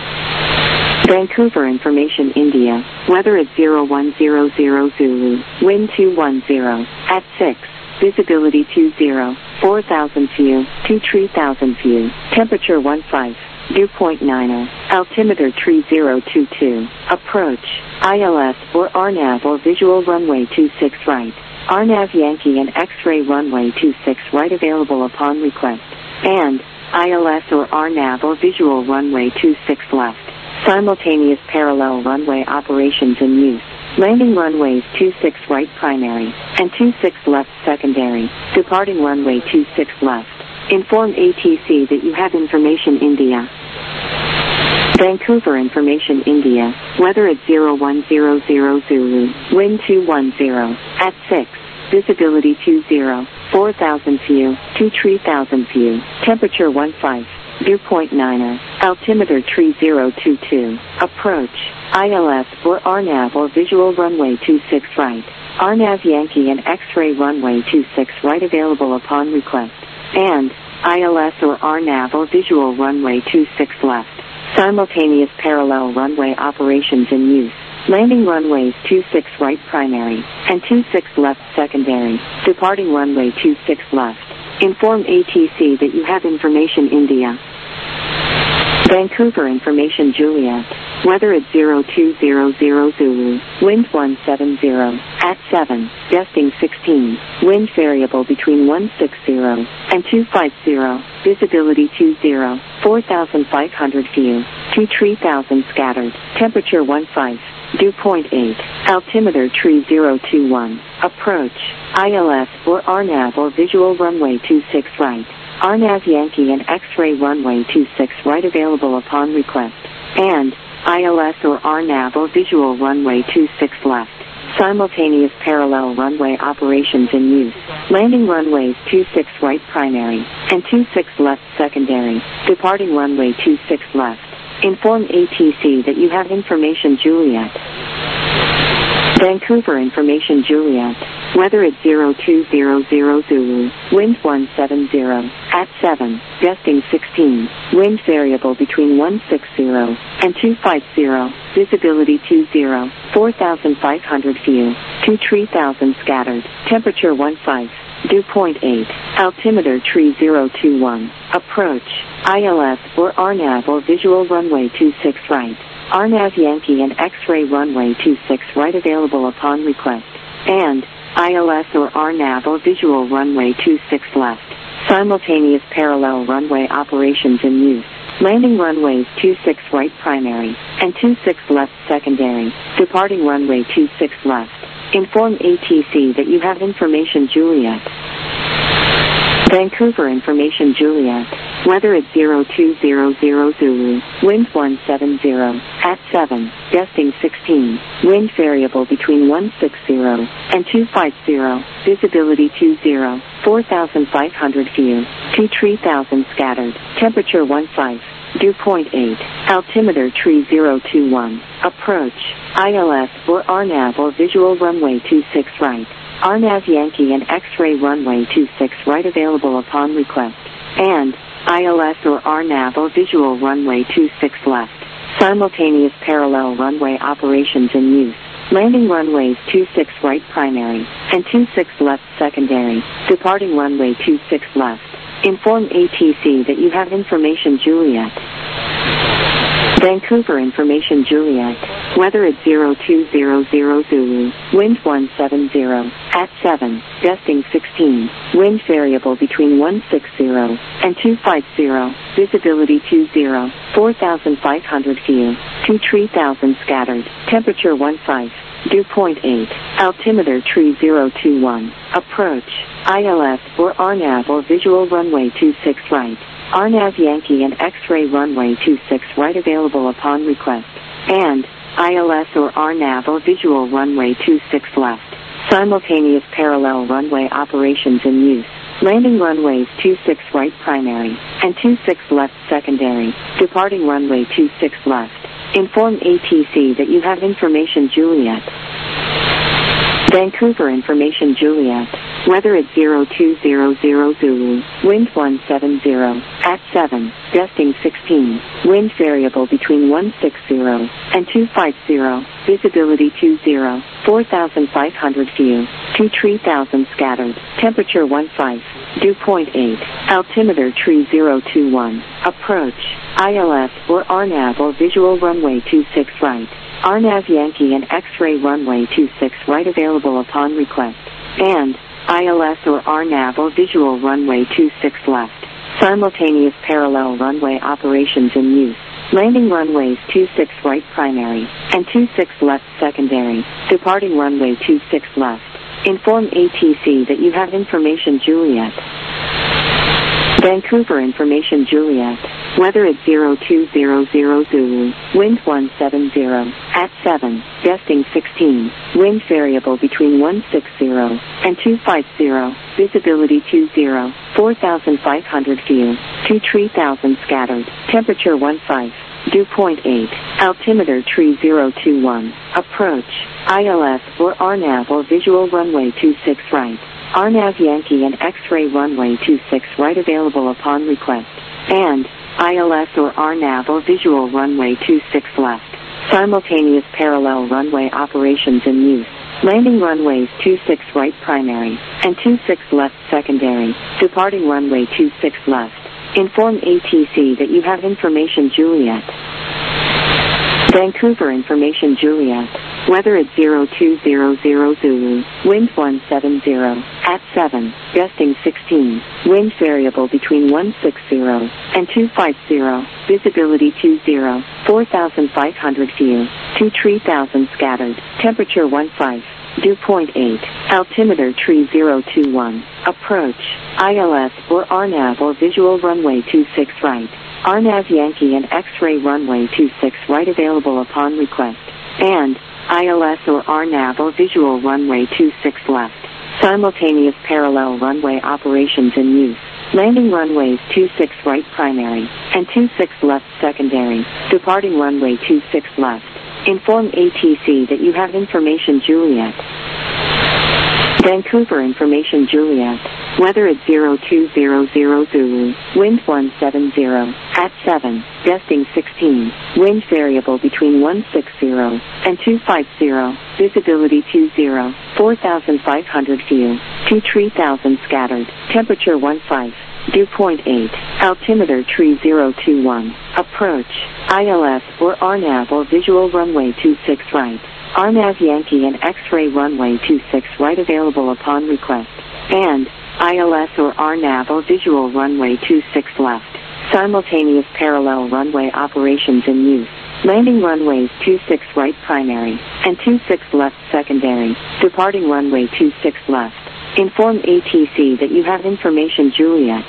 [SPEAKER 1] Vancouver Information India. Weather at zero one zero zero Zulu. Wind two one zero. At six. Visibility two zero. four thousand view. two three thousand view. Temperature one five. Dew point nine zero, altimeter three zero two two, approach, I L S or R NAV or visual runway two six right, R NAV Yankee and X-ray runway two six right available upon request, and I L S or R NAV or visual runway two six left, simultaneous parallel runway operations in use. Landing runways two six right primary and two six left secondary, departing runway two six left. Inform A T C that you have information India. Vancouver Information India. Weather at zero one zero zero Zulu. Wind two one zero. At six. Visibility two zero. four thousand view. two three thousand view. Temperature one five. Dew point nine zero. Altimeter three zero two two. Approach. I L S or R NAV or visual runway two six right. R NAV Yankee and X-ray runway two six right available upon request. And I L S or R NAV or visual runway two six left. Simultaneous parallel runway operations in use. Landing runways two six right primary and two six left secondary. Departing runway two six left. Inform A T C that you have information India. Vancouver Information Juliet. Weather at zero two zero zero Zulu. Wind one seven zero. At seven. Gusting sixteen. Wind variable between one six zero and two five zero. Visibility two zero. four thousand five hundred view. two three thousand scattered. Temperature one five. Dew point eight. Altimeter three zero two one. Approach. I L S or R NAV or visual runway two six right. R NAV Yankee and X-ray runway two six right available upon request. And I L S or R NAV or visual runway two six left. Simultaneous parallel runway operations in use. Landing runways two six right primary and two six left secondary. Departing runway two six left. Inform A T C that you have information Juliet. Vancouver Information Juliet. Weather at zero two zero zero Zulu. Wind one seven zero. At seven. Gusting sixteen. Wind variable between one six zero and two five zero. Visibility two zero. four thousand five hundred view. two three thousand scattered. Temperature one five. Dew point eight. Altimeter three zero two one. Approach. I L S or R NAV or visual runway two six right. R NAV Yankee and X-ray runway two six right available upon request. And I L S or R NAV or visual runway two six left. Simultaneous parallel runway operations in use. Landing runways two six right primary and two six left secondary. Departing runway two six left. Inform A T C that you have information Juliet. Vancouver Information Juliet. Weather at zero two zero zero Zulu. Wind one seven zero. At seven. Gusting sixteen. Wind variable between one six zero and two five zero. Visibility two zero. four thousand five hundred view. two three thousand scattered. Temperature one five. Dew point eight. Altimeter three zero two one. Approach. I L S or R NAV or visual runway two six right. R NAV Yankee and X-ray runway two six right available upon request. And I L S or R NAV or visual runway two six left. Simultaneous parallel runway operations in use. Landing runways two six right primary and two six left secondary. Departing runway two six left. Inform A T C that you have information Juliet. Vancouver Information Juliet. Weather at zero two zero zero Zulu, wind one seven zero, at seven, gusting sixteen, wind variable between one sixty and two fifty, visibility two zero, four thousand five hundred view, two three thousand scattered, temperature one five, dew point eight, altimeter tree zero two one, approach, I L S or R NAV or visual runway two six right, R NAV Yankee and X-ray runway two six right available upon request, and I L S or R NAV or visual runway two six left. Simultaneous parallel runway operations in use. Landing runways two six right primary and two six left secondary. Departing runway two six left. Inform A T C that you have information Juliet. Vancouver information Juliet. Weather at zero two zero zero Zulu, wind one seven zero, at seven, gusting sixteen, wind variable between one sixty and two fifty, visibility two zero, four thousand five hundred view, two three thousand scattered, temperature one five, dew point eight, altimeter tree zero two one, approach, I L S or R NAV or visual runway two six right, R NAV Yankee and X-ray runway two six right available upon request, and I L S or R NAV or visual runway two six left. Simultaneous parallel runway operations in use. Landing runways two six right primary and two six left secondary. Departing runway two six left. Inform A T C that you have information Juliet. Vancouver information Juliet. Weather at zero two zero zero Zulu, wind one seven zero, at seven, gusting sixteen, wind variable between one sixty and two fifty, visibility two zero, four thousand five hundred view, two three thousand scattered, temperature one five, dew point eight, altimeter tree zero two one, approach, I L S or R NAV or visual runway two six right, R NAV Yankee and X-ray runway two six right available upon request, and I L S or R NAV or visual runway two six left. Simultaneous parallel runway operations in use. Landing runways two six right primary and two six left secondary. Departing runway two six left. Inform A T C that you have information Juliet. Vancouver information Juliet. Weather at zero two zero zero Zulu, wind one seven zero, at seven, gusting sixteen, wind variable between one sixty and two fifty, visibility two zero, four thousand five hundred view, two three thousand scattered, temperature one five, dew point eight, altimeter tree zero two one, approach, I L S or R NAV or visual runway two six right, R NAV Yankee and X-ray runway two six right available upon request, and I L S or R NAV or visual runway two six left. Simultaneous parallel runway operations in use. Landing runways two six right primary and two six left secondary. Departing runway two six left. Inform A T C that you have information Juliet. Vancouver information Juliet. Weather at zero two zero zero Zulu, wind one seven zero, at seven, gusting sixteen, wind variable between one sixty and two fifty, visibility two zero, four thousand five hundred view, two three thousand scattered, temperature one five, dew point eight, altimeter tree zero two one, approach, I L S or R NAV or visual runway two six right, R NAV Yankee and X-ray runway two six right available upon request, and I L S or R NAV or visual runway two six left. Simultaneous parallel runway operations in use. Landing runways two six right primary and two six left secondary. Departing runway two six left. Inform A T C that you have information Juliet.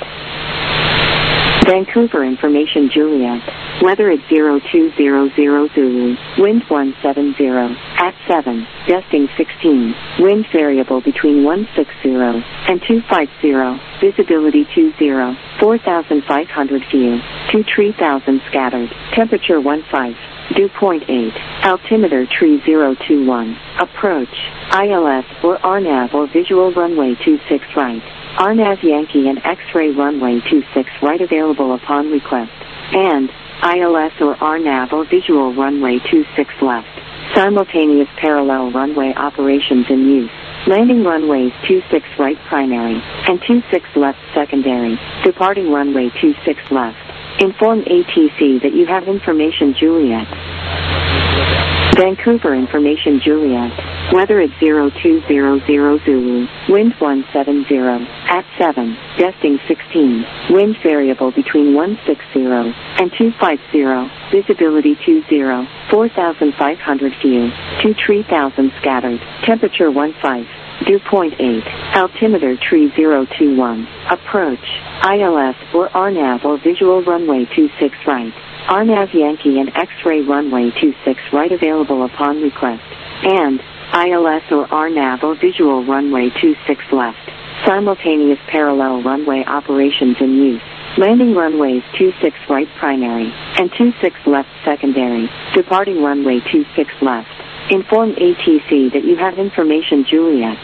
[SPEAKER 1] Vancouver information Juliet. Weather at zero two zero zero Zulu, wind one seven zero, at seven, gusting sixteen, wind variable between one sixty and two fifty, visibility two zero, four thousand five hundred view, two three thousand scattered, temperature one five, dew point eight, altimeter tree zero two one, approach, I L S or R NAV or visual runway two six right, R NAV Yankee and X-ray runway two six right available upon request, and I L S or R NAV or visual runway two six left. Simultaneous parallel runway operations in use. Landing runways two six right primary and two six left secondary. Departing runway two six left. Inform A T C that you have information Juliet. Vancouver Information Juliet. Weather at zero two zero zero Zulu. Wind one seven zero. At seven. Gusting sixteen. Wind variable between one sixty and two fifty. Visibility two zero. four thousand five hundred view. two three thousand scattered. Temperature one five. Dew point eight. Altimeter tree zero two one. Approach. I L S or R NAV or visual runway two six right. R NAV Yankee and X-ray runway two six right available upon request. And I L S or R NAV or visual runway two six left. Simultaneous parallel runway operations in use. Landing runways two six right primary and two six left secondary. Departing runway two six left. Inform A T C that you have information Juliet.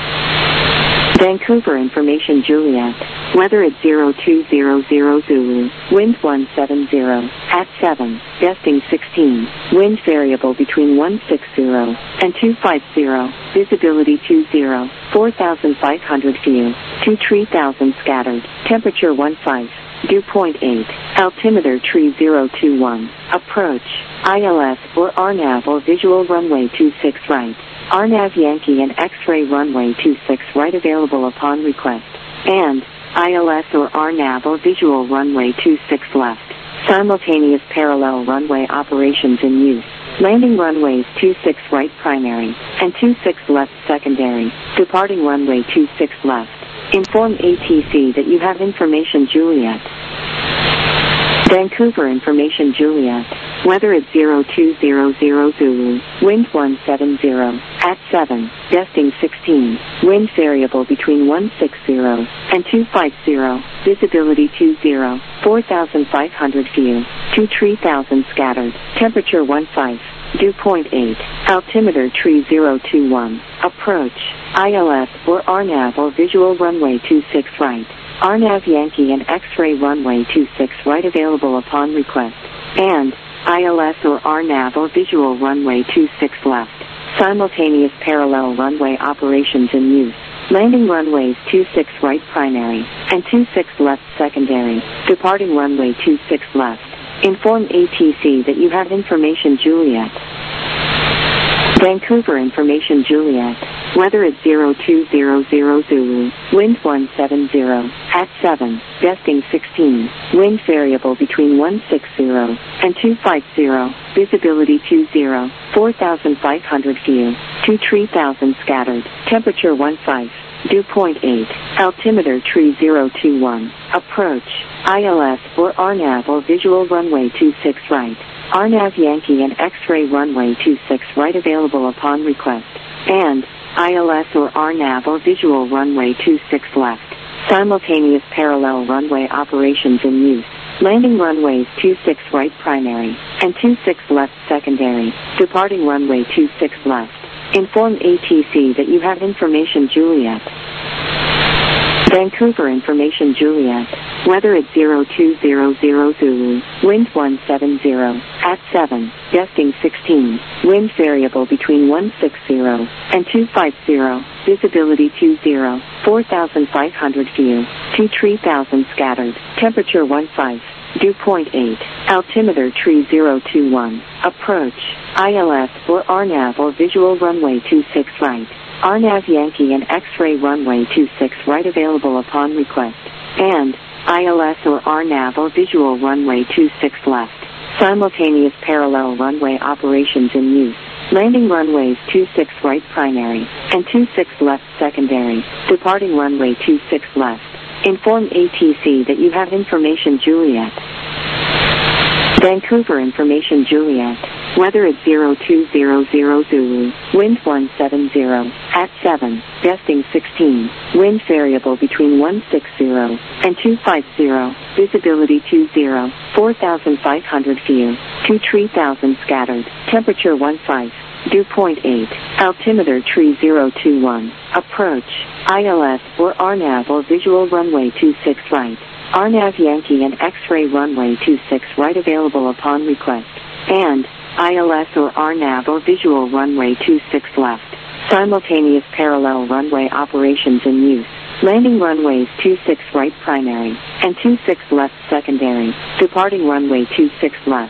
[SPEAKER 1] Vancouver Information Juliet. Weather at zero two zero zero Zulu. Wind one seven zero. At seven. Gusting sixteen. Wind variable between one sixty and two fifty. Visibility two zero. four thousand five hundred view. two three thousand scattered. Temperature one five. Dew point eight. Altimeter tree zero two one. Approach. I L S or R NAV or visual runway two six right. R NAV Yankee and X-ray runway two six right available upon request. And I L S or R NAV or visual runway two six left. Simultaneous parallel runway operations in use. Landing runways two six right primary and two six left secondary. Departing runway two six left. Inform A T C that you have information Juliet. Vancouver Information Juliet. Weather at zero two zero zero Zulu. Wind one seven zero. At seven. Gusting sixteen. Wind variable between one sixty and two fifty. Visibility two zero. four thousand five hundred view. two three thousand scattered. Temperature one five. Dew point eight. Altimeter tree zero two one. Approach. I L S or R NAV or visual runway two six right. R NAV Yankee and X-ray runway two six right available upon request. And I L S or R NAV or visual runway two six left. Simultaneous parallel runway operations in use. Landing runways two six right primary and two six left secondary. Departing runway two six left. Inform A T C that you have information Juliet. Vancouver Information Juliet. Weather at zero two zero zero Zulu. Wind one seven zero. At seven. Gusting sixteen. Wind variable between one sixty and two fifty. Visibility two zero. four thousand five hundred view. two three thousand scattered. Temperature one five. Dew point eight. Altimeter tree zero two one. Approach. I L S or R NAV or visual runway two six right. R NAV Yankee and X-ray runway two six right available upon request. And I L S or R NAV or visual runway two six left. Simultaneous parallel runway operations in use. Landing runways two six right primary and two six left secondary. Departing runway two six left. Inform A T C that you have information Juliet. Vancouver Information Juliet. Weather at zero two zero zero Zulu. Wind one seven zero. At seven. Gusting sixteen. Wind variable between one sixty and two fifty. Visibility two zero. four thousand five hundred view. two three thousand scattered. Temperature one five. Dew point eight. Altimeter tree zero two one. Approach. I L S or R NAV or visual runway two six right. R NAV Yankee and X-ray runway two six right available upon request. And I L S or R NAV or visual runway two six left. Simultaneous parallel runway operations in use. Landing runways two six right primary and two six left secondary. Departing runway two six left. Inform A T C that you have information Juliet. Vancouver Information Juliet. Weather at zero two zero zero Zulu. Wind one seven zero. At seven. Gusting sixteen. Wind variable between one sixty and two fifty. Visibility two zero. four thousand five hundred view. two three thousand scattered. Temperature one five. Dew point eight. Altimeter tree zero two one. Approach. I L S or R NAV or visual runway two six right. R NAV Yankee and X-ray runway two six right available upon request. And I L S or R NAV or visual runway two six left. Simultaneous parallel runway operations in use. Landing runways two six right primary and two six left secondary. Departing runway two six left.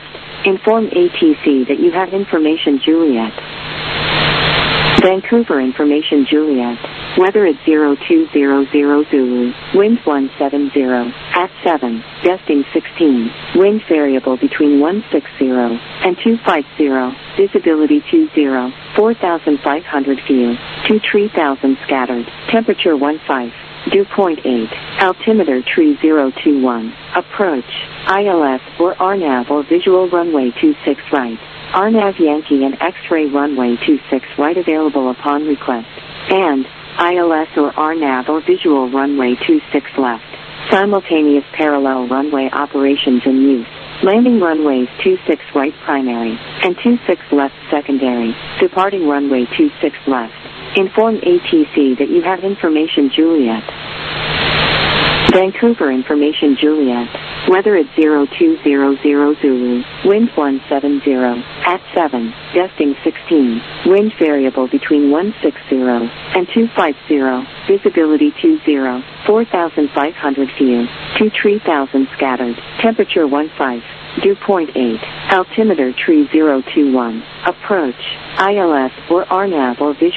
[SPEAKER 1] Inform A T C that you have information Juliet. Vancouver information Juliet. Weather at zero two zero zero Zulu, wind one seven zero, at seven, gusting sixteen, wind variable between one sixty and two fifty, visibility two zero, four thousand five hundred view, two three thousand scattered, temperature one five, dew point eight, altimeter three zero two one, approach, I L S or R NAV or visual runway two six right, R NAV Yankee and X-ray runway two six right available upon request, and I L S or R NAV or visual runway two six left. Simultaneous parallel runway operations in use. Landing runways two six right primary and two six left secondary. Departing runway two six left. Inform A T C that you have information Juliet. Vancouver information Juliet. Weather at zero two zero zero Zulu, wind one seven zero, at seven, gusting sixteen, wind variable between one sixty and two fifty, visibility two zero, four thousand five hundred view, two three thousand scattered, temperature one five, dew point eight, altimeter three zero two one, approach, I L S or R NAV or visual